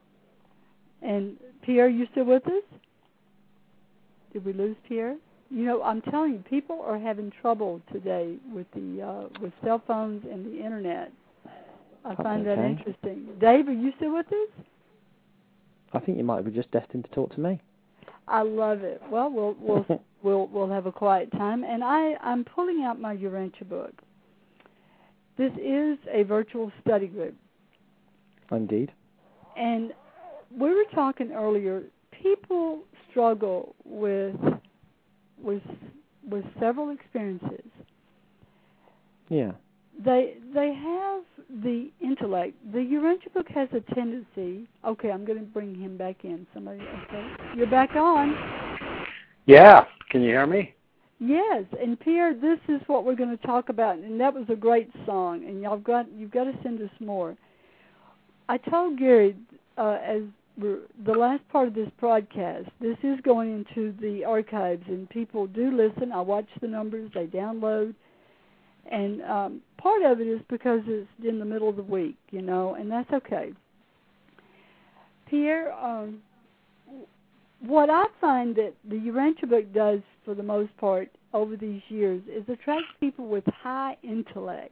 Speaker 1: And Pierre, are you still with us? Did we lose Pierre? You know, I'm telling you, people are having trouble today with the uh, with cell phones and the internet. I
Speaker 2: That's
Speaker 1: find
Speaker 2: okay.
Speaker 1: that interesting. Dave, are you still with us?
Speaker 2: I think you might be just destined to talk to me.
Speaker 1: I love it. Well, we'll we'll we'll, we'll have a quiet time, and I I'm pulling out my Urantia book. This is a virtual study group.
Speaker 2: Indeed.
Speaker 1: And we were talking earlier. People struggle with with with several experiences.
Speaker 2: Yeah.
Speaker 1: They they have the intellect. The Urantia book has a tendency. Okay, I'm going to bring him back in. Somebody, okay, you're back on.
Speaker 7: Yeah, can you hear me?
Speaker 1: Yes, and Pierre, this is what we're going to talk about, and that was a great song. And y'all got you've got to send us more. I told Gary uh, as we're, the last part of this broadcast, this is going into the archives, and people do listen. I watch the numbers; they download. And um, part of it is because it's in the middle of the week, you know, and that's okay. Pierre, um, what I find that the Urantia book does for the most part over these years is attract people with high intellect.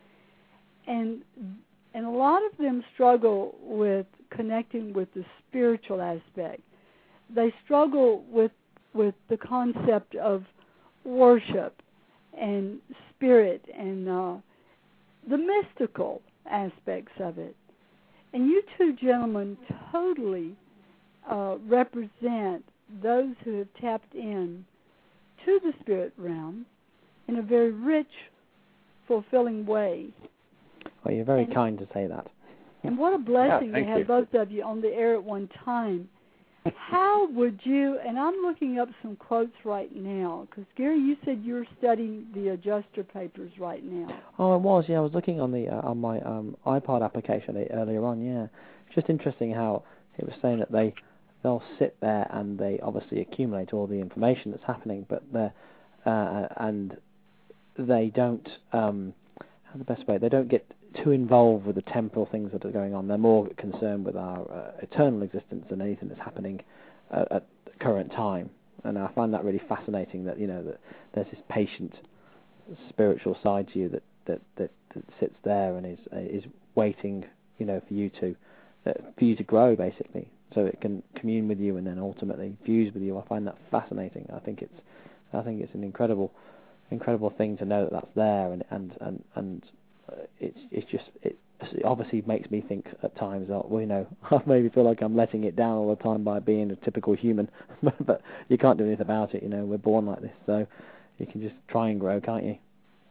Speaker 1: And and a lot of them struggle with connecting with the spiritual aspect. They struggle with with the concept of worship and spirit and uh, the mystical aspects of it. And you two gentlemen totally uh, represent those who have tapped in to the spirit realm in a very rich, fulfilling way.
Speaker 2: Well, you're very
Speaker 1: and,
Speaker 2: kind to say that.
Speaker 1: And what a blessing
Speaker 7: yeah,
Speaker 1: to have
Speaker 7: you.
Speaker 1: both of you on the air at one time. How would you, and I'm looking up some quotes right now, because Gary, you said you're studying the adjuster papers right now.
Speaker 2: Oh, it was, yeah. I was looking on the uh, on my um, iPod application earlier on, yeah. It's just interesting how it was saying that they, they'll sit there and they obviously accumulate all the information that's happening, but they're, uh, and they don't, um, how's the best way, they don't get too involved with the temporal things that are going on. They're more concerned with our uh, eternal existence than anything that's happening uh, at the current time. And I find that really fascinating. That you know that there's this patient spiritual side to you that that, that, that sits there and is uh, is waiting, you know, for you to uh, for you to grow, basically, so it can commune with you and then ultimately fuse with you. I find that fascinating. I think it's I think it's an incredible incredible thing to know that that's there, and and and and. Uh, it's it's just it obviously makes me think at times that, well, you know, I maybe feel like I'm letting it down all the time by being a typical human, but you can't do anything about it. You know, we're born like this, so you can just try and grow, can't you?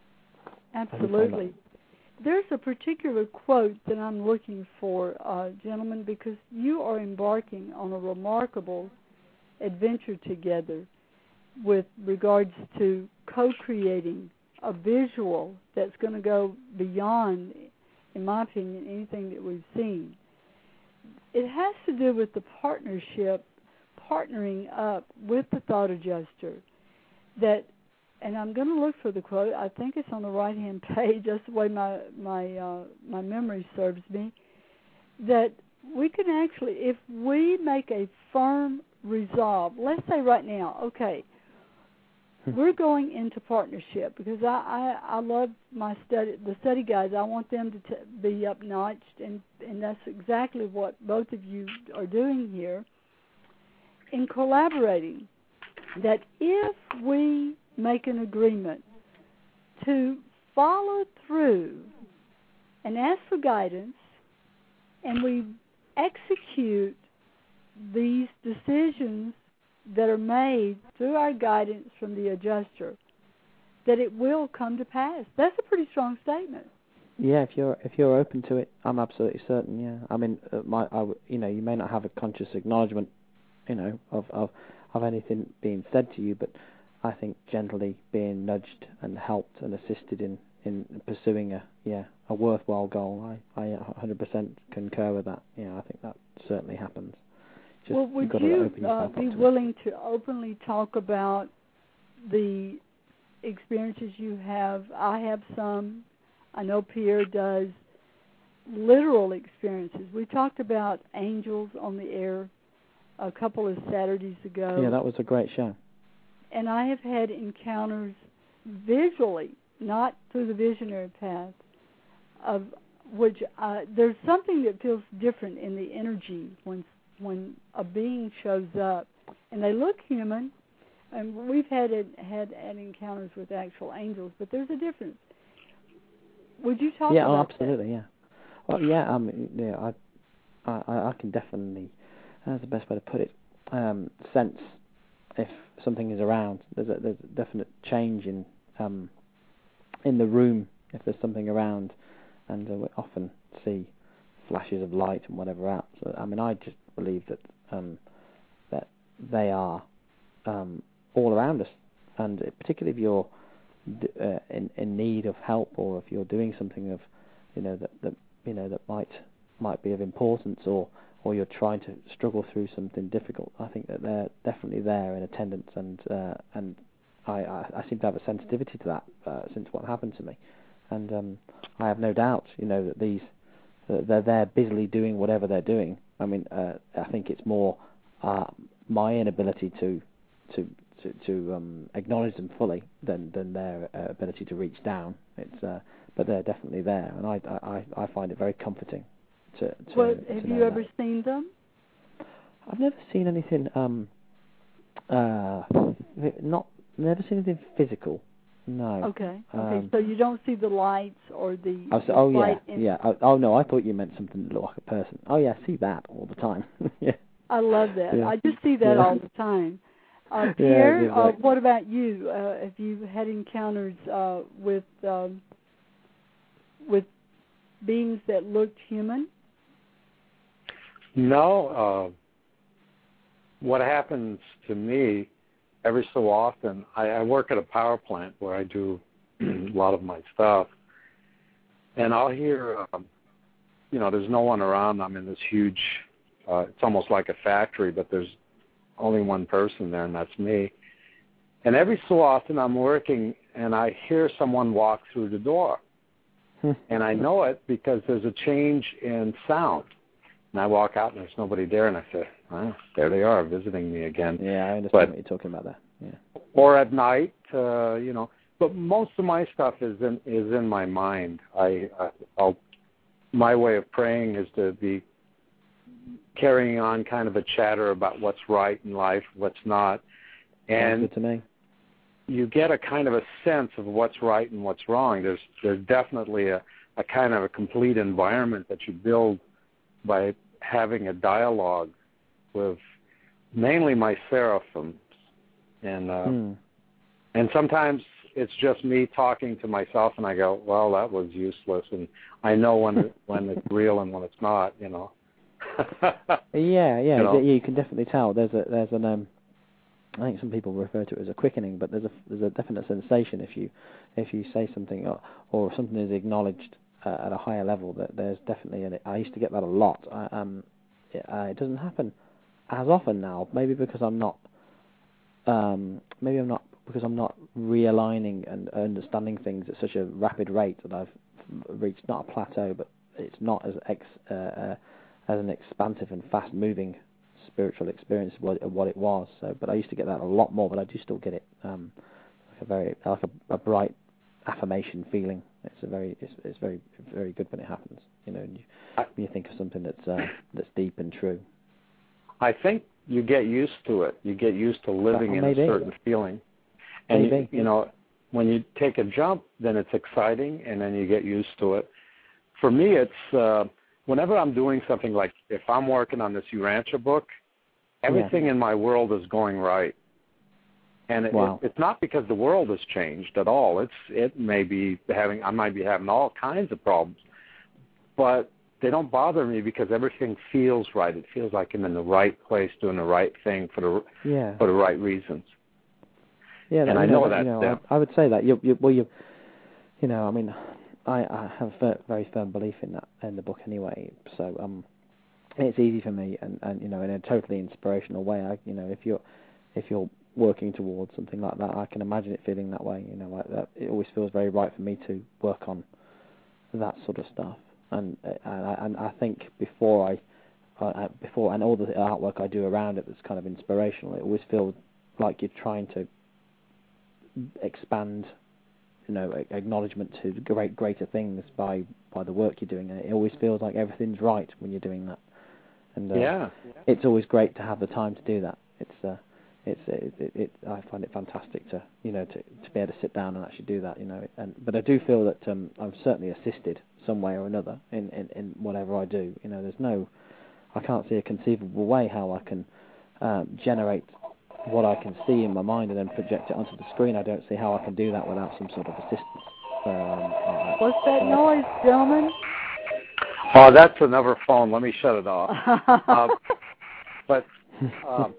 Speaker 1: Absolutely. There's a particular quote that I'm looking for, uh, gentlemen, because you are embarking on a remarkable adventure together with regards to co-creating a visual that's going to go beyond, in my opinion, anything that we've seen. It has to do with the partnership, partnering up with the thought adjuster. That, and I'm going to look for the quote. I think it's on the right-hand page. That's the way my my uh, my memory serves me. That we can actually, if we make a firm resolve. Let's say right now, okay. We're going into partnership because I, I, I love my study, the study guides. I want them to t- be up-notched, and, and that's exactly what both of you are doing here in collaborating, that if we make an agreement to follow through and ask for guidance, and we execute these decisions that are made through our guidance from the adjuster, that it will come to pass. That's a pretty strong statement.
Speaker 2: Yeah, if you're if you're open to it, I'm absolutely certain. Yeah, I mean, uh, my I, you know, you may not have a conscious acknowledgement, you know, of of of anything being said to you, but I think gently being nudged and helped and assisted in, in pursuing a yeah a worthwhile goal. I I one hundred percent concur with that. Yeah, I think that certainly happens. Just,
Speaker 1: well, would you uh, be willing to openly talk about the experiences you have? I have some. I know Pierre does literal experiences. We talked about angels on the air a couple of Saturdays ago.
Speaker 2: Yeah, that was a great show.
Speaker 1: And I have had encounters visually, not through the visionary path, of which uh, there's something that feels different in the energy when when a being shows up, and they look human. And we've had it, had had encounters with actual angels, but there's a difference. Would you talk
Speaker 2: yeah,
Speaker 1: about
Speaker 2: oh, absolutely,
Speaker 1: that?
Speaker 2: yeah. Well, yeah, um, yeah, I, I, I can definitely. That's the best way to put it. Um, sense if something is around. There's a, there's a definite change in um, in the room if there's something around, and uh, we often see flashes of light and whatever else. So, I mean, I just believe that um, that they are um, all around us, and particularly if you're Uh, in in need of help, or if you're doing something of, you know, that, that you know that might might be of importance, or or you're trying to struggle through something difficult, I think that they're definitely there in attendance, and uh, and I, I I seem to have a sensitivity to that uh, since what happened to me, and um, I have no doubt, you know, that these uh, they're there busily doing whatever they're doing. I mean, uh, I think it's more uh, my inability to to to, to um, acknowledge them fully than than their uh, ability to reach down. It's uh, but they're definitely there, and I I, I find it very comforting to. to
Speaker 1: well,
Speaker 2: to
Speaker 1: have
Speaker 2: know
Speaker 1: you ever
Speaker 2: that.
Speaker 1: seen them?
Speaker 2: I've never seen anything. Um, uh, not never seen anything physical. No.
Speaker 1: Okay. Okay.
Speaker 2: Um,
Speaker 1: so you don't see the lights or the.
Speaker 2: Oh, so,
Speaker 1: the
Speaker 2: oh yeah,
Speaker 1: light in
Speaker 2: yeah. Oh, oh no, I thought you meant something that looked like a person. Oh yeah, I see that all the time. yeah.
Speaker 1: I love that.
Speaker 2: Yeah.
Speaker 1: I just see that
Speaker 2: Yeah.
Speaker 1: all the time. Uh, Pierre,
Speaker 2: yeah,
Speaker 1: uh, what about you? Uh, have you had encounters uh, with um, with beings that looked human?
Speaker 7: No. Uh, what happens to me every so often, I, I work at a power plant where I do a lot of my stuff, and I'll hear, um, you know, there's no one around. I'm in this huge, uh, it's almost like a factory, but there's only one person there, and that's me. And every so often I'm working, and I hear someone walk through the door. And I know it because there's a change in sound. And I walk out, and there's nobody there, and I say, oh, there they are, visiting me again.
Speaker 2: Yeah, I understand
Speaker 7: but,
Speaker 2: what you're talking about there. Yeah.
Speaker 7: Or at night, uh, you know. But most of my stuff is in is in my mind. I, I I'll, my way of praying is to be carrying on kind of a chatter about what's right in life, what's not. And
Speaker 2: good to me.
Speaker 7: You get a kind of a sense of what's right and what's wrong. There's there's definitely a, a kind of a complete environment that you build by having a dialogue with mainly my seraphims. And uh,
Speaker 2: hmm.
Speaker 7: and sometimes it's just me talking to myself, and I go, well, that was useless. And I know when it, when it's real and when it's not, you know.
Speaker 2: yeah, yeah,
Speaker 7: you know?
Speaker 2: you can definitely tell. There's a there's an um, I think some people refer to it as a quickening, but there's a there's a definite sensation if you if you say something or, or something is acknowledged uh, at a higher level. That there's definitely an, I used to get that a lot. I, um, it, uh, it doesn't happen as often now. Maybe because I'm not um, maybe I'm not because I'm not realigning and understanding things at such a rapid rate that I've reached not a plateau, but it's not as ex, uh, uh, as an expansive and fast-moving spiritual experience of what, of what it was. So, but I used to get that a lot more, but I do still get it um, like a very like a, a bright affirmation feeling. It's a very it's, it's very very good when it happens. You know, when you, when you think of something that's uh, that's deep and true.
Speaker 7: I think you get used to it. You get used to living in a certain feeling. And, you, you know, when you take a jump, then it's exciting, and then you get used to it. For me, it's uh, whenever I'm doing something like if I'm working on this Urantia book, everything yeah. in my world is going right. And it,
Speaker 2: wow.
Speaker 7: it, it's not because the world has changed at all. It's it may be having I might be having all kinds of problems, but they don't bother me because everything feels right. It feels like I'm in the right place, doing the right thing for the
Speaker 2: yeah.
Speaker 7: for the right reasons.
Speaker 2: Yeah,
Speaker 7: and
Speaker 2: that,
Speaker 7: I know,
Speaker 2: know
Speaker 7: that.
Speaker 2: You know, I, I would say that you, you, well, you, you know, I mean, I, I have a very firm belief in that in the book anyway. So, um, it's easy for me, and, and you know, in a totally inspirational way. I, you know, if you're, if you're working towards something like that, I can imagine it feeling that way. You know, like that. It always feels very right for me to work on that sort of stuff. And and I, and I think before I, uh, before and all the artwork I do around it that's kind of inspirational, it always feels like you're trying to expand, you know, acknowledgement to great greater things by by the work you're doing, and it always feels like everything's right when you're doing that. And uh,
Speaker 7: yeah,
Speaker 2: it's always great to have the time to do that. It's uh, it's it, it, it I find it fantastic to you know to to be able to sit down and actually do that. You know, and but I do feel that um, I'm certainly assisted some way or another in, in, in whatever I do. You know, there's no, I can't see a conceivable way how I can um, generate what I can see in my mind and then project it onto the screen. I don't see how I can do that without some sort of assistance. Um, uh,
Speaker 1: What's that
Speaker 2: uh,
Speaker 1: noise, gentlemen?
Speaker 7: Oh, that's another phone. Let me shut it off. uh, but um,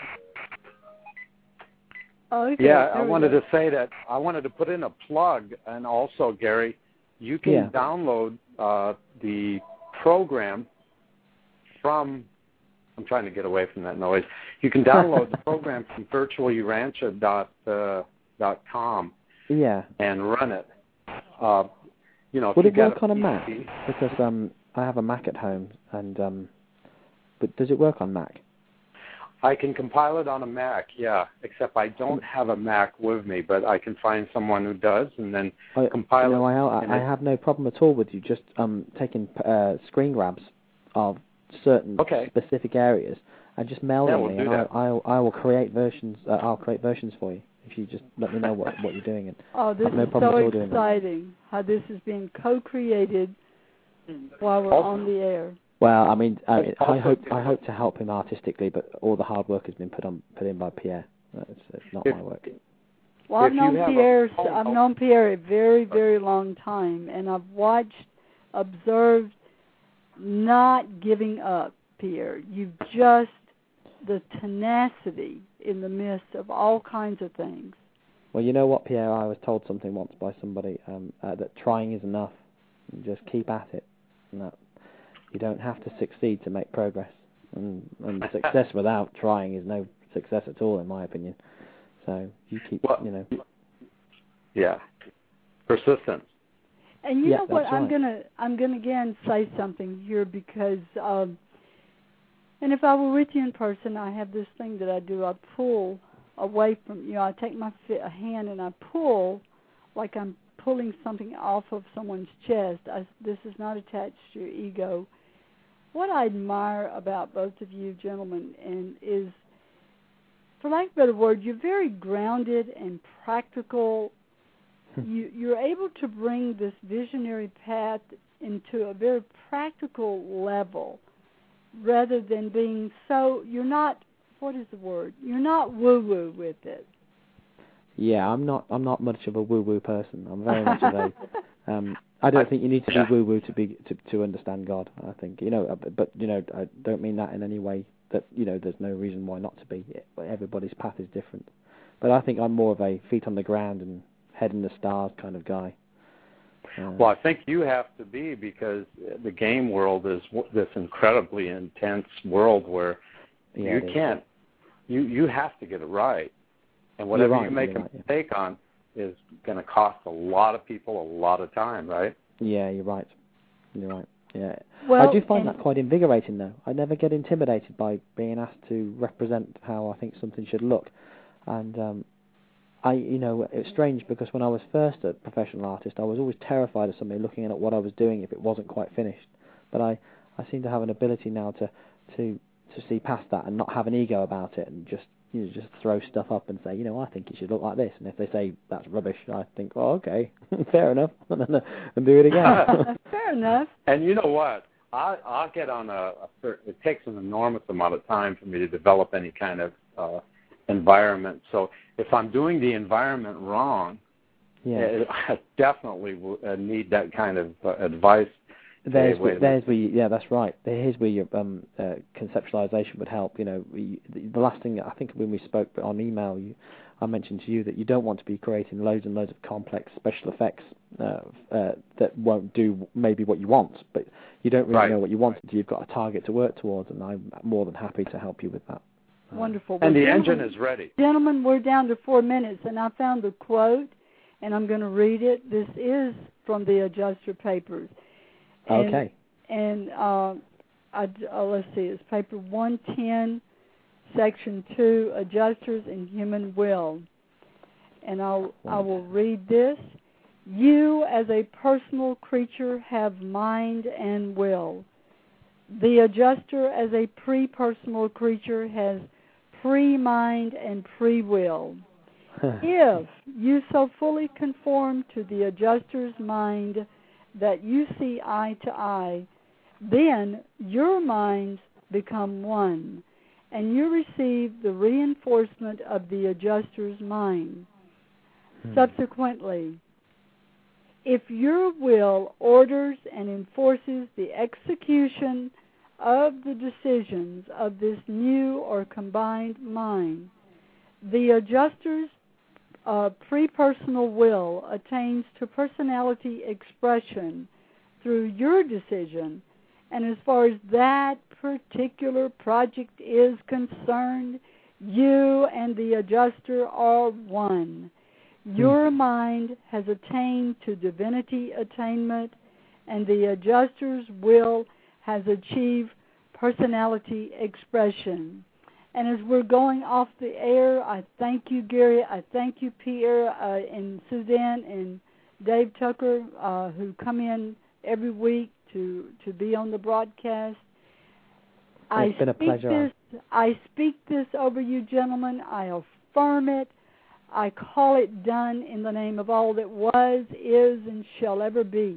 Speaker 1: okay,
Speaker 7: yeah, I
Speaker 1: we
Speaker 7: wanted
Speaker 1: go.
Speaker 7: to say that I wanted to put in a plug, and also, Gary, you can
Speaker 2: Yeah.
Speaker 7: download uh, the program from. I'm trying to get away from that noise. You can download the program from virtual urantia dot com
Speaker 2: yeah.
Speaker 7: and run it. Uh, you know, if
Speaker 2: Would
Speaker 7: you
Speaker 2: it
Speaker 7: got
Speaker 2: work on a
Speaker 7: P C,
Speaker 2: Mac? Because um, I have a Mac at home, and um, but does it work on Mac?
Speaker 7: I can compile it on a Mac, yeah, except I don't have a Mac with me, but I can find someone who does and then
Speaker 2: I,
Speaker 7: compile
Speaker 2: no,
Speaker 7: it.
Speaker 2: I, I, I have no problem at all with you just um, taking uh, screen grabs of certain
Speaker 7: okay.
Speaker 2: specific areas and just mail
Speaker 7: Yeah,
Speaker 2: them
Speaker 7: we'll
Speaker 2: me,
Speaker 7: do
Speaker 2: and
Speaker 7: that.
Speaker 2: I, I'll, I will create versions. Uh, I'll create versions for you if you just let me know what, what you're doing. And
Speaker 1: Oh, this
Speaker 2: I have no
Speaker 1: is
Speaker 2: problem
Speaker 1: so
Speaker 2: at all doing that.
Speaker 1: exciting, how this is being co-created while we're
Speaker 7: Also-
Speaker 1: on the air.
Speaker 2: Well, I mean, I, mean, I
Speaker 7: Also-
Speaker 2: hope I hope to help him artistically, but all the hard work has been put on put in by Pierre. It's, it's not
Speaker 7: If-
Speaker 2: my work.
Speaker 1: Well, I've
Speaker 7: If you
Speaker 1: known
Speaker 7: have a
Speaker 1: Pierre.
Speaker 7: phone
Speaker 1: I've
Speaker 7: call-
Speaker 1: known Pierre a very, very long time, and I've watched, observed, not giving up, Pierre. You've just the tenacity in the midst of all kinds of things.
Speaker 2: Well, you know what, Pierre? I was told something once by somebody um, uh, that trying is enough. You just keep at it. And that you don't have to succeed to make progress. And, and success without trying is no success at all, in my opinion. So you keep,
Speaker 7: Well,
Speaker 2: you know.
Speaker 7: Yeah. Persistence.
Speaker 1: And you
Speaker 2: Yeah,
Speaker 1: know what?
Speaker 2: that's
Speaker 1: I'm
Speaker 2: right.
Speaker 1: gonna I'm gonna again say something here because, um, and if I were with you in person, I have this thing that I do. I pull away from you know. I take my fi- hand and I pull like I'm pulling something off of someone's chest. I, this is not attached to your ego. What I admire about both of you gentlemen and is, for lack of a better word, you're very grounded and practical. you, you're able to bring this visionary path into a very practical level rather than being so, you're not, what is the word? You're not woo-woo with it.
Speaker 2: Yeah, I'm not. I'm not much of a woo-woo person. I'm very much of a. Um, I don't think you need to be woo-woo to be to, to understand God. I think you know, but, but you know, I don't mean that in any way that you know. There's no reason why not to be. Everybody's path is different, but I think I'm more of a feet on the ground and head in the stars kind of guy. Uh,
Speaker 7: Well, I think you have to be because the game world is w- this incredibly intense world where
Speaker 2: yeah,
Speaker 7: you
Speaker 2: it is.
Speaker 7: can't. You you have to get it right. And whatever
Speaker 2: right,
Speaker 7: you make
Speaker 2: you're
Speaker 7: a
Speaker 2: right, yeah.
Speaker 7: mistake on is going to cost a lot of people a lot of time, right?
Speaker 2: Yeah, you're right. You're right. Yeah.
Speaker 1: Well,
Speaker 2: I do find
Speaker 1: and-
Speaker 2: that quite invigorating, though. I never get intimidated by being asked to represent how I think something should look. And um, I, you know, it's strange because when I was first a professional artist, I was always terrified of somebody looking at what I was doing if it wasn't quite finished. But I, I seem to have an ability now to, to, to see past that and not have an ego about it and just. You know, just throw stuff up and say, you know, I think it should look like this. And if they say that's rubbish, I think, oh, okay, fair enough, and do it again.
Speaker 1: Fair enough.
Speaker 7: And you know what? I, I'll get on a, a certain, it takes an enormous amount of time for me to develop any kind of uh, environment. So if I'm doing the environment wrong,
Speaker 2: yeah,
Speaker 7: I definitely uh, need that kind of uh, advice.
Speaker 2: There's,
Speaker 7: hey,
Speaker 2: where, there's where you, yeah, that's right. Here's where your um, uh, conceptualization would help. You know, we, the last thing I think when we spoke on email, you, I mentioned to you that you don't want to be creating loads and loads of complex special effects uh, uh, that won't do maybe what you want, but you don't really
Speaker 7: right.
Speaker 2: know what you want until you've got a target to work towards, and I'm more than happy to help you with that.
Speaker 1: Wonderful.
Speaker 7: And
Speaker 1: well,
Speaker 7: the engine is ready.
Speaker 1: Gentlemen, we're down to four minutes, and I found the quote, and I'm going to read it. This is from the Adjuster Papers. And,
Speaker 2: okay.
Speaker 1: And uh, I, uh, let's see, it's paper one ten, section two, Adjusters and Human Will. And I'll, I will read this. You, as a personal creature, have mind and will. The adjuster, as a pre-personal creature, has pre-mind and pre-will. If you so fully conform to the adjuster's mind that you see eye to eye, then your minds become one, and you receive the reinforcement of the adjuster's mind. Hmm. Subsequently, if your will orders and enforces the execution of the decisions of this new or combined mind, the adjuster's uh, pre-personal will attains to personality expression through your decision, and as far as that particular project is concerned, you and the adjuster are one. Your mm. mind has attained to divinity attainment, and the adjuster's will has achieved personality expression. And as we're going off the air, I thank you, Gary. I thank you, Pierre, uh, and Suzanne, and Dave Tucker, uh, who come in every week to, to be on the broadcast.
Speaker 2: It's
Speaker 1: I
Speaker 2: been a
Speaker 1: speak
Speaker 2: pleasure.
Speaker 1: This, I speak this over you, gentlemen. I affirm it. I call it done in the name of all that was, is, and shall ever be.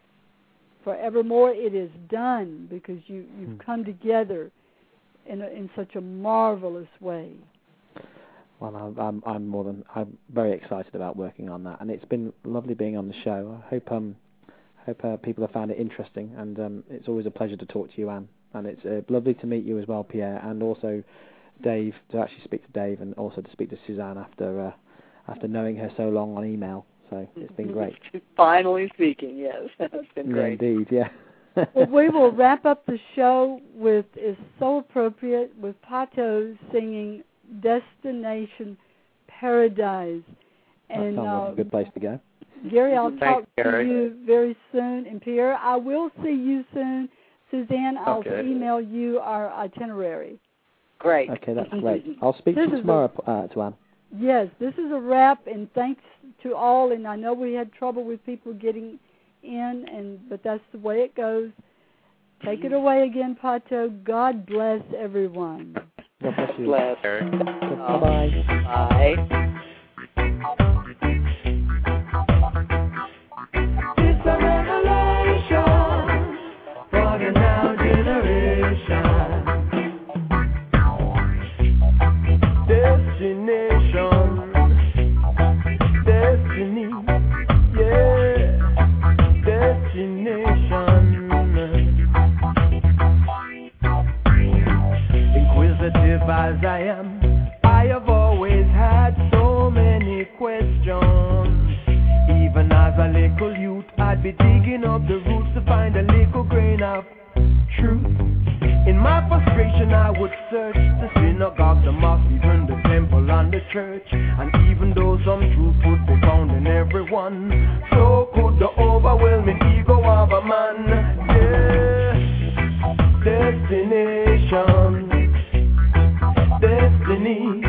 Speaker 1: Forevermore it is done, because you, you've hmm. come together in a, in such a marvelous way.
Speaker 2: Well, I'm, I'm I'm more than I'm very excited about working on that, and it's been lovely being on the show. I hope um hope uh, people have found it interesting, and um, it's always a pleasure to talk to you, Anne, and it's uh, lovely to meet you as well, Pierre, and also Dave, to actually speak to Dave, and also to speak to Suzanne after uh, after knowing her so long on email. So it's been great.
Speaker 4: Finally speaking, yes, it's been great.
Speaker 2: Yeah, indeed, yeah.
Speaker 1: Well, we will wrap up the show with, is so appropriate, with Pato singing Destination Paradise.
Speaker 2: And, that sounds uh, like a good place to go.
Speaker 1: Gary, I'll
Speaker 7: Thanks,
Speaker 1: talk
Speaker 7: Gary.
Speaker 1: to you very soon. And Pierre, I will see you soon. Suzanne, I'll
Speaker 7: okay.
Speaker 1: email you our itinerary.
Speaker 4: Great.
Speaker 2: Okay, that's great. I'll speak
Speaker 1: this
Speaker 2: to you tomorrow, a, uh, to Anne.
Speaker 1: Yes, this is a wrap, and thanks to all. And I know we had trouble with people getting in, and but that's the way it goes. Take it away again, Pato. God bless everyone.
Speaker 2: God bless you.
Speaker 4: Bless.
Speaker 2: Bye-bye.
Speaker 4: Bye.
Speaker 3: It's a revelation for the now generation. Destination, destiny, yeah, destination. Inquisitive as I am, I have always had so many questions. Even as a little youth, I'd be digging up the roots to find a little grain of truth. In my frustration, I would search the synagogue, the mosque, even the temple and the church. And even though some truth would be found in everyone, so could the overwhelming ego of a man. Yeah, destination, destiny,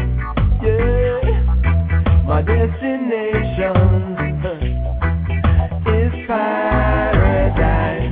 Speaker 3: yeah, my destination is paradise.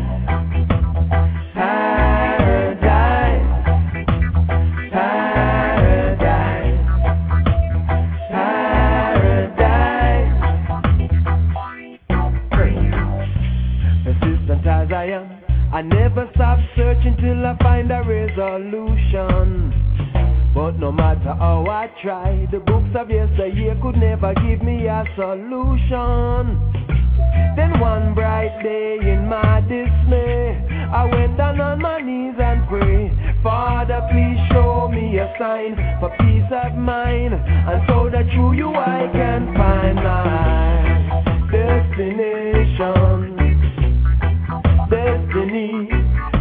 Speaker 3: As I am, I never stop searching till I find a resolution. But no matter how I try, the books of yesteryear could never give me a solution. Then one bright day in my dismay, I went down on my knees and prayed, Father, please show me a sign for peace of mind, and so that through you I can find my destination. Destiny,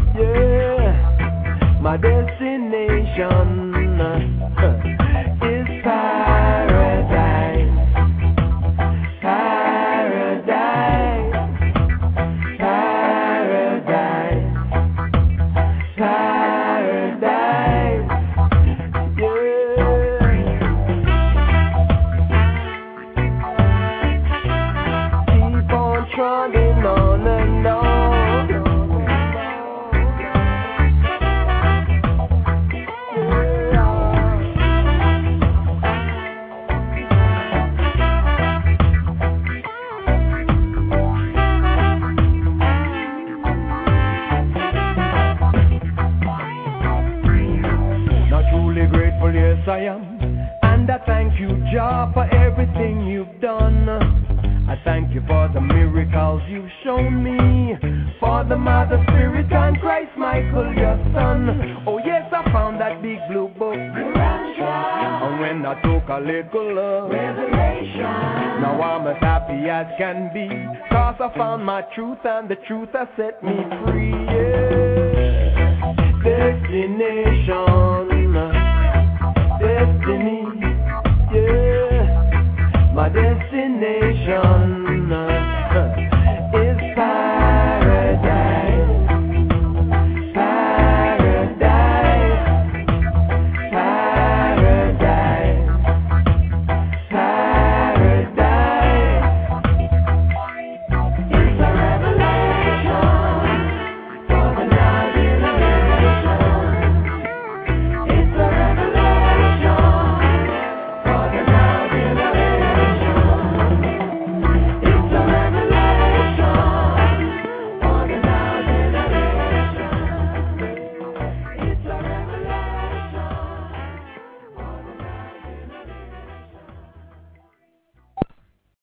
Speaker 3: yeah, my destination is paradise. Paradise, paradise, paradise, yeah. Keep on trotting on and on. Yes, I am, and I thank you, Jah, for everything you've done. I thank you for the miracles you've shown me, for the Mother Spirit and Christ Michael, your son. Oh yes, I found that big blue book, and when I took a little uh, revelation, now I'm as happy as can be, cause I found my truth and the truth has set me free. Yeah. Destination, destiny, yeah, my destination.